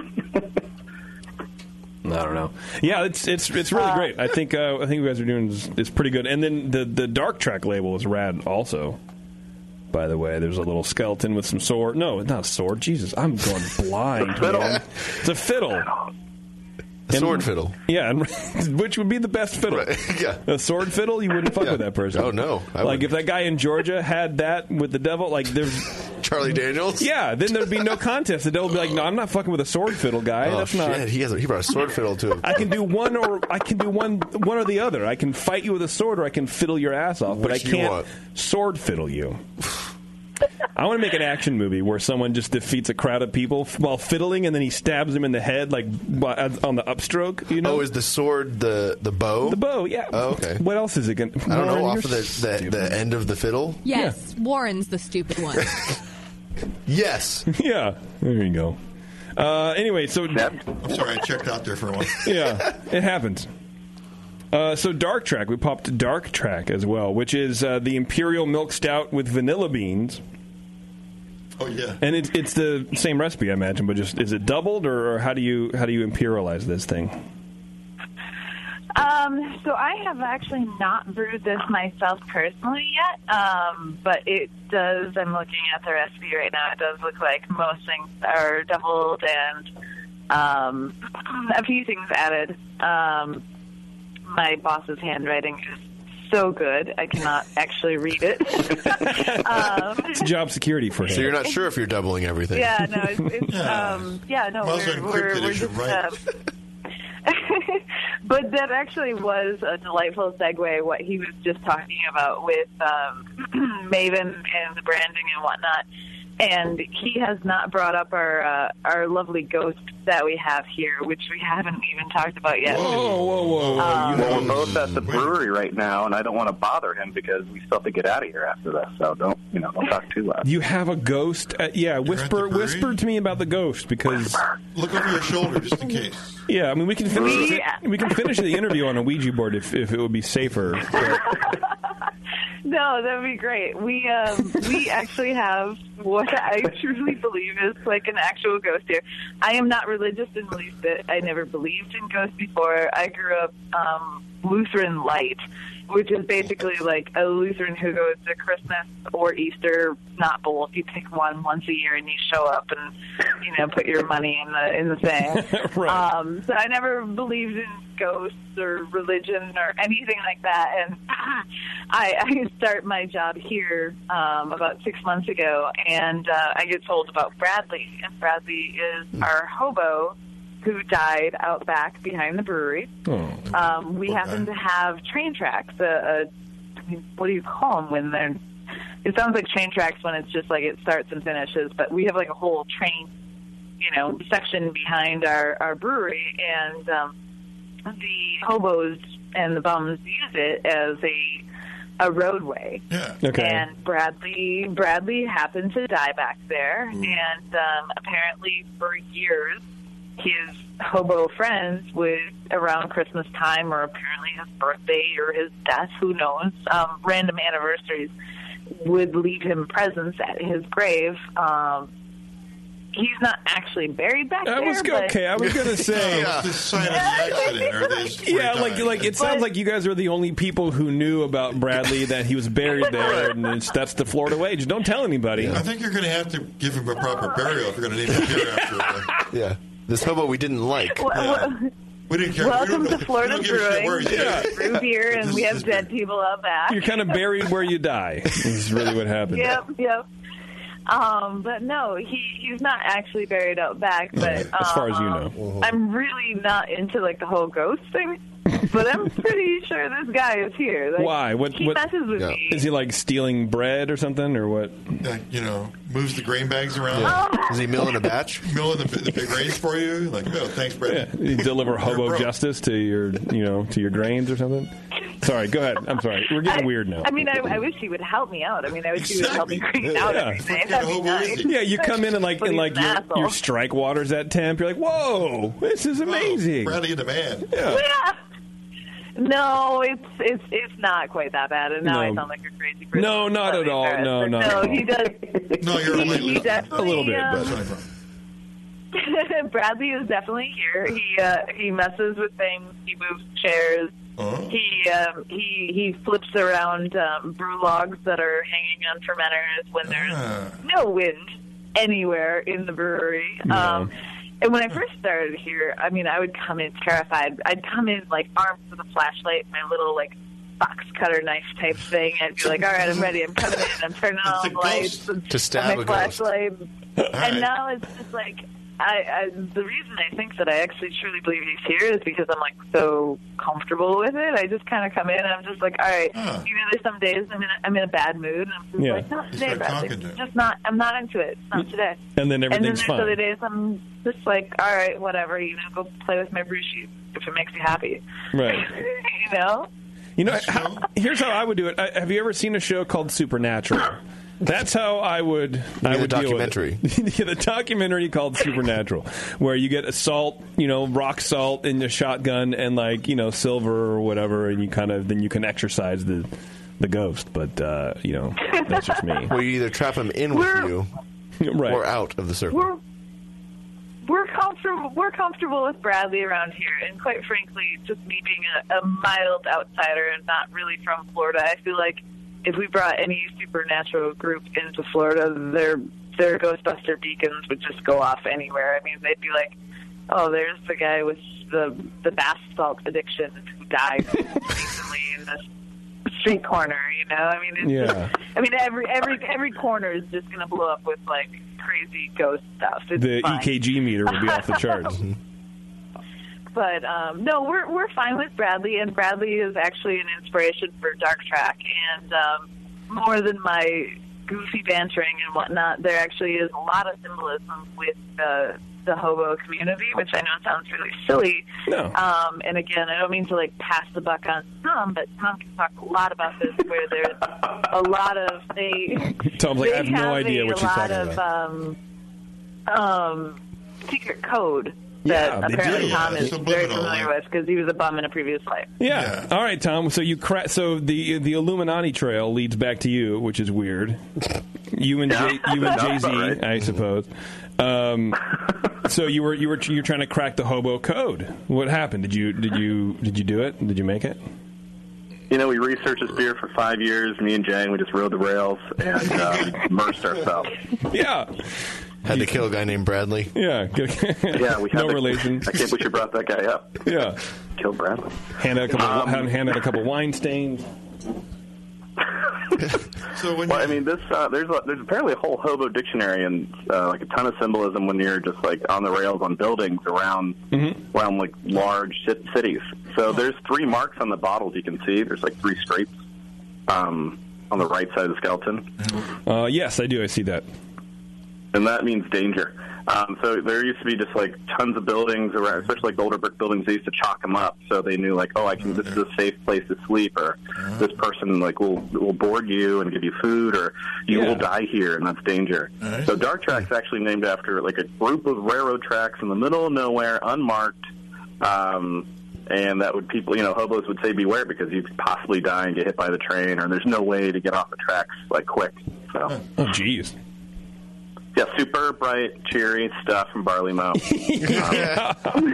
I don't know. Yeah, it's really great. I think what you guys are doing is pretty good. And then the Dark Track label is rad also. By the way, there's a little skeleton with some sword. No, not a sword. Jesus, I'm going blind. It's a fiddle. A sword fiddle. Yeah, which would be the best fiddle. Right. Yeah. A sword fiddle, you wouldn't fuck with that person. Oh, no. Like, if that guy in Georgia had that with the devil, like, there's... Charlie Daniels? Yeah, then there'd be no contest. The devil would be like, no, I'm not fucking with a sword fiddle guy. Oh, That's shit. not... He brought a sword fiddle to him. I can do one or the other. I can fight you with a sword or I can fiddle your ass off, but I can't sword fiddle you. I want to make an action movie where someone just defeats a crowd of people while fiddling, and then he stabs them in the head, like on the upstroke. You know? Oh, is the sword the bow? The bow, yeah. Oh, okay. What else is it going? I don't know. Off of the end of the fiddle. Yes, yeah. Warren's the stupid one. Yes. Yeah. There you go. Anyway, so I'm sorry, I checked out there for a while. Yeah, it happens. So Dark Track, we popped Dark Track as well, which is the Imperial Milk Stout with vanilla beans. Oh yeah, and it's the same recipe, I imagine, but just is it doubled or how do you imperialize this thing? So I have actually not brewed this myself personally yet, but it does. I'm looking at the recipe right now. It does look like most things are doubled and a few things added. My boss's handwriting is so good, I cannot actually read it. It's job security for him. So you're not sure if you're doubling everything. Yeah, no, it's we're just. But that actually was a delightful segue, what he was just talking about with Maven and the branding and whatnot. And he has not brought up our lovely ghost that we have here, which we haven't even talked about yet. Whoa. We're both at the brewery right now, and I don't want to bother him because we still have to get out of here after this. So don't talk too loud. You have a ghost? Whisper to me about the ghost because look over your shoulder just in case. Yeah, I mean we can finish the interview on a Ouija board if it would be safer. No, that would be great. We actually have what I truly believe is like an actual ghost here. I am not religious in the least bit. I never believed in ghosts before. I grew up Lutheran Light, which is basically like a Lutheran who goes to Christmas or Easter, not both. You pick one once a year and you show up and, put your money in the thing. Right. So I never believed in ghosts or religion or anything like that. And I start my job here about 6 months ago, and I get told about Bradley. And Bradley is our hobo who died out back behind the brewery. We happen to have train tracks. What do you call them when they're... It sounds like train tracks when it's just like it starts and finishes, but we have like a whole train, section behind our brewery, and the hobos and the bums use it as a roadway. Yeah. Okay. And Bradley happened to die back there, and apparently for years his hobo friends would, around Christmas time or apparently his birthday or his death, who knows, random anniversaries, would leave him presents at his grave. He's not actually buried back there. I was going to say. Like it sounds like you guys are the only people who knew about Bradley, that he was buried there, and that's the Florida way. Just don't tell anybody. I think you're going to have to give him a proper burial if you're going to name him here after. Yeah. This hobo we didn't like. We didn't care. Welcome to Florida Brewing. Brew beer, and we have dead people out back. You're kind of buried where you die. Is really what happened. Yep. But no, he's not actually buried out back. But as far as you know, I'm really not into like the whole ghost thing. But I'm pretty sure this guy is here. Like, why? He messes with me. Is he like stealing bread or something, or what? Moves the grain bags around. Yeah. Is he milling a batch? Milling the big grains for you? Like, thanks, Brad. Yeah. You deliver hobo justice to your, to your grains or something. Sorry, go ahead. I'm sorry. We're getting weird now. I mean, I wish he would help me out. I mean, I wish he would help me clean out everything. That'd be nice. Yeah, you come in and your strike water's at temp. You're like, whoa, this is amazing. Bradley the man. Yeah. No, it's not quite that bad, and now I sound like a crazy person. No, not at all. No, he does. No, you're he definitely, a little bit. But Bradley is definitely here. He messes with things. He moves chairs. He flips around brew logs that are hanging on fermenters when there's no wind anywhere in the brewery. No. And when I first started here, I mean, I would come in terrified. I'd come in, like, armed with a flashlight, my little, like, box cutter knife type thing. I'd be like, all right, I'm ready. I'm coming in. I'm turning on all the lights. To stab my a ghost. Flashlight. And now it's just like, the reason I think that I actually truly believe he's here is because I'm, like, so comfortable with it. I just kind of come in and I'm just like, all right, there's some days I'm in a bad mood. And I'm just like, not today, Bradley. I'm not into it. It's not today. And then everything's fine. And then there's other days I'm just like, all right, whatever, go play with my brew sheet if it makes you happy. Right. Here's how I would do it. Have you ever seen a show called Supernatural? That's how I would deal documentary. with it. The documentary called Supernatural, where you get salt, rock salt in your shotgun and silver or whatever, and then you can exorcise the ghost. But that's just me. Well, you either trap him in with you, right, or out of the circle. We're comfortable with Bradley around here, and quite frankly, just me being a mild outsider and not really from Florida, I feel like if we brought any supernatural group into Florida, their Ghostbuster beacons would just go off anywhere. I mean, they'd be like, "Oh, there's the guy with the bath salt addiction who died recently in this street corner." I mean, every corner is just going to blow up with like crazy ghost stuff. It's the fine. EKG meter would be off the charts. But no, we're fine with Bradley, and Bradley is actually an inspiration for Dark Track. And more than my goofy bantering and whatnot, there actually is a lot of symbolism with the hobo community, which I know sounds really silly. No. And again, I don't mean to like pass the buck on Tom, but Tom can talk a lot about this, where there's a lot of Tom's like, I have no idea what you're talking about. Secret code. That apparently Tom is very familiar with because he was a bum in a previous life. Yeah. All right, Tom. So so the Illuminati trail leads back to you, which is weird. You and Jay-Z, right? I suppose. So you're trying to crack the hobo code. What happened? Did you do it? Did you make it? You know, we researched this beer for 5 years. Me and Jang, we just rode the rails and immersed ourselves. Yeah. Had to kill a guy named Bradley. Yeah. Yeah, we had no relation. I can't believe you brought that guy up. Yeah. Kill Bradley. Hand out a couple wine stains. So when I mean, there's apparently a whole hobo dictionary and like a ton of symbolism when you're just like on the rails on buildings around like large cities. So there's 3 marks on the bottles you can see. There's like 3 scrapes on the right side of the skeleton. Yes, I do. I see that. And that means danger. So there used to be just like tons of buildings around, especially like the older brick buildings. They used to chalk them up so they knew like, this is a safe place to sleep, or this person like will board you and give you food, or you will die here, and that's danger. So Dark Track's actually named after like a group of railroad tracks in the middle of nowhere, unmarked, and that would hobos would say beware because you could possibly die and get hit by the train, or there's no way to get off the tracks like quick. So. Oh, jeez. Yeah, super bright, cheery stuff from Barley Mow. Yeah,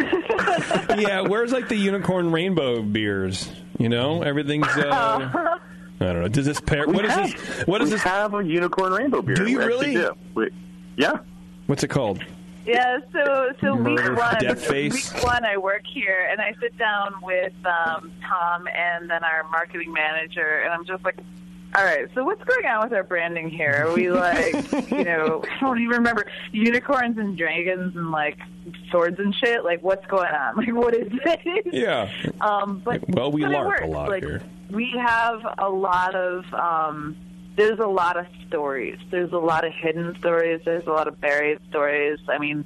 where's like the unicorn rainbow beers? You know, everything's. I don't know. Does this pair? What is this? What is this? We have a unicorn rainbow beer. Do you we really? Do. Yeah. What's it called? Yeah, so week Deathface. week 1 I work here, and I sit down with Tom and then our marketing manager, and I'm just like, all right, so what's going on with our branding here? Are we like, I don't even remember, unicorns and dragons and like swords and shit? Like, what's going on? Like, what is this? Yeah. But well, we LARP works. a lot like, here. We have a lot of, there's a lot of stories. There's a lot of hidden stories. There's a lot of buried stories. I mean,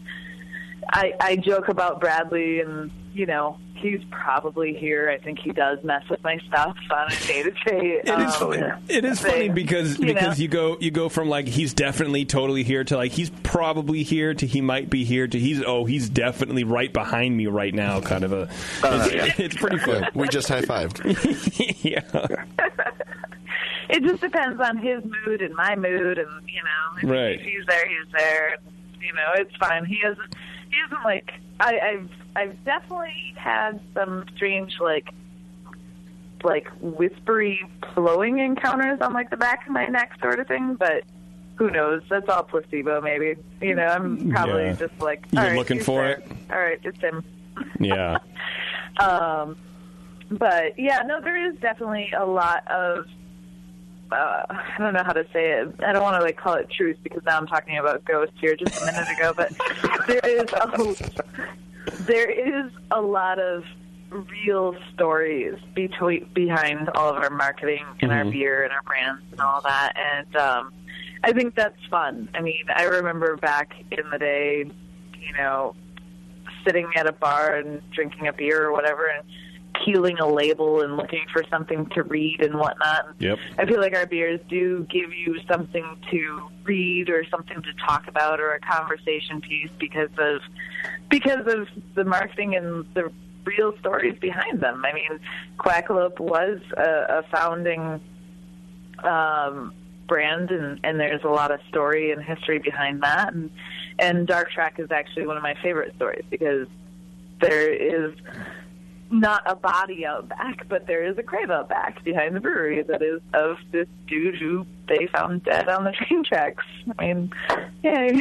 I joke about Bradley and, he's probably here. I think he does mess with my stuff on a day-to-day. It is funny because you go from like he's definitely totally here to like he's probably here to he might be here to he's definitely right behind me right now kind of a. It's pretty fun. Yeah, we just high-fived. Yeah. It just depends on his mood and my mood, and right. If he's there, he's there. It's fine. He isn't like I've definitely had some strange like whispery flowing encounters on like the back of my neck sort of thing, but who knows? That's all placebo, maybe. I'm probably just like you're looking for there. it. All right, it's him. Yeah. But yeah, no, there is definitely a lot of. I don't know how to say it. I don't want to call it truth because now I'm talking about ghosts here just a minute ago. But there is a lot of real stories behind all of our marketing and our beer and our brands and all that. And I think that's fun. I mean, I remember back in the day, sitting at a bar and drinking a beer or whatever, and peeling a label and looking for something to read and whatnot. Yep. I feel like our beers do give you something to read or something to talk about or a conversation piece because of the marketing and the real stories behind them. I mean, Quackalope was a founding brand, and there's a lot of story and history behind that. And Dark Track is actually one of my favorite stories because there is not a body out back, but there is a grave out back behind the brewery that is of this dude who they found dead on the train tracks. I mean, yay.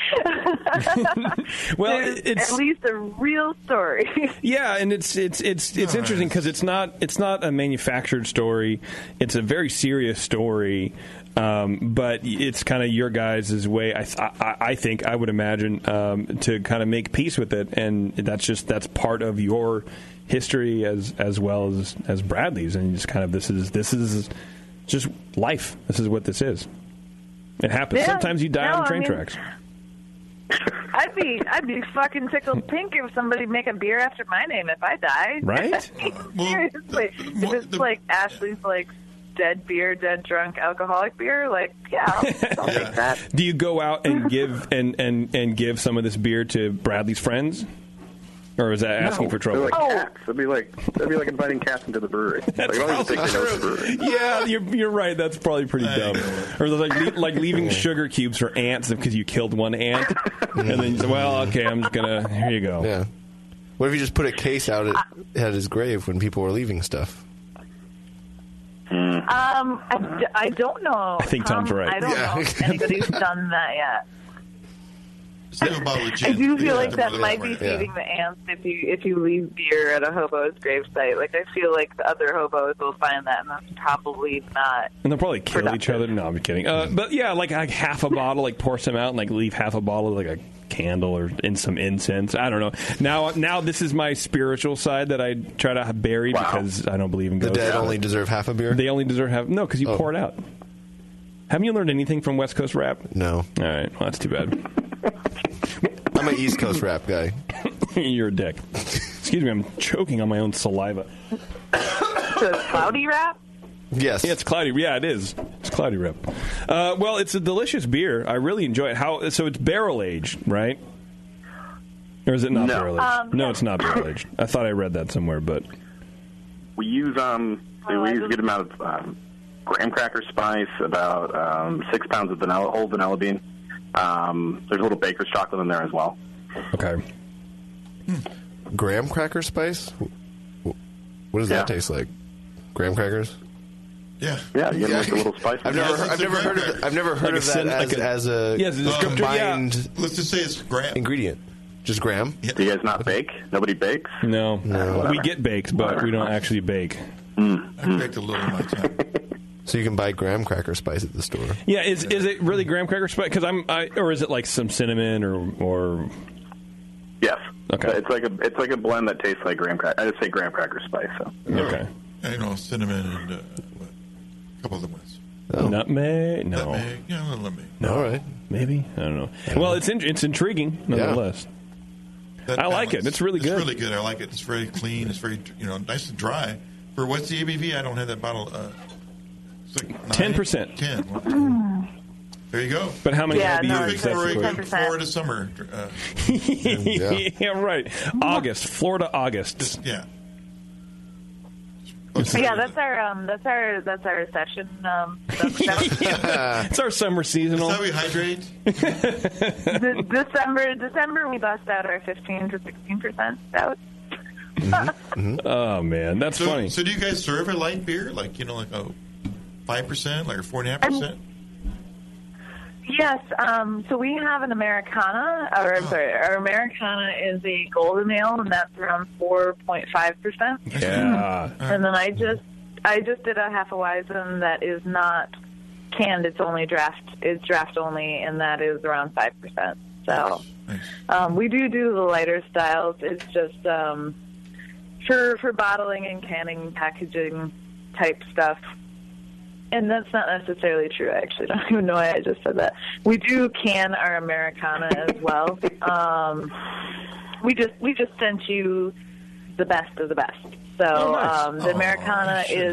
Well, it's at least a real story. Yeah, and it's interesting because it's not a manufactured story. It's a very serious story. But it's kind of your guys' way, I think, I would imagine, to kind of make peace with it, and that's part of your history as well as Bradley's, and just kind of this is just life. This is what this is. It happens. Yeah. Sometimes you die on train tracks. I'd be fucking tickled pink if somebody make a beer after my name if I die. Right? Seriously, if it's like Ashley's dead beer, dead drunk alcoholic beer, I'll take that. Do you go out and give and give some of this beer to Bradley's friends? Or is that asking for trouble? They're like cats. That'd be like inviting cats into the brewery. That's like, I don't even think they know it's a brewery. Yeah, you're right. That's probably pretty dumb. Or like leaving sugar cubes for ants because you killed one ant, and then you say, well, okay, I'm just gonna. Here you go. Yeah. What if you just put a case out at his grave when people were leaving stuff? I don't know. I think Tom's right. I don't know if anybody's done that yet. I I do feel like that might be feeding the ants if you leave beer at a hobo's gravesite. Like, I feel like the other hobos will find that, and that's probably not. And they'll probably kill each other. No, I'm kidding. But yeah, like half a bottle, like pour some out and like leave half a bottle, like a candle or in some incense. I don't know. Now this is my spiritual side that I try to bury because I don't believe in ghosts. The dead only deserve half a beer? They only deserve half. No, because you pour it out. Haven't you learned anything from West Coast rap? No. All right. Well, that's too bad. I'm an East Coast rap guy. You're a dick. Excuse me, I'm choking on my own saliva. So it's cloudy wrap? Yes. Yeah, it's cloudy. Yeah, it is. It's cloudy wrap. Well, it's a delicious beer. I really enjoy it. So it's barrel aged, right? Or is it not barrel aged? No, it's not barrel aged. I thought I read that somewhere, but we use a good amount of graham cracker spice, about 6 pounds of whole vanilla bean. There's a little baker's chocolate in there as well. Okay. Graham cracker spice? What does that taste like? Graham crackers? Yeah. Yeah, you get like a little spice. I've never heard of that as a combined. Let's just say it's graham ingredient. Just graham. Yeah. Do you guys not bake? Nobody bakes? No. We get baked, but we don't actually bake. I baked a little in my time. So you can buy graham cracker spice at the store. Yeah, is it really graham cracker spice? Because or is it like some cinnamon or? Yes. Okay. It's like a blend that tastes like graham cracker. I just say graham cracker spice. So. Okay. Cinnamon and a couple other ones. Oh. Nutmeg? No. Nutmeg. Yeah, a little nutmeg. No. All right. Maybe? I don't know. Well, it's intriguing nonetheless. I like it. It's really good. It's really good. I like it. It's very clean. It's very nice and dry. For what's the ABV? I don't have that bottle. It's like 10%. 10. There you go. But how many have you used? Florida summer. Yeah, right. August, Florida August. Yeah. Yeah, that's our session. It's our summer seasonal. That's how we hydrate. December, we bust out our 15 to 16% stout. Oh man, that's funny. So do you guys serve a light beer, like like a 5%, like a 4.5%? Yes. So we have an Americana. Our Americana is a golden ale, and that's around 4.5%. Yeah. And then I just did a half a Weizen that is not canned. It's only draft. It's draft only, and that is around 5%. So we do the lighter styles. It's just for bottling and canning, packaging type stuff. And that's not necessarily true. I actually don't even know why I just said that. We do can our Americana as well. We just sent you the best of the best. So the Americana is,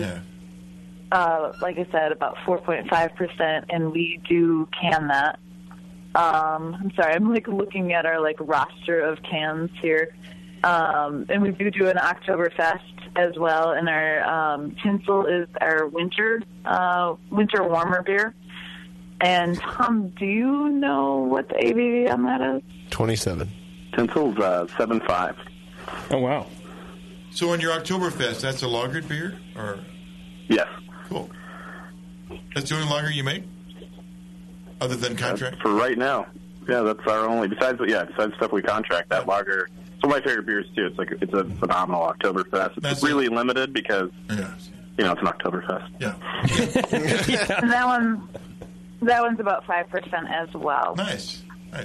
like I said, about 4.5%, and we do can that. I'm sorry, I'm looking at our roster of cans here. And we do an Oktoberfest as well, and our Tinsel is our winter warmer beer. And Tom, do you know what the ABV on that is? 27. Tinsel's 7.5. Oh wow! So on your Oktoberfest, that's a lagered beer, or? Yes. Cool. That's the only lager you make, other than contract. For right now, yeah, that's our only. Besides stuff we contract, that lager. It's one of my favorite beers too. It's a phenomenal Oktoberfest. It's really limited because it's an Oktoberfest. Yeah. And that one's about 5% as well. Nice.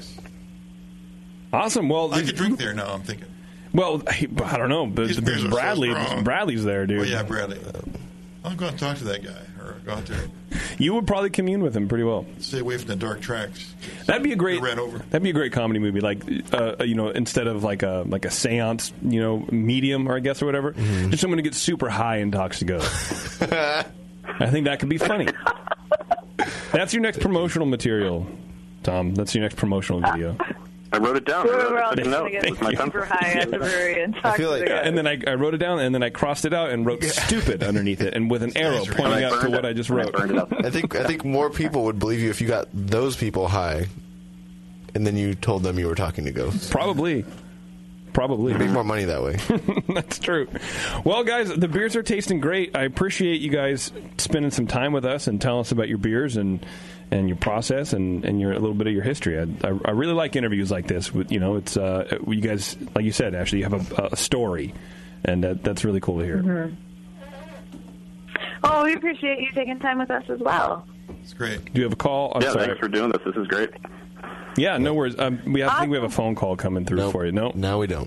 Awesome. Well, I could drink there now. I'm thinking. Well, I don't know, but Bradley's there, dude. Oh yeah, Bradley. I'll go and talk to that guy, or go out there. You would probably commune with him pretty well. Stay away from the dark tracks. That'd be a great comedy movie. Like, instead of like a seance, medium, or I guess or whatever, just someone who gets super high and talks to ghosts. I think that could be funny. That's your next promotional material, Tom. That's your next promotional video. I wrote it down. We're all I took a just note. going to It was my get super high at the brewery and talk to the guys. And then I wrote it down, and then I crossed it out and wrote "stupid" underneath it, and with an arrow pointing out to what I just wrote. I think more people would believe you if you got those people high, and then you told them you were talking to ghosts. Probably. You make more money that way. That's true. Well, guys, the beers are tasting great. I appreciate you guys spending some time with us and telling us about your beers and your process and your a little bit of your history. I really like interviews like this. It's you guys, like you said, Ashley, you have a story, and that's really cool to hear. Mm-hmm. Oh, we appreciate you taking time with us as well. It's great. Do you have a call? I'm sorry. Thanks for doing this. This is great. Yeah, no worries. I think we have a phone call coming through for you. No, now we don't.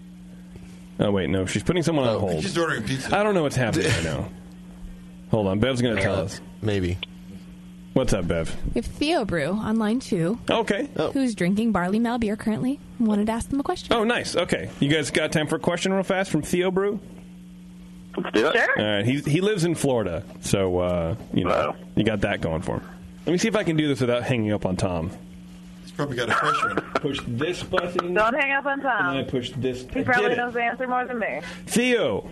Oh wait, no, she's putting someone on hold. She's ordering pizza. I don't know what's happening right now. Hold on, Bev's going to tell us. Maybe. What's up, Bev? We have Theo Brew on line 2. Okay. Who's drinking barley mal beer currently. Wanted to ask them a question. Oh, nice. Okay. You guys got time for a question real fast from Theo Brew? Let's do it. Sure. All right. He lives in Florida, so you got that going for him. Let me see if I can do this without hanging up on Tom. He's probably got a fresh one. Push this button. Don't hang up on Tom. And then I push this. He probably knows the answer more than me. Theo.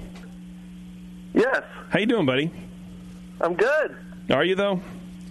Yes. How you doing, buddy? I'm good. Are you, though?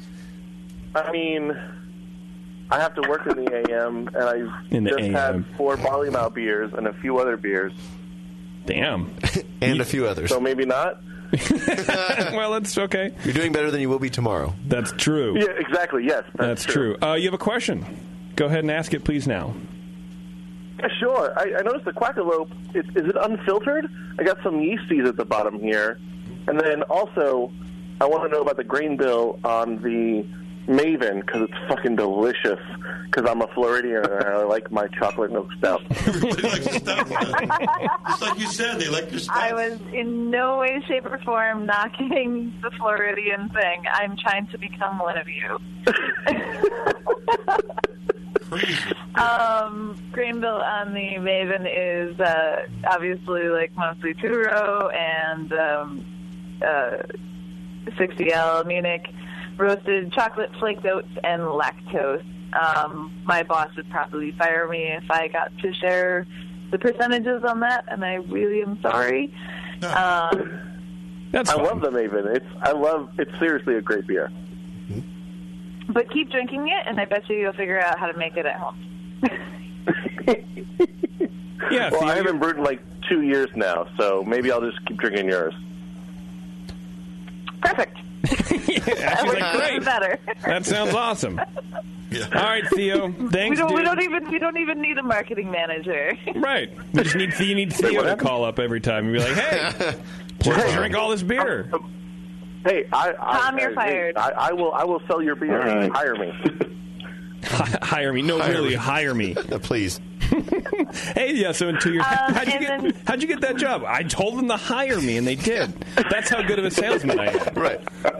I mean, I have to work in the AM, and I've just had 4 barley malt beers and a few other beers. Damn. And a few others. So maybe not? Well, that's okay. You're doing better than you will be tomorrow. That's true. Yeah, exactly, yes. That's true. You have a question. Go ahead and ask it, please, now. Yeah, sure. I noticed the Quackalope, is it unfiltered? I got some yeasties at the bottom here. And then also, I want to know about the grain bill on the Maven, because it's fucking delicious, because I'm a Floridian and I like my chocolate milk stout. Everybody likes the stuff. Just like you said, they like your stuff. I was in no way, shape, or form knocking the Floridian thing. I'm trying to become one of you. Grain bill on the Maven is obviously like mostly two-row and 60L Munich roasted chocolate flaked oats and lactose. My boss would probably fire me if I got to share the percentages on that, and I really am sorry. I love the Maven. It's seriously a great beer. But keep drinking it, and I bet you'll figure out how to make it at home. Yeah. Well, I haven't brewed in like 2 years now, so maybe I'll just keep drinking yours. Perfect. She's like, great. Better. That sounds awesome. Yeah. All right, Theo. Thanks, we dude. don't even need a marketing manager. Right. We just need Theo to call up every time and be like, "Hey, let's drink all this beer." Hey, Tom, you're fired. I will sell your beer. Right. Hire me. Hire me. No, really, hire me. Please. Hey, yeah, so in 2 years, how'd you get that job? I told them to hire me, and they did. That's how good of a salesman I am. Right.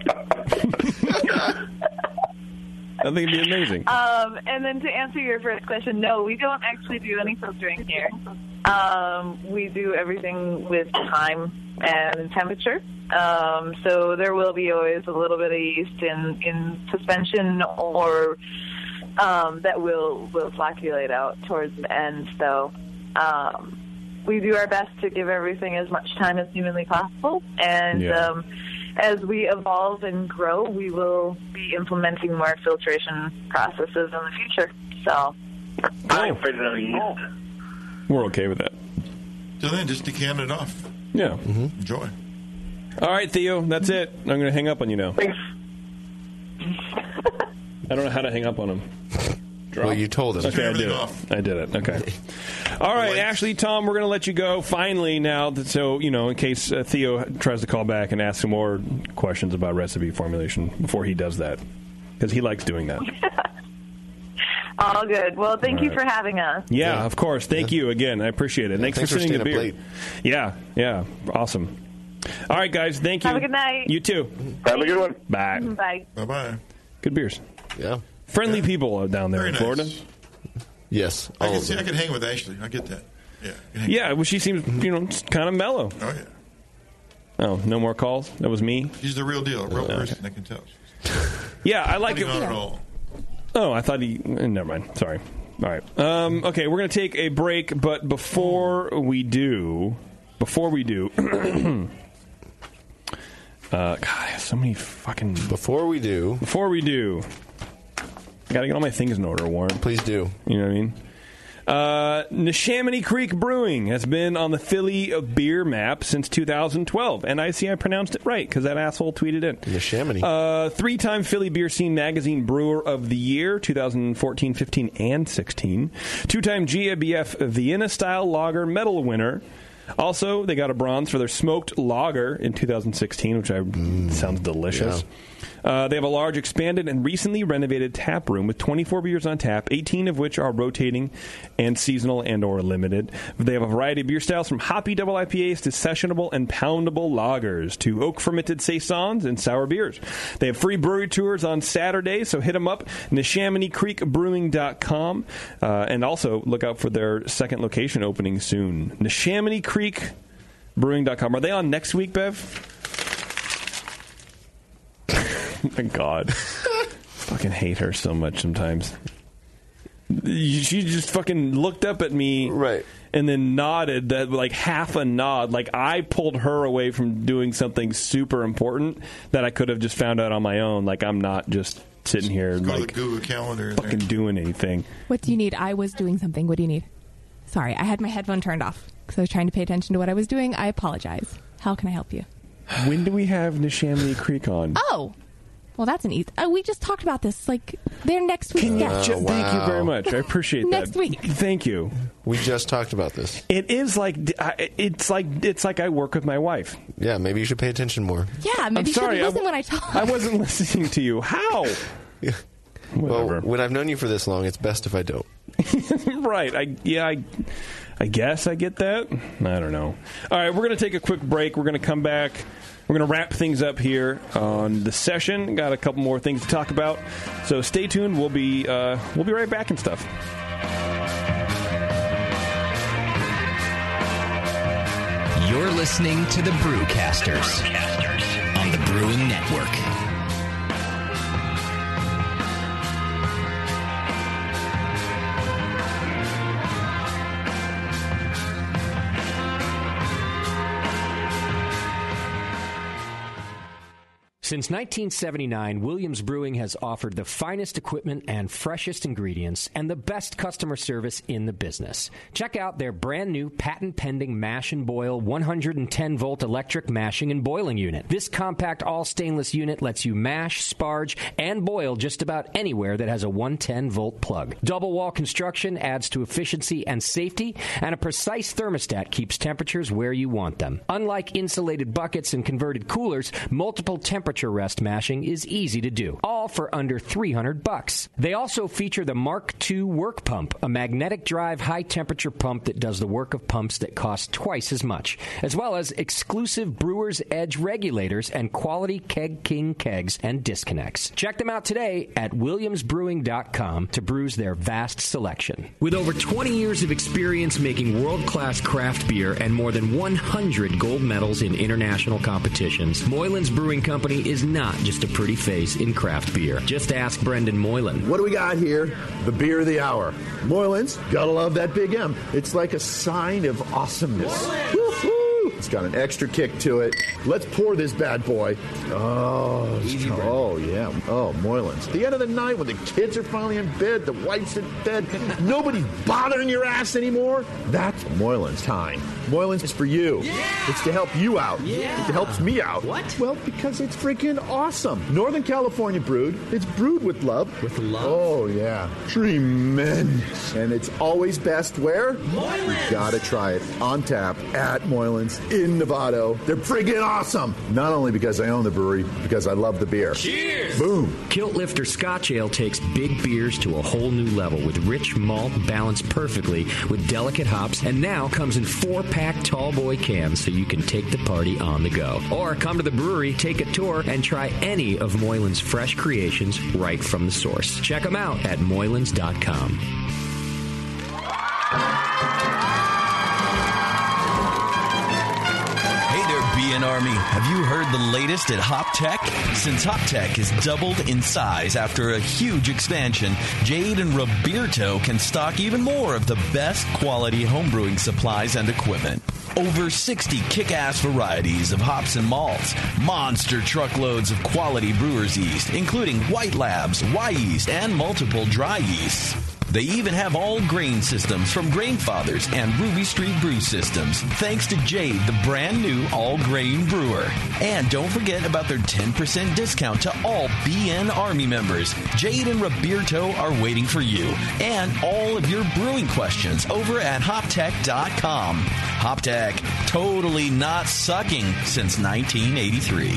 I think it'd be amazing. And then to answer your first question, no, we don't actually do any filtering here. We do everything with time and temperature. So there will be always a little bit of yeast in suspension or that will flocculate out towards the end. So we do our best to give everything as much time as humanly possible. And as we evolve and grow, we will be implementing more filtration processes in the future. So I'm afraid of yeast. We're okay with that. So then just decant it off. Yeah. Enjoy. All right, Theo, that's it. I'm going to hang up on you now. Thanks. I don't know how to hang up on him. Well, you told him. Okay, I did it. I did it. Okay. All right, Ashley, Tom, we're going to let you go finally now. So, in case Theo tries to call back and ask some more questions about recipe formulation before he does that, because he likes doing that. All good. Well, thank you for having us. Yeah, of course. Thank you again. I appreciate it. Thanks for sending the beer. Late. Yeah. Awesome. All right, guys. Thank you. Have a good night. You too. Have a good one. Bye. Bye. Bye-bye. Good beers. Yeah. Friendly people down there in Florida. Yes. I can hang with Ashley. I get that. Yeah, well, she seems, kind of mellow. Oh, yeah. Oh, no more calls? That was me? She's the real deal. A real person. I can tell. Yeah, I like it. Not at all. Oh, I thought never mind. Sorry. All right. Okay, we're going to take a break, but before we do, God, I have so many fucking. Before we do, I got to get all my things in order, Warren. Please do. You know what I mean? Neshaminy Creek Brewing has been on the Philly beer map since 2012, and I see I pronounced it right because that asshole tweeted in. Neshaminy. 3-time Philly Beer Scene Magazine Brewer of the Year, 2014, 15, and 16. 2-time GABF Vienna-style lager medal winner. Also, they got a bronze for their smoked lager in 2016, which sounds delicious. Yeah. They have a large, expanded, and recently renovated tap room with 24 beers on tap, 18 of which are rotating and seasonal and or limited. They have a variety of beer styles from hoppy double IPAs to sessionable and poundable lagers to oak-fermented saisons and sour beers. They have free brewery tours on Saturday, so hit them up, NeshaminyCreekBrewing.com, and also look out for their second location opening soon. NeshaminyCreekBrewing.com. Are they on next week, Bev? My God. Fucking hate her so much sometimes. She just fucking looked up at me and then nodded, that like half a nod. Like I pulled her away from doing something super important that I could have just found out on my own. Like I'm not just sitting here Go to like the Google Calendar fucking doing anything. What do you need? I was doing something. What do you need? Sorry, I had my headphone turned off because I was trying to pay attention to what I was doing. I apologize. How can I help you? When do we have Neshaminy Creek on? Oh! Well, that's an easy... we just talked about this. Like, they're next week's guest. Thank you very much. I appreciate that. Next week. Thank you. We just talked about this. It is like... It's like I work with my wife. Yeah, maybe you should pay attention more. Yeah, maybe you should listen when I talk. I wasn't listening to you. How? Yeah. Well, when I've known you for this long, it's best if I don't. Right. I guess I get that. I don't know. All right, we're going to take a quick break. We're going to come back. We're going to wrap things up here on the session. Got a couple more things to talk about. So stay tuned. We'll be right back and stuff. You're listening to the Brewcasters on the Brewing Network. Since 1979, Williams Brewing has offered the finest equipment and freshest ingredients and the best customer service in the business. Check out their brand new patent-pending Mash and Boil 110-volt electric mashing and boiling unit. This compact all-stainless unit lets you mash, sparge, and boil just about anywhere that has a 110-volt plug. Double-wall construction adds to efficiency and safety, and a precise thermostat keeps temperatures where you want them. Unlike insulated buckets and converted coolers, multiple temperature rest mashing is easy to do, all for under $300. They also feature the Mark II work pump, a magnetic drive high temperature pump that does the work of pumps that cost twice as much, as well as exclusive Brewer's Edge regulators and quality Keg King kegs and disconnects. Check them out today at williamsbrewing.com to brews their vast selection. With over 20 years of experience making world-class craft beer and more than 100 gold medals in international competitions, Moylan's Brewing Company is not just a pretty face in craft beer. Just ask Brendan Moylan. What do we got here? The beer of the hour. Moylan's, gotta love that big M. It's like a sign of awesomeness. Woo-hoo! It's got an extra kick to it. Let's pour this bad boy. Oh, yeah. Oh, Moylan's. The end of the night when the kids are finally in bed, the wife's in bed, nobody's bothering your ass anymore. That's Moylan's time. Moylan's is for you. Yeah. It's to help you out. Yeah. It helps me out. What? Well, because it's freaking awesome. Northern California brewed. It's brewed with love. With love? Oh, yeah. Tremendous. And it's always best where? Moylan's. You gotta try it on tap at Moylan's in Novato. They're friggin' awesome. Not only because I own the brewery, because I love the beer. Cheers! Boom. Kilt Lifter Scotch Ale takes big beers to a whole new level with rich malt balanced perfectly with delicate hops, and now comes in 4-pack tall boy cans so you can take the party on the go. Or come to the brewery, take a tour, and try any of Moylan's fresh creations right from the source. Check them out at moylans.com. Hey there, BNR Army, have you heard the latest at HopTech? Since HopTech has doubled in size after a huge expansion, Jade and Roberto can stock even more of the best quality homebrewing supplies and equipment. Over 60 kick-ass varieties of hops and malts, monster truckloads of quality brewer's yeast, including White Labs, Y-yeast, and multiple dry yeasts. They even have all grain systems from Grain Fathers and Ruby Street Brew Systems, thanks to Jade, the brand new all-grain brewer. And don't forget about their 10% discount to all BN Army members. Jade and Roberto are waiting for you and all of your brewing questions over at HopTech.com. HopTech, totally not sucking since 1983.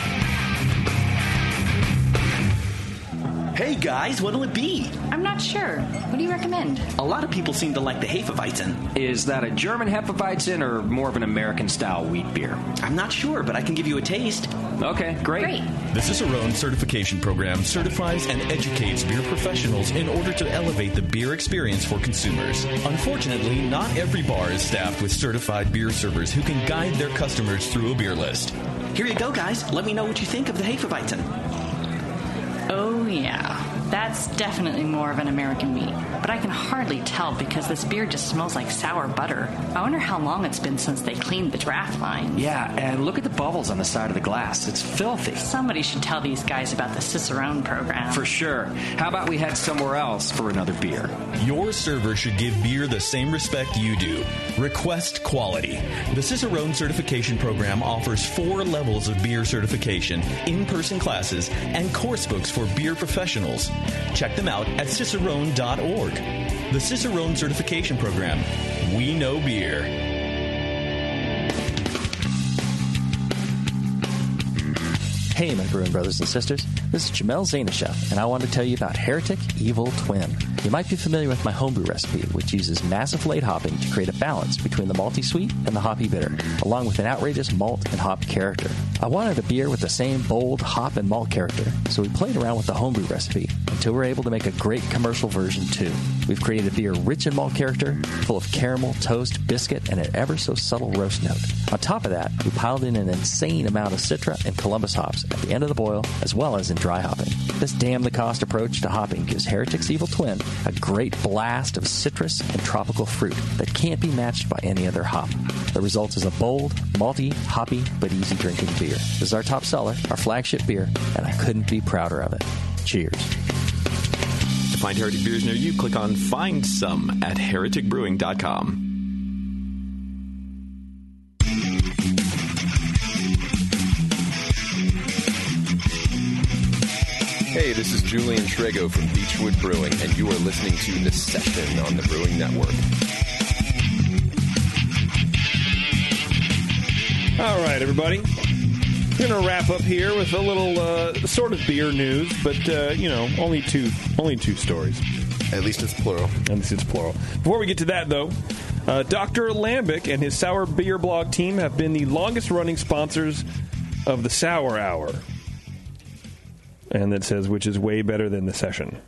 Hey guys, what'll it be? I'm not sure. What do you recommend? A lot of people seem to like the Hefeweizen. Is that a German Hefeweizen or more of an American-style wheat beer? I'm not sure, but I can give you a taste. Okay, great. The Cicerone Certification Program certifies and educates beer professionals in order to elevate the beer experience for consumers. Unfortunately, not every bar is staffed with certified beer servers who can guide their customers through a beer list. Here you go, guys. Let me know what you think of the Hefeweizen. Oh, yeah. That's definitely more of an American meat. But I can hardly tell because this beer just smells like sour butter. I wonder how long it's been since they cleaned the draft line. Yeah, and look at the bubbles on the side of the glass. It's filthy. Somebody should tell these guys about the Cicerone program. For sure. How about we head somewhere else for another beer? Your server should give beer the same respect you do. Request quality. The Cicerone Certification Program offers 4 levels of beer certification, in-person classes, and course books for beer professionals. Check them out at cicerone.org. The Cicerone Certification Program. We know beer. Hey, my brewing brothers and sisters. This is Jamel Zanishev, and I want to tell you about Heretic Evil Twin. You might be familiar with my homebrew recipe, which uses massive late hopping to create a balance between the malty sweet and the hoppy bitter, along with an outrageous malt and hop character. I wanted a beer with the same bold hop and malt character, so we played around with the homebrew recipe until we were able to make a great commercial version too. We've created a beer rich in malt character, full of caramel, toast, biscuit, and an ever so subtle roast note. On top of that, we piled in an insane amount of Citra and Columbus hops at the end of the boil, as well as in dry hopping. This damn-the-cost approach to hopping gives Heretic's Evil Twin a great blast of citrus and tropical fruit that can't be matched by any other hop. The result is a bold, malty, hoppy, but easy-drinking beer. This is our top seller, our flagship beer, and I couldn't be prouder of it. Cheers. To find Heretic beers near you, click on Find Some at hereticbrewing.com. Hey, this is Julian Trego from Beechwood Brewing, and you are listening to The Session on the Brewing Network. All right, everybody. We're going to wrap up here with a little sort of beer news, but, only two stories. At least it's plural. At least it's plural. Before we get to that, though, Dr. Lambic and his Sour Beer Blog team have been the longest-running sponsors of the Sour Hour. And that says, which is way better than the session.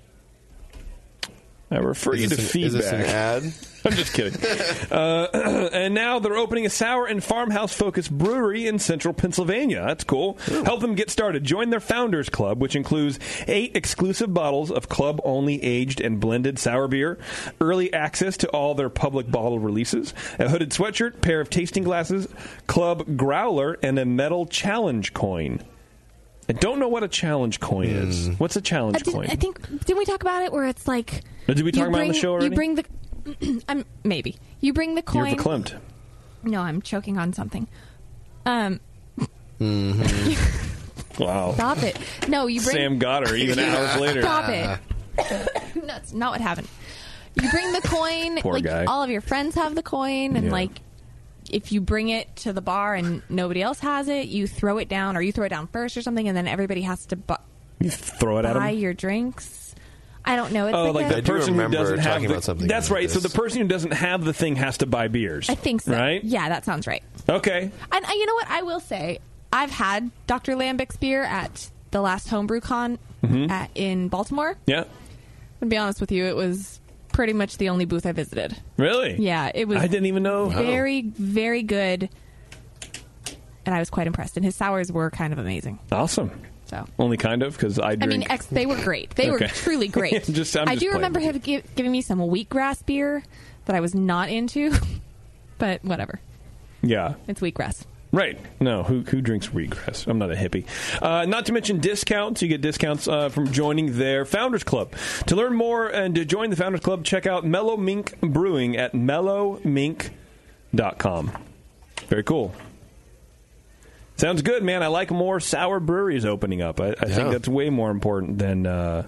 I refer you to feedback. Is this an ad? I'm just kidding. And now they're opening a sour and farmhouse-focused brewery in central Pennsylvania. That's cool. Ooh. Help them get started. Join their Founders Club, which includes 8 exclusive bottles of club-only aged and blended sour beer, early access to all their public bottle releases, a hooded sweatshirt, pair of tasting glasses, club growler, and a metal challenge coin. I don't know what a challenge coin is. What's a challenge coin? I think, didn't we talk about it where it's like... Did we talk about it on the show already? You bring the... maybe. You bring the coin... You're verklempt. No, I'm choking on something. Wow. Stop it. No, you bring... Sam got her even hours later. Stop it. That's not what happened. You bring the coin... Poor guy. All of your friends have the coin, and if you bring it to the bar and nobody else has it, you throw it down, or you throw it down first or something, and then everybody has to you throw it at buy them? your drinks. I don't know. It's like the person who doesn't have about something that's like right. this. So the person who doesn't have the thing has to buy beers. I think so. Right? Yeah, that sounds right. Okay. And you know what? I will say, I've had Dr. Lambic's beer at the last Homebrew Con in Baltimore. Yeah. To be honest with you, it was pretty much the only booth I visited. Really? Yeah, it was. I didn't even know. Very, very good. and I was quite impressed. And his sours were kind of amazing. Awesome. So only kind of because I drink. they were great. They were truly great. I do remember him giving me some wheatgrass beer that I was not into, but whatever. Yeah, it's wheatgrass. Right. No, who drinks wheatgrass? I'm not a hippie. Not to mention discounts. You get discounts from joining their Founders Club. To learn more and to join the Founders Club, check out Mellow Mink Brewing at mellowmink.com. Very cool. Sounds good, man. I like more sour breweries opening up. I think that's way more important than, than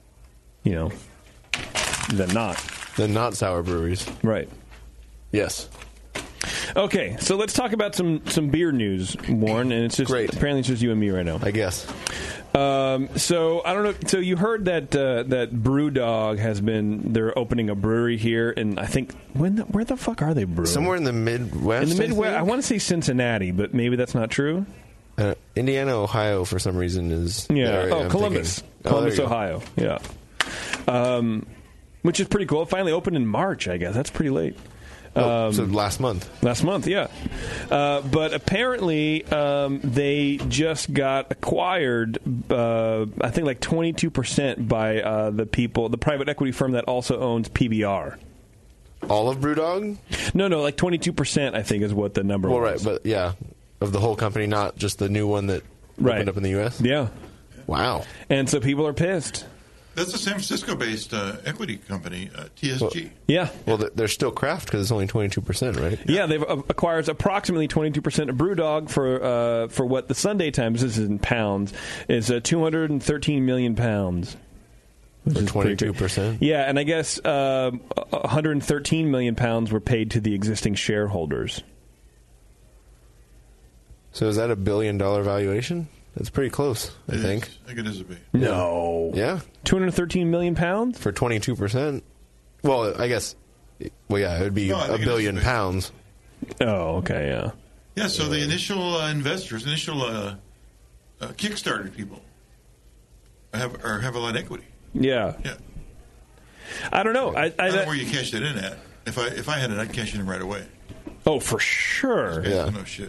not. Than not sour breweries. Right. Yes. Okay, so let's talk about some beer news, Warren, and it's just apparently it's just you and me right now. I guess. So I don't know. So you heard that that BrewDog they're opening a brewery here, and I think where the fuck are they brewing? Somewhere in the Midwest. In the Midwest, I want to say Cincinnati, but maybe that's not true. Indiana, Ohio, for some reason is Columbus, Ohio. Yeah, which is pretty cool. It finally opened in March, I guess. That's pretty late. So last month. Last month, yeah. But apparently, they just got acquired, I think like 22% by the private equity firm that also owns PBR. All of BrewDog? No, like 22%, I think, is what the number was. Well, right, but yeah, of the whole company, not just the new one that opened up in the U.S.? Yeah. Wow. And so people are pissed. That's a San Francisco-based equity company, TSG. Yeah. Well, they're still craft because it's only 22%, right? Yeah, they've acquired approximately 22% of BrewDog for what the Sunday Times, this is in pounds, is 213 million pounds. For 22%? Yeah, and I guess 113 million pounds were paid to the existing shareholders. So is that $1 billion valuation? That's pretty close, I think. I think it is a bit. No. Yeah. 213 million pounds? For 22%. Well, I guess, it would be $1 billion pounds. Oh, okay, yeah. Yeah, so the initial investors, Kickstarter people have a lot of equity. Yeah. Yeah. I don't know. I don't know where you cash that in at. If I had it, I'd cash it in right away. Oh, for sure. Yeah. No shit.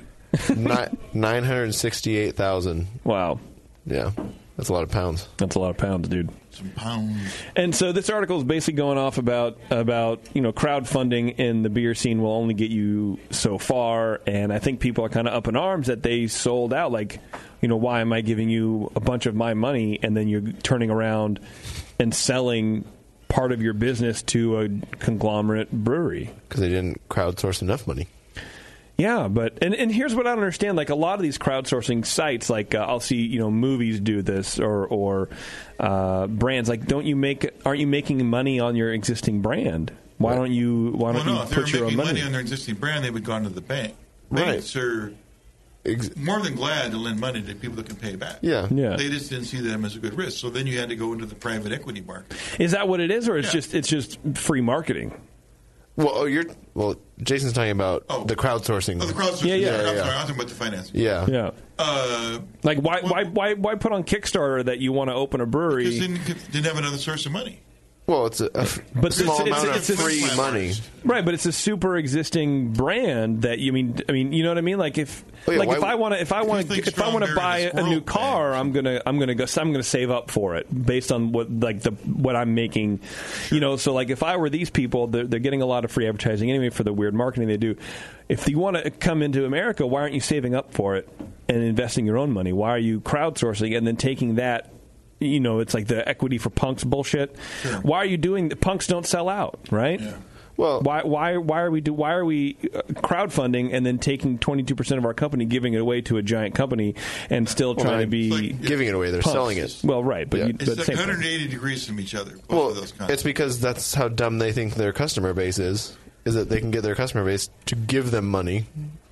968,000. Wow. Yeah. That's a lot of pounds. That's a lot of pounds, dude. Some pounds. And so this article is basically going off about crowdfunding in the beer scene will only get you so far, and I think people are kind of up in arms that they sold out. Like, why am I giving you a bunch of my money and then you're turning around and selling part of your business to a conglomerate brewery? Because they didn't crowdsource enough money. Yeah, but and here's what I don't understand. Like a lot of these crowdsourcing sites, like I'll see movies do this or brands. Like, aren't you making money on your existing brand? Why don't you put your own money? If they were making money on their existing brand, they would go into the bank. Banks are more than glad to lend money to people that can pay back. Yeah. They just didn't see them as a good risk. So then you had to go into the private equity market. Is that what it is, or it's just free marketing? Well, Jason's talking about the crowdsourcing. Oh, the crowdsourcing. Yeah. I'm sorry, I was talking about the financing. Yeah. Like, why put on Kickstarter that you want to open a brewery? Because they didn't have another source of money. Well, it's a small amount of free money, right? But it's a super existing brand that you mean, you know what I mean? Like if I want to buy a new car, I'm gonna save up for it based on what I'm making, So like if I were these people, they're getting a lot of free advertising anyway for the weird marketing they do. If you want to come into America, why aren't you saving up for it and investing your own money? Why are you crowdsourcing and then taking that? It's like the equity for punks bullshit. Sure. Why are you doing? Punks don't sell out, right? Yeah. Well, why are we crowdfunding and then taking 22% of our company, giving it away to a giant company, and still trying to be giving it away? They're punks. Selling it. Well, right, but it's like 180 degrees from each other. Well, of those it's because that's how dumb they think their customer base is that they can get their customer base to give them money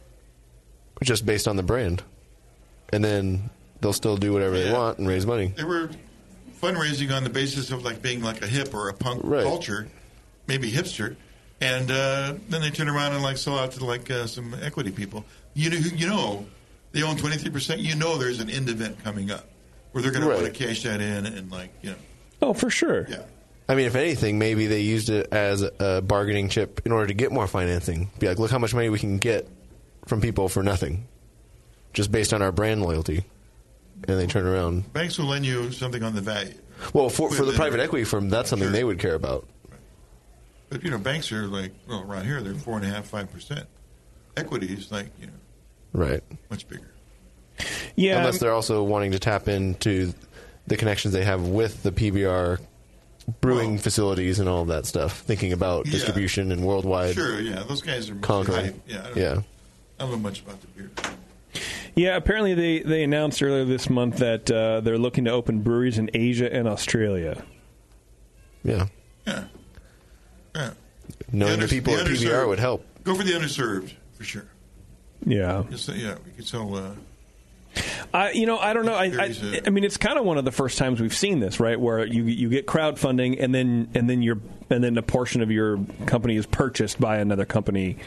just based on the brand, and then they'll still do whatever they want and raise money. They were fundraising on the basis of being like a hip or a punk culture, maybe hipster, and then they turn around and sell out to some equity people. They own 23%. There's an end event coming up where they're going to want to cash that in and Oh, for sure. Yeah. I mean, if anything, maybe they used it as a bargaining chip in order to get more financing. Be like, look how much money we can get from people for nothing. just based on our brand loyalty, and they turn around. Banks will lend you something on the value. Well, for the private equity firm, that's something they would care about. But banks are like, well, around here they're 4.5%, 5%. Equities like right, much bigger. Yeah, unless they're also wanting to tap into the connections they have with the PBR brewing facilities and all of that stuff, thinking about distribution and worldwide. Sure, yeah, those guys are conquering. hype. Yeah, I don't know much about the beer. Yeah, apparently they announced earlier this month that they're looking to open breweries in Asia and Australia. Yeah. Yeah. Knowing the people at PBR would help. Go for the underserved, for sure. Yeah. We could sell... I don't know. I mean, it's kind of one of the first times we've seen this, right? Where you get crowdfunding, and then a portion of your company is purchased by another company.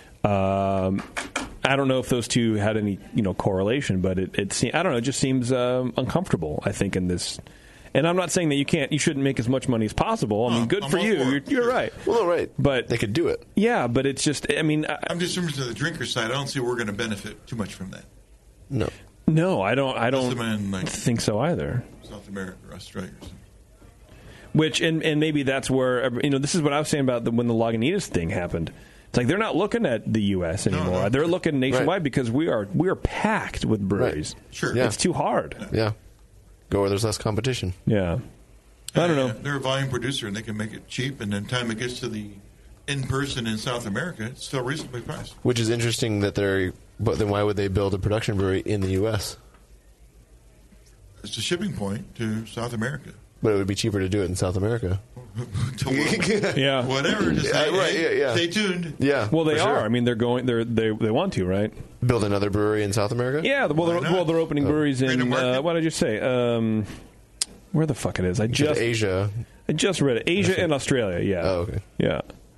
I don't know if those two had any correlation, but it I don't know. It just seems uncomfortable. I think in this. And I'm not saying that you shouldn't make as much money as possible. I mean, good for you. You're right. Well, right. But they could do it. Yeah, but it's just. I mean, I'm just interested in the drinker side. I don't see we're going to benefit too much from that. No, I don't think so either. South America or Australia or something. Which and maybe that's where this is what I was saying about when the Lagunitas thing happened. It's like they're not looking at the U.S. anymore. They're looking nationwide because we are packed with breweries. Right. Sure, it's too hard. Yeah, go where there's less competition. Yeah, I don't know. They're a volume producer and they can make it cheap, and then time it gets to the in person in South America, it's still reasonably priced. Which is interesting that but then why would they build a production brewery in the U.S.? It's a shipping point to South America. But it would be cheaper to do it in South America. Yeah, whatever. Just stay tuned. Yeah, well, they are. I mean, they're going. They want to, right? Build another brewery in South America. Yeah, they're opening breweries in. What did I just say? Where the fuck it is? Asia. I just read it. Asia and Australia. Yeah. Oh, okay. Yeah.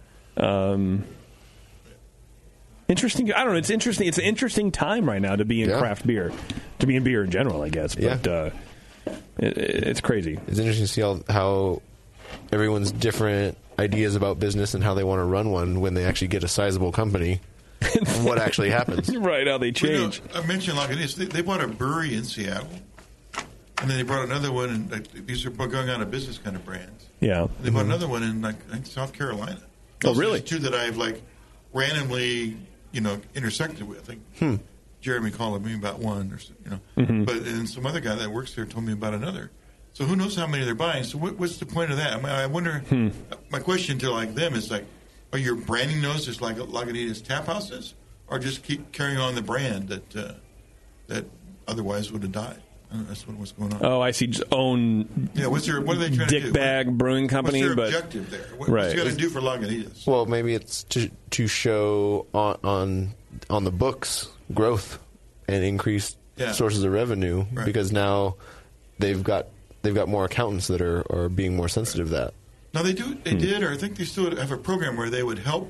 Interesting. I don't know. It's interesting. It's an interesting time right now to be in craft beer, to be in beer in general, I guess. But it's crazy. It's interesting to see how everyone's different ideas about business and how they want to run one when they actually get a sizable company. What actually happens? Right, how they change. I mentioned Lagunitas. They bought a brewery in Seattle, and then they brought another one, and these are going out of business kind of brands. Yeah. And they bought another one in I think South Carolina. Oh, really? Two that I've randomly intersected with. I think Jeremy called me about one, but and some other guy that works there told me about another. So who knows how many they're buying? So what's the point of that? I mean, I wonder. My question to them is are you branding those just like Lagunitas tap houses, or just keep carrying on the brand that otherwise would have died? I don't know, that's what's going on. Oh, I see. Just own. Yeah, what are they trying to do? Dick bag brewing company. What's their objective there? What's it going to do for Lagunitas? Well, maybe it's to show on the books growth and increased sources of revenue because now they've got more accountants that are being more sensitive to that. Now they did, or I think they still have a program where they would help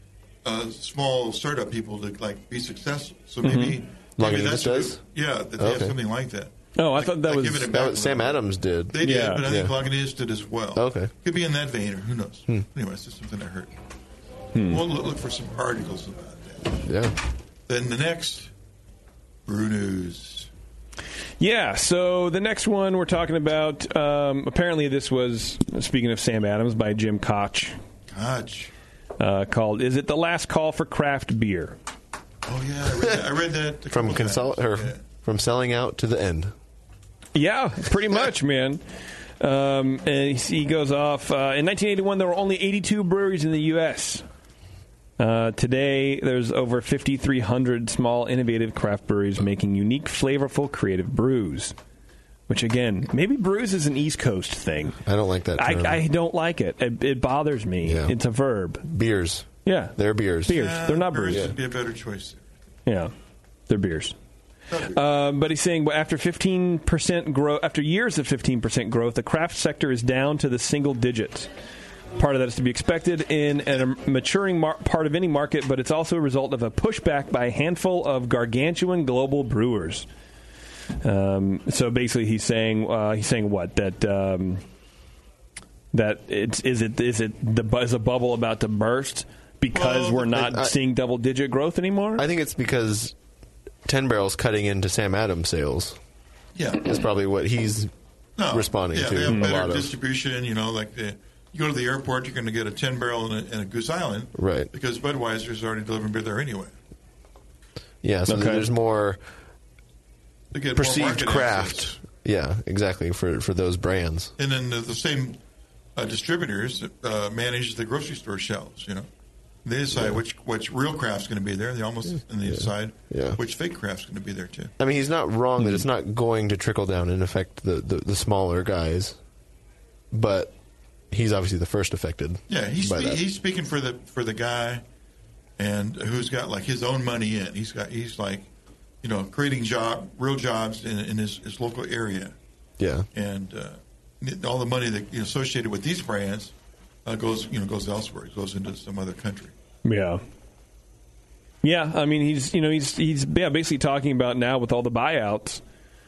small startup people to be successful. So maybe Lagunitas does. That they have something like that. Oh, I thought that was Sam Adams did. They did, but I think Lagunitas did as well. Okay, could be in that vein, or who knows? Anyway, it's just something I heard. We'll look for some articles about that. Yeah. Then the next brew news. Yeah, so the next one we're talking about, apparently this was, speaking of Sam Adams, by Jim Koch. Called, Is It the Last Call for Craft Beer? Oh, yeah, I read that. From selling out to the end. Yeah, pretty much, man. And he goes off, in 1981, there were only 82 breweries in the U.S., today, there's over 5,300 small, innovative craft breweries making unique, flavorful, creative brews. Which, again, maybe brews is an East Coast thing. I don't like that term. I don't like it. It bothers me. Yeah. It's a verb. Beers. Yeah. They're beers. They're not brews. Beers would be a better choice. Yeah. They're beers. But he's saying after 15% growth, after years of 15% growth, the craft sector is down to the single digits. Part of that is to be expected in a maturing part of any market, but it's also a result of a pushback by a handful of gargantuan global brewers. So basically, he's saying what that is a bubble about to burst because we're not seeing double digit growth anymore. I think it's because 10 barrels cutting into Sam Adams sales. Yeah. That's probably what he's responding to. They have a better lot of. distribution. You go to the airport, you're going to get a 10 barrel and a Goose Island, right? Because Budweiser's already delivering beer there anyway. Yeah, so there's more They get more perceived market craft. access. Yeah, exactly for those brands. And then the same distributors manage the grocery store shelves. They decide which real craft's going to be there. And they decide which fake craft's going to be there too. I mean, he's not wrong that it's not going to trickle down and affect the smaller guys, but he's obviously the first affected. Yeah, he's speaking for the guy, and who's got like his own money in. He's like, creating real jobs in his local area. Yeah, and all the money that associated with these brands goes elsewhere. It goes into some other country. Yeah. Yeah, I mean he's basically talking about now with all the buyouts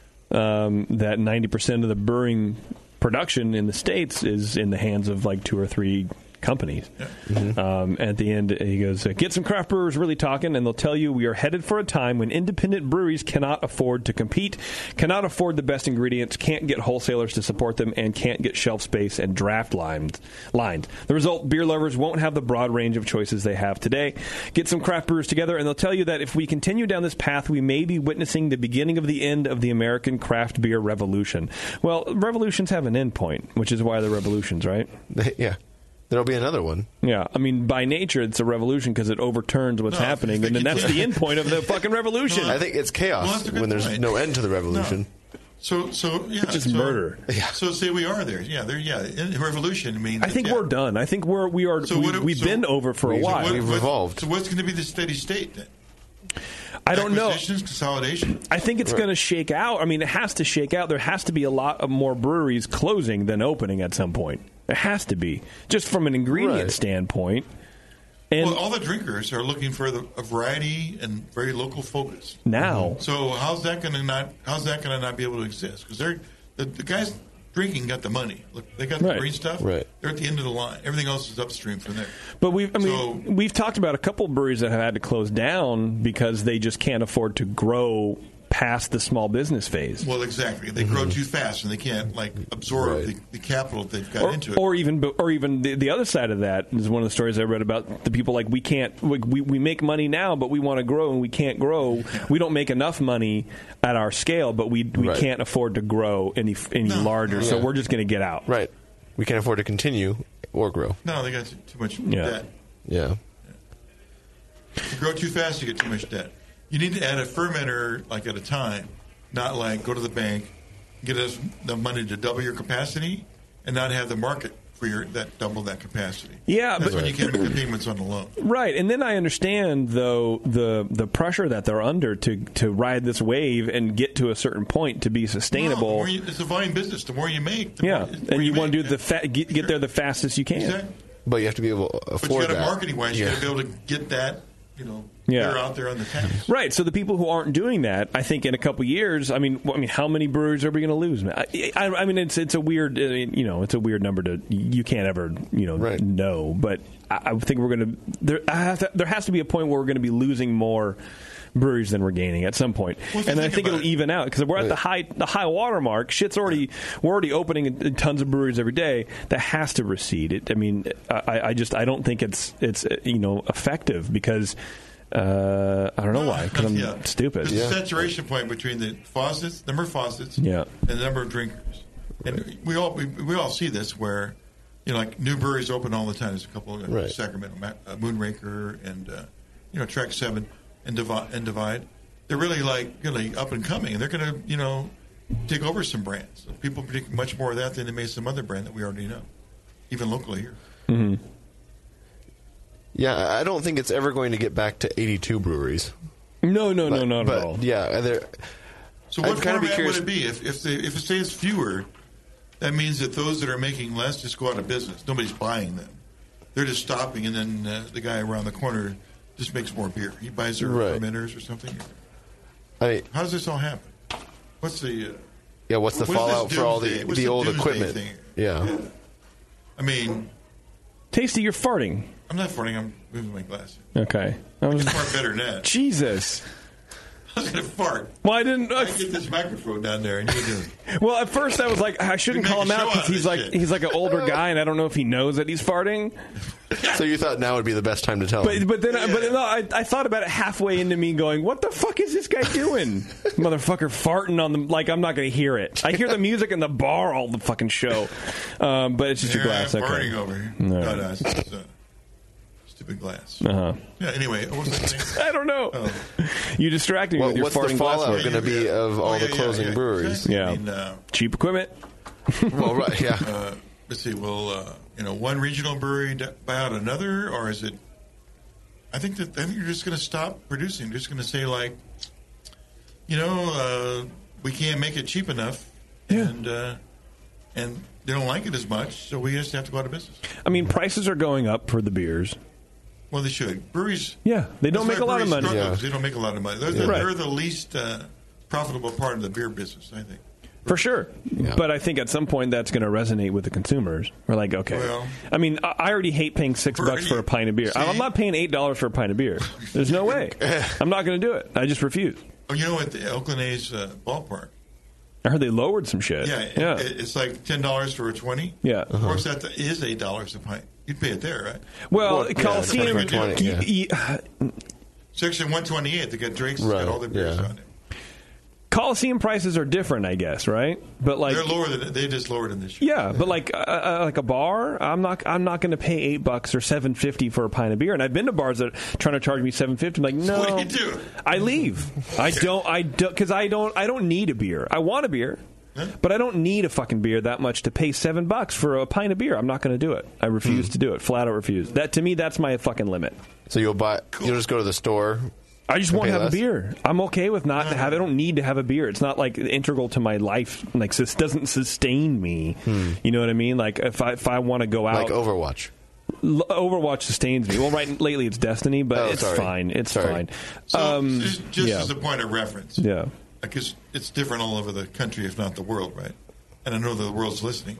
that 90% of the brewing production in the States is in the hands of like 2 or 3 companies. At the end, he goes, get some craft brewers really talking, and they'll tell you we are headed for a time when independent breweries cannot afford to compete, cannot afford the best ingredients, can't get wholesalers to support them, and can't get shelf space and draft lines. The result, beer lovers won't have the broad range of choices they have today. Get some craft brewers together, and they'll tell you that if we continue down this path, we may be witnessing the beginning of the end of the American craft beer revolution. Well, revolutions have an end point, which is why they're revolutions, right? Yeah. There'll be another one. Yeah, I mean, by nature, it's a revolution because it overturns what's happening, and then that's the end point of the fucking revolution. I think it's chaos when there's no end to the revolution. So yeah, it's just murder. Yeah. So say we are there. Yeah, in revolution means. I think we're done. I think we've been over for a while. We've evolved. So what's going to be the steady state then? I don't know. Consolidation. I think it's going to shake out. I mean, it has to shake out. There has to be a lot of more breweries closing than opening at some point. There has to be, just from an ingredient standpoint. And all the drinkers are looking for a variety and very local focus now. So how's that going to not be able to exist? Because the guys drinking got the money. Look, they got the green stuff. Right. They're at the end of the line. Everything else is upstream from there. But we've talked about a couple breweries that have had to close down because they just can't afford to grow past the small business phase. Well, exactly. They grow too fast and they can't absorb the capital they've got into it. Or even the other side of that is one of the stories I read about the people we can't we make money now, but we want to grow and we can't grow. We don't make enough money at our scale, but we can't afford to grow any larger. So we're just going to get out. Right. We can't afford to continue or grow. No, they got too much debt. Yeah. You grow too fast, you get too much debt. You need to add a fermenter at a time, not go to the bank, get us the money to double your capacity, and not have the market for double that capacity. Yeah, that's when you can't make the payments on the loan. Right, and then I understand though the pressure that they're under to ride this wave and get to a certain point to be sustainable. It's a volume business. The more you make, and you want to do get there the fastest you can. Exactly. But you have to be able to afford that. But you got to marketing wise, you got to be able to get that. They're out there on the taps. Right. So the people who aren't doing that, I think in a couple years, I mean, how many breweries are we going to lose? I mean, it's a weird, it's a weird number to you can't ever, know. But I think we're going to there has to be a point where we're going to be losing more breweries than we're gaining at some point, and I think it'll even out because we're at the high water mark. We're already opening tons of breweries every day. That has to recede. I mean, I don't think it's effective because I don't know why because I'm stupid. There's a saturation point between the number of faucets, and the number of drinkers, and we all see this where new breweries open all the time. There's a couple of Sacramento, Moonraker, and Track 7. And Divide, they're really really up and coming, and they're going to take over some brands. People predict much more of that than they may some other brand that we already know, even locally here. Mm-hmm. Yeah, I don't think it's ever going to get back to 82 breweries. No, not at all. Yeah, so what format would it be if it stays fewer? That means that those that are making less just go out of business. Nobody's buying them. They're just stopping, and then the guy around the corner just makes more beer. He buys their fermenters or something. How does this all happen? What's the what's the fallout for all the old equipment? Yeah. I mean, Tasty, you're farting. I'm not farting. I'm moving my glasses. Okay. I can fart better than that. Jesus. I was going to fart. Well, I didn't. I get this microphone down there, and you do. Well, at first I was like, I shouldn't We call him make a out show because out of he's like an older guy, and I don't know if he knows that he's farting. So you thought now would be the best time to tell him. But then I thought about it halfway into me going, what the fuck is this guy doing? Motherfucker farting on the, like, I'm not going to hear it. I hear the music in the bar all the fucking show. But it's just a glass. I'm Okay. farting over here. No. No, it's just a stupid glass. Uh-huh. Yeah, anyway, what was I saying? I don't know. You distracted me with your what's farting the fallout glassware. going to be of all the closing breweries? Exactly. Yeah. I mean, cheap equipment. Well, right, yeah. Let's see. Will one regional brewery buy out another, or is it? I think you're just going to stop producing. You're just going to say like, we can't make it cheap enough, and they don't like it as much, so we just have to go out of business. I mean, prices are going up for the beers. Well, they should. Breweries. Yeah, they don't that's make a why lot of breweries money. struggle, 'cause they don't make a lot of money. They're the least profitable part of the beer business, I think. For sure. But I think at some point that's going to resonate with the consumers. We're like, okay. Well, I mean, I already hate paying $6 for a pint of beer. I'm not paying $8 for a pint of beer. There's no way. I'm not going to do it. I just refuse. Oh, you know, at the Oakland A's ballpark. I heard they lowered some shit. Yeah. It's like $10 for a 20. Yeah. Of course, that is $8 a pint. You'd pay it there, right? Well, Coliseum. Section 128. They got Drake's. Got all their beers on it. Coliseum prices are different, I guess, right? But like they're lower than they just lowered them this year. Yeah, but like a bar, I'm not going to pay $8 or $7.50 for a pint of beer. And I've been to bars that are trying to charge me $7.50. I'm like, no. So what do you do? I leave. I don't because I don't need a beer. I want a beer. But I don't need a fucking beer that much to pay $7 for a pint of beer. I'm not going to do it. I refuse to do it. Flat out refuse. That to me, that's my fucking limit. So you'll just go to the store. I just want to have a beer. I'm okay with not to have. I don't need to have a beer. It's not like integral to my life. Like this doesn't sustain me. You know what I mean? Like if I want to go out, like Overwatch. Overwatch sustains me. Well, lately it's Destiny, but it's fine. It's fine. So just as a point of reference, yeah, because it's different all over the country, if not the world, right? And I know that the world's listening.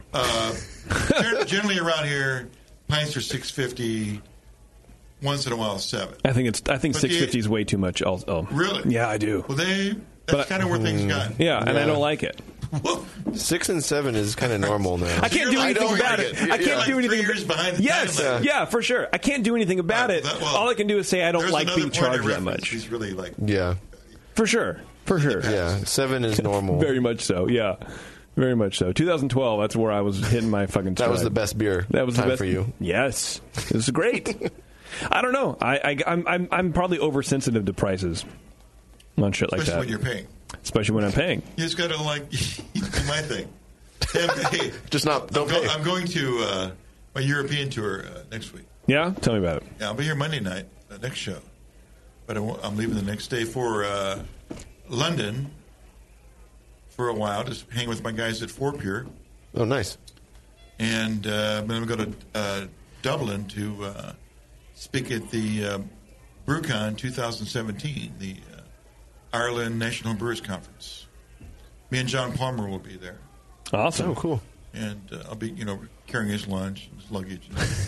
Generally around here, pints are $6.50. Once in a while, $7. I think $6.50 is way too much. Also, really? Yeah, I do. Well, that's kind of where things got. Yeah, and I don't like it. 6 and 7 is kind of normal now. I can't do anything about it. I can't do anything. 3 years behind the yes, timeline. yeah, for sure. I can't do anything about it. All I can do is say I don't like being charged that much. He's really like for sure. Yeah, 7 is normal. Very much so. Yeah. Very much so. 2012. That's where I was hitting my fucking stride. That was the best beer. That was time the best for you. Yes, it was great. I don't know. I'm probably oversensitive to prices on shit like that. Especially when you're paying. Especially when I'm paying. You just got to do my thing. Hey, just don't pay. I'm going to my European tour next week. Yeah, tell me about it. Yeah, I'll be here Monday night, the next show, but I'm leaving the next day for London for a while, just hang with my guys at Four Pure. Oh, nice. And I'm going to go to Dublin to speak at the BrewCon 2017, the Ireland National Brewers Conference. Me and John Palmer will be there. Awesome. Oh, cool. And I'll be, carrying his lunch and his luggage.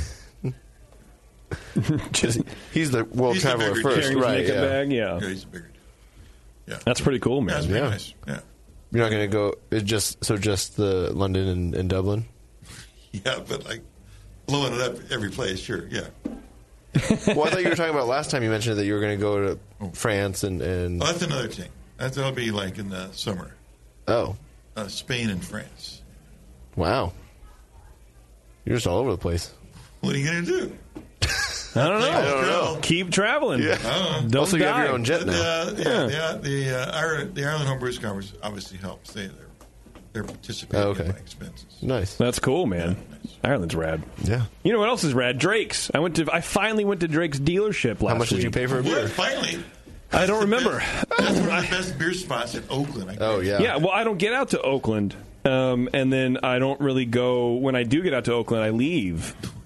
He's the world traveler first, right? Yeah. Bag, yeah. He's a bigger dude. Yeah. That's pretty cool, man. That's pretty nice. Yeah. You're not going to go. It's just the London and Dublin. Yeah, but like blowing it up every place, sure. Yeah. Well, I thought you were talking about last time. You mentioned that you were going to go to France and. Well, that's another thing. That'll be like in the summer. Oh. Spain and France. Wow. You're just all over the place. What are you going to do? I don't know. Keep traveling. Yeah. Don't also, you die. have your own jet now. The Ireland Home Brewers Conference obviously helps. They're participating in my expenses. Nice. That's cool, man. Yeah, nice. Ireland's rad. Yeah. You know what else is rad? Drake's. I finally went to Drake's dealership last week. How much did you pay for a beer? Finally. I don't remember. That's one of the best beer spots in Oakland. Yeah, well, I don't get out to Oakland. And then I don't really go. When I do get out to Oakland, I leave.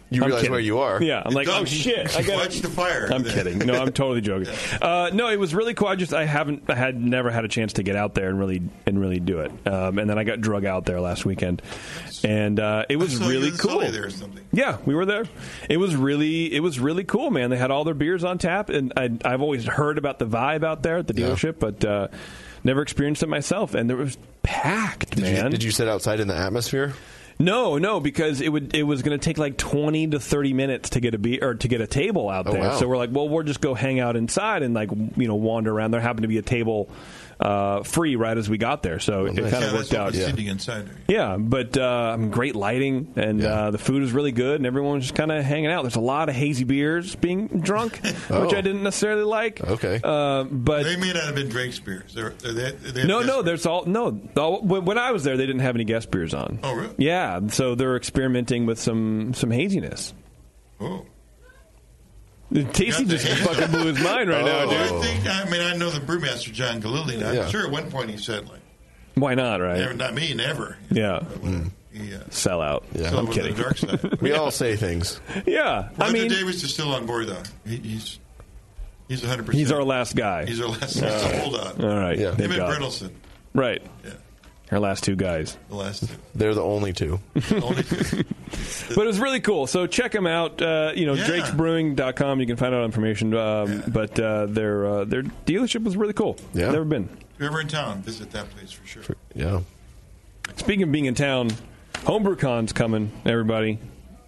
You I'm realize kidding. where you are. Yeah, I'm like, oh shit! I got Watch the fire. I'm kidding. No, I'm totally joking. No, it was really cool. I had never had a chance to get out there and really do it. And then I got drug out there last weekend, and it was really cool. There or something. Yeah, we were there. It was really cool, man. They had all their beers on tap, and I've always heard about the vibe out there at the dealership, but never experienced it myself. And it was packed, man. Did you sit outside in the atmosphere? No, because it was going to take like 20 to 30 minutes to get to get a table out there. wow. So we're like, well, we'll just go hang out inside and wander around. There happened to be a table free right as we got there, so it kind of worked out. Sitting inside. Yeah, but great lighting, and the food was really good, and everyone was just kind of hanging out. There's a lot of hazy beers being drunk, which I didn't necessarily like. Okay, but they may not have been Drake's beers. No. There's when I was there, they didn't have any guest beers on. Oh, really? Yeah, so they're experimenting with some haziness. Oh. Tasty just fucking blew his mind right now, dude. I know the brewmaster, John Galili. I'm sure at one point he said, like, why not, right? Never, not me, never. Yeah. He, sell out. Yeah. I'm kidding. The dark side. We all say things. Yeah. Roger Davis is still on board, though. He's 100%. He's our last guy. He's our last holdout. All right. Yeah. Him and Brittelson. Right. Yeah. Our last two guys. The last two. They're the only two. But it was really cool. So check them out. Drakesbrewing.com. You can find out information. But their dealership was really cool. Yeah. Never been. If you're ever in town, visit that place for sure. Yeah. Speaking of being in town, HomebrewCon's coming, everybody.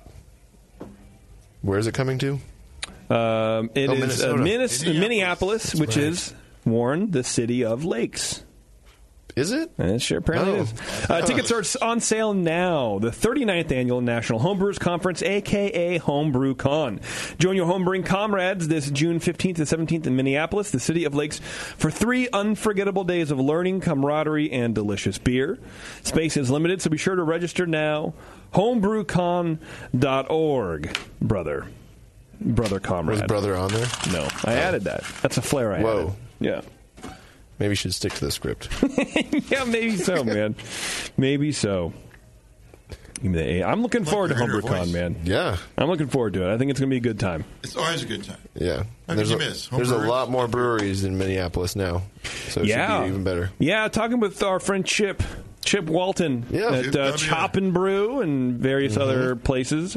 Where is it coming to? It is Minneapolis, which is, Warren, the city of lakes. Is it? It sure apparently is. Tickets are on sale now. The 39th Annual National Homebrewers Conference, a.k.a. HomebrewCon. Join your homebrewing comrades this June 15th to 17th in Minneapolis, the city of lakes, for 3 unforgettable days of learning, camaraderie, and delicious beer. Space is limited, so be sure to register now. Homebrewcon.org, brother comrade. Was brother on there? No. I added that. That's a flair I added. Yeah. Maybe you should stick to the script. Yeah, maybe so, man. Maybe so. Give me the A. I'm looking forward to HomebrewCon, man. Yeah. I'm looking forward to it. I think it's going to be a good time. It's always a good time. Yeah. How could you miss? There's a lot more breweries in Minneapolis now, so it should be even better. Yeah, talking with our friend Chip Walton at Chop and Brew and various other places.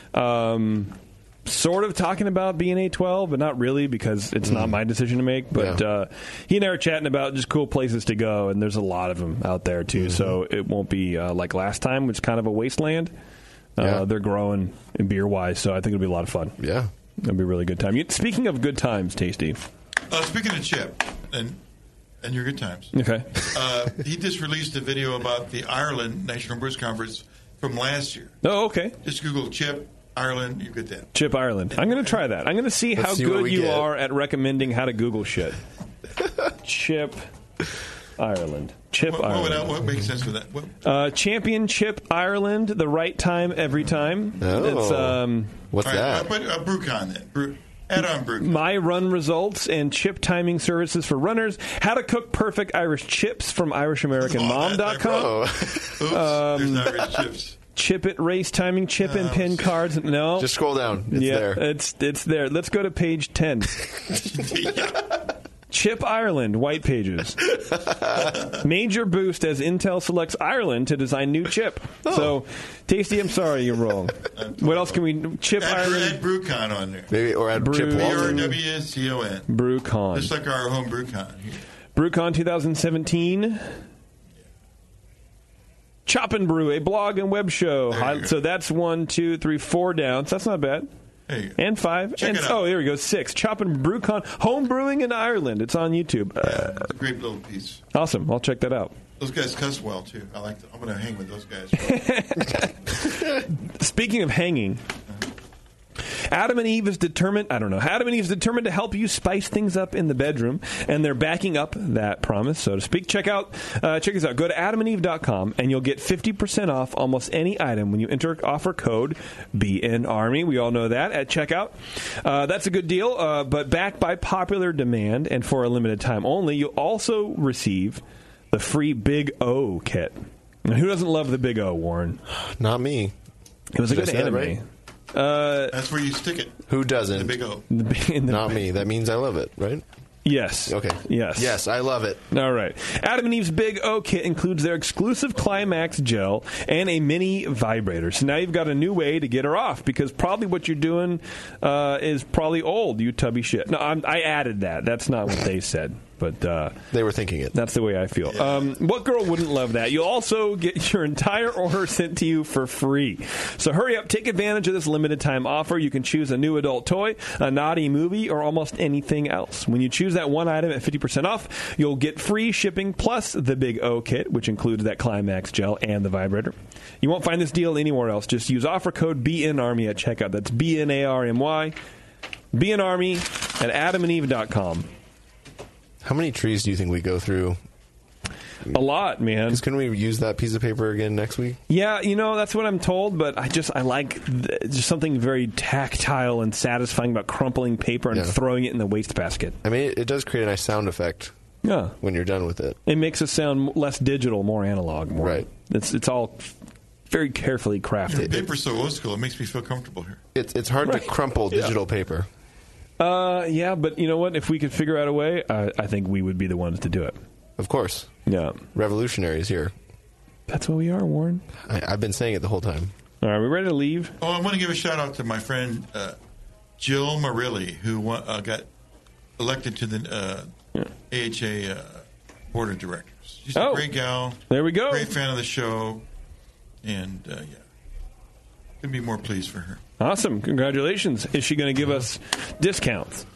Sort of talking about being A12, but not really because it's not my decision to make. But he and I are chatting about just cool places to go, and there's a lot of them out there, too. So it won't be like last time, which is kind of a wasteland. They're growing beer-wise, so I think it'll be a lot of fun. Yeah. It'll be a really good time. Speaking of good times, Tasty. Speaking of Chip and your good times. Okay. He just released a video about the Ireland National Brewers Conference from last year. Oh, okay. Just Google Chip Ireland, you get that. Chip Ireland. I'm going to try that. I'm going to see how good you are at recommending how to Google shit. Chip Ireland. Ireland. What makes sense with that? Championship Ireland, the right time every time. Oh. What's that? BrewCon then. Add on BrewCon. My run results and chip timing services for runners. How to cook perfect Irish chips from IrishAmericanMom.com. Oops, there's Irish chips. Chip It race timing, chip and pin cards. No. Just scroll down. It's there. It's there. Let's go to page 10. Chip Ireland, white pages. Major boost as Intel selects Ireland to design new chip. So, Tasty, I'm sorry you're wrong. What else can we... Chip Ireland... Add BrewCon on there. Maybe, or add Chip Walton. BRWCON. BrewCon. Just like our home BrewCon. BrewCon 2017... Chop and Brew, a blog and web show. So that's 1, 2, 3, 4 down. So that's not bad. And 5. Check it out. Oh, here we go. 6. Chop and BrewCon, home brewing in Ireland. It's on YouTube. It's a great little piece. Awesome. I'll check that out. Those guys cuss well, too. I'm going to hang with those guys. Speaking of hanging... Adam and Eve is determined to help you spice things up in the bedroom, and they're backing up that promise, so to speak. Check this out. Go to adamandeve.com, and you'll get 50% off almost any item when you enter offer code BNARMY. We all know that at checkout. That's a good deal, but backed by popular demand and for a limited time only, you'll also receive the free Big O kit. Now, who doesn't love the Big O, Warren? Not me. It was a good anime. Right? That's where you stick it. Who doesn't? The big O. Not me. That means I love it, right? Yes. Okay. Yes. Yes, I love it. All right. Adam and Eve's Big O kit includes their exclusive Climax gel and a mini vibrator. So now you've got a new way to get her off, because probably what you're doing is probably old, you tubby shit. No, I added that. That's not what they said. But they were thinking it. That's the way I feel. What girl wouldn't love that? You'll also get your entire order sent to you for free. So hurry up, take advantage of this limited time offer. You can choose a new adult toy, a naughty movie, or almost anything else. When you choose that one item at 50% off, you'll get free shipping plus the Big O kit, which includes that Climax gel and the vibrator. You won't find this deal anywhere else. Just use offer code BNARMY at checkout. That's BNARMY, BNARMY at adamandeve.com. How many trees do you think we go through? A lot, man. Because couldn't we use that piece of paper again next week? Yeah, that's what I'm told, but I like just something very tactile and satisfying about crumpling paper and throwing it in the wastebasket. I mean, it does create a nice sound effect. Yeah. When you're done with it. It makes it sound less digital, more analog. Right. It's all very carefully crafted. Paper's so old school, it makes me feel comfortable here. It's hard to crumple digital paper. Yeah, but you know what? If we could figure out a way, I think we would be the ones to do it. Of course. Yeah. Revolutionaries here. That's what we are, Warren. I've been saying it the whole time. All right, we ready to leave? Oh, I want to give a shout out to my friend Jill Marilli, who got elected to the AHA board of directors. She's a great gal. There we go. Great fan of the show. And, couldn't be more pleased for her. Awesome. Congratulations. Is she going to give us discounts?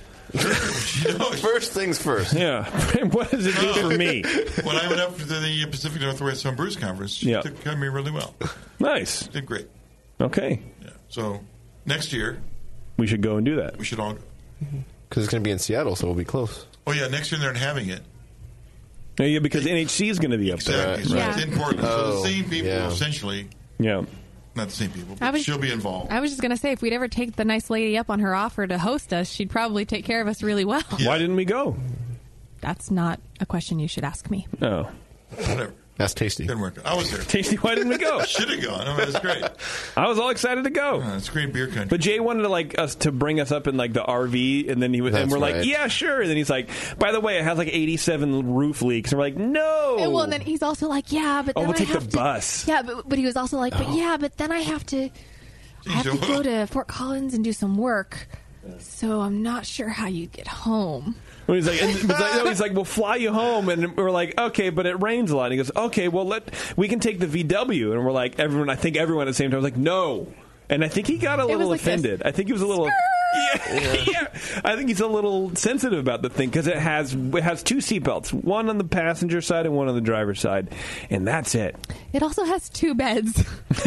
First things first. Yeah. What does it do for me? When I went up to the Pacific Northwest Homebrews Conference, she took care of me really well. Nice. Did great. Okay. Yeah. So next year, we should go and do that. We should all go. Because it's going to be in Seattle, so we'll be close. Oh, yeah. Next year they're having it. Oh, yeah, because NHC is going to be up there. Exactly. So it's in Portland. So the same people, essentially. Yeah. Not the same people, but she'll be involved. I was just going to say, if we'd ever take the nice lady up on her offer to host us, she'd probably take care of us really well. Yeah. Why didn't we go? That's not a question you should ask me. Oh. Whatever. That's Tasty. Didn't work. I was there. Tasty, why didn't we go? Should have gone. I mean, it's great. I was all excited to go. It's great beer country. But Jay wanted us to bring us up in the RV, and then and we're like, yeah, sure. And then he's like, by the way, it has 87 roof leaks. And we're like, no. Well, and then he's also like, yeah, but then we'll I take have the bus. Yeah, but he was also like, but then I have to go to Fort Collins and do some work. So I'm not sure how you get home. Well, he's like, we'll fly you home, and we're like, okay, but it rains a lot. And he goes, okay, well, we can take the VW, and we're like, everyone at the same time was like, no, and I think he got a little offended. I think he was a little, yeah. I think he's a little sensitive about the thing because it has two seatbelts, one on the passenger side and one on the driver's side, and that's it. It also has 2 beds.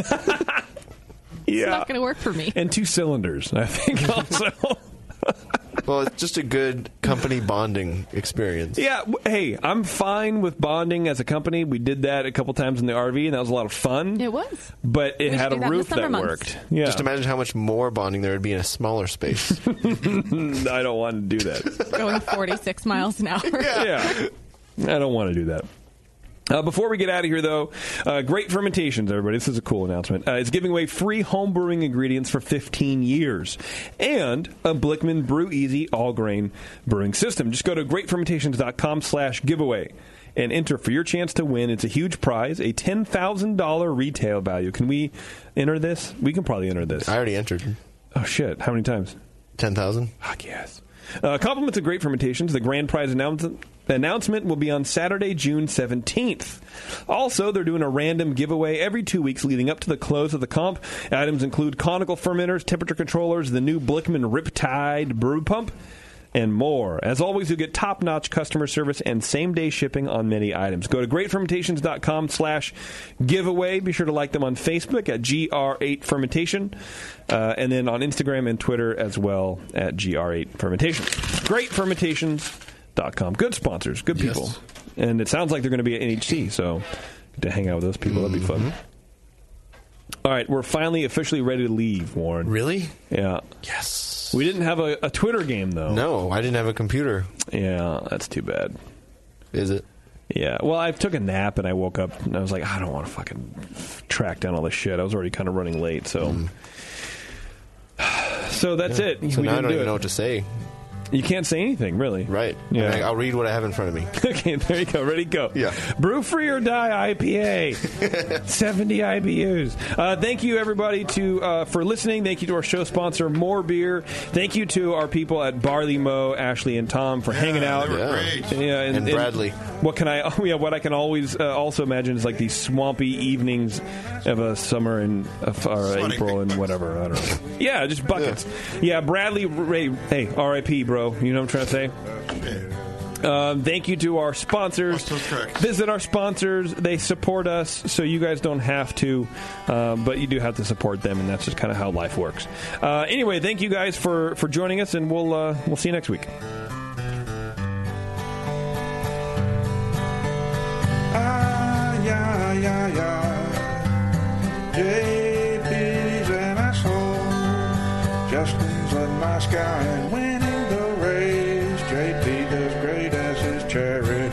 It's not going to work for me. And 2 cylinders, I think, also. Well, it's just a good company bonding experience. Yeah, hey, I'm fine with bonding as a company. We did that a couple times in the RV, and that was a lot of fun. It was. But it had a roof that worked. Yeah. Just imagine how much more bonding there would be in a smaller space. I don't want to do that. Going 46 miles an hour. Yeah. I don't want to do that. Before we get out of here, though, Great Fermentations, everybody, this is a cool announcement, is giving away free home brewing ingredients for 15 years and a Blickman Brew Easy all-grain brewing system. Just go to greatfermentations.com/giveaway and enter for your chance to win. It's a huge prize, a $10,000 retail value. Can we enter this? We can probably enter this. I already entered. Oh, shit. How many times? 10,000. Fuck yes. Compliments of Great Fermentations. The grand prize announcement will be on Saturday, June 17th. Also, they're doing a random giveaway every 2 weeks leading up to the close of the comp. Items include conical fermenters, temperature controllers, the new Blickman Riptide brew pump, and more. As always, you'll get top-notch customer service and same-day shipping on many items. Go to greatfermentations.com/giveaway. Be sure to like them on Facebook at GR8Fermentation, and then on Instagram and Twitter as well at GR8Fermentation. Greatfermentations.com. Good sponsors, good people. Yes. And it sounds like they're going to be at NHC, so to hang out with those people, that'd be fun. All right, we're finally officially ready to leave, Warren. Really? Yeah. Yes. We didn't have a Twitter game, though. No, I didn't have a computer. Yeah, that's too bad. Is it? Yeah. Well, I took a nap, and I woke up, and I was like, I don't want to fucking track down all this shit. I was already kind of running late, so... So that's it. So We now I didn't don't do even it. know what to say. You can't say anything, really. Right. Yeah. I mean, I'll read what I have in front of me. Okay, there you go. Ready, go. Yeah. Brew Free or Die IPA. 70 IBUs. Thank you, everybody, for listening. Thank you to our show sponsor, More Beer. Thank you to our people at Barley Mow, Ashley and Tom, for hanging out. They were great. Yeah, And Bradley. What I can always also imagine is like these swampy evenings of a summer and April and whatever. I don't know. Yeah, just buckets. Yeah, Bradley. Hey, R.I.P. Bro. You know what I'm trying to say? Thank you to our sponsors. Visit our sponsors. They support us, so you guys don't have to, but you do have to support them, and that's just kind of how life works. Anyway, thank you guys for joining us, and we'll see you next week. JP's an asshole. Justin's a nice guy and winning the race. JP does great as his cherry.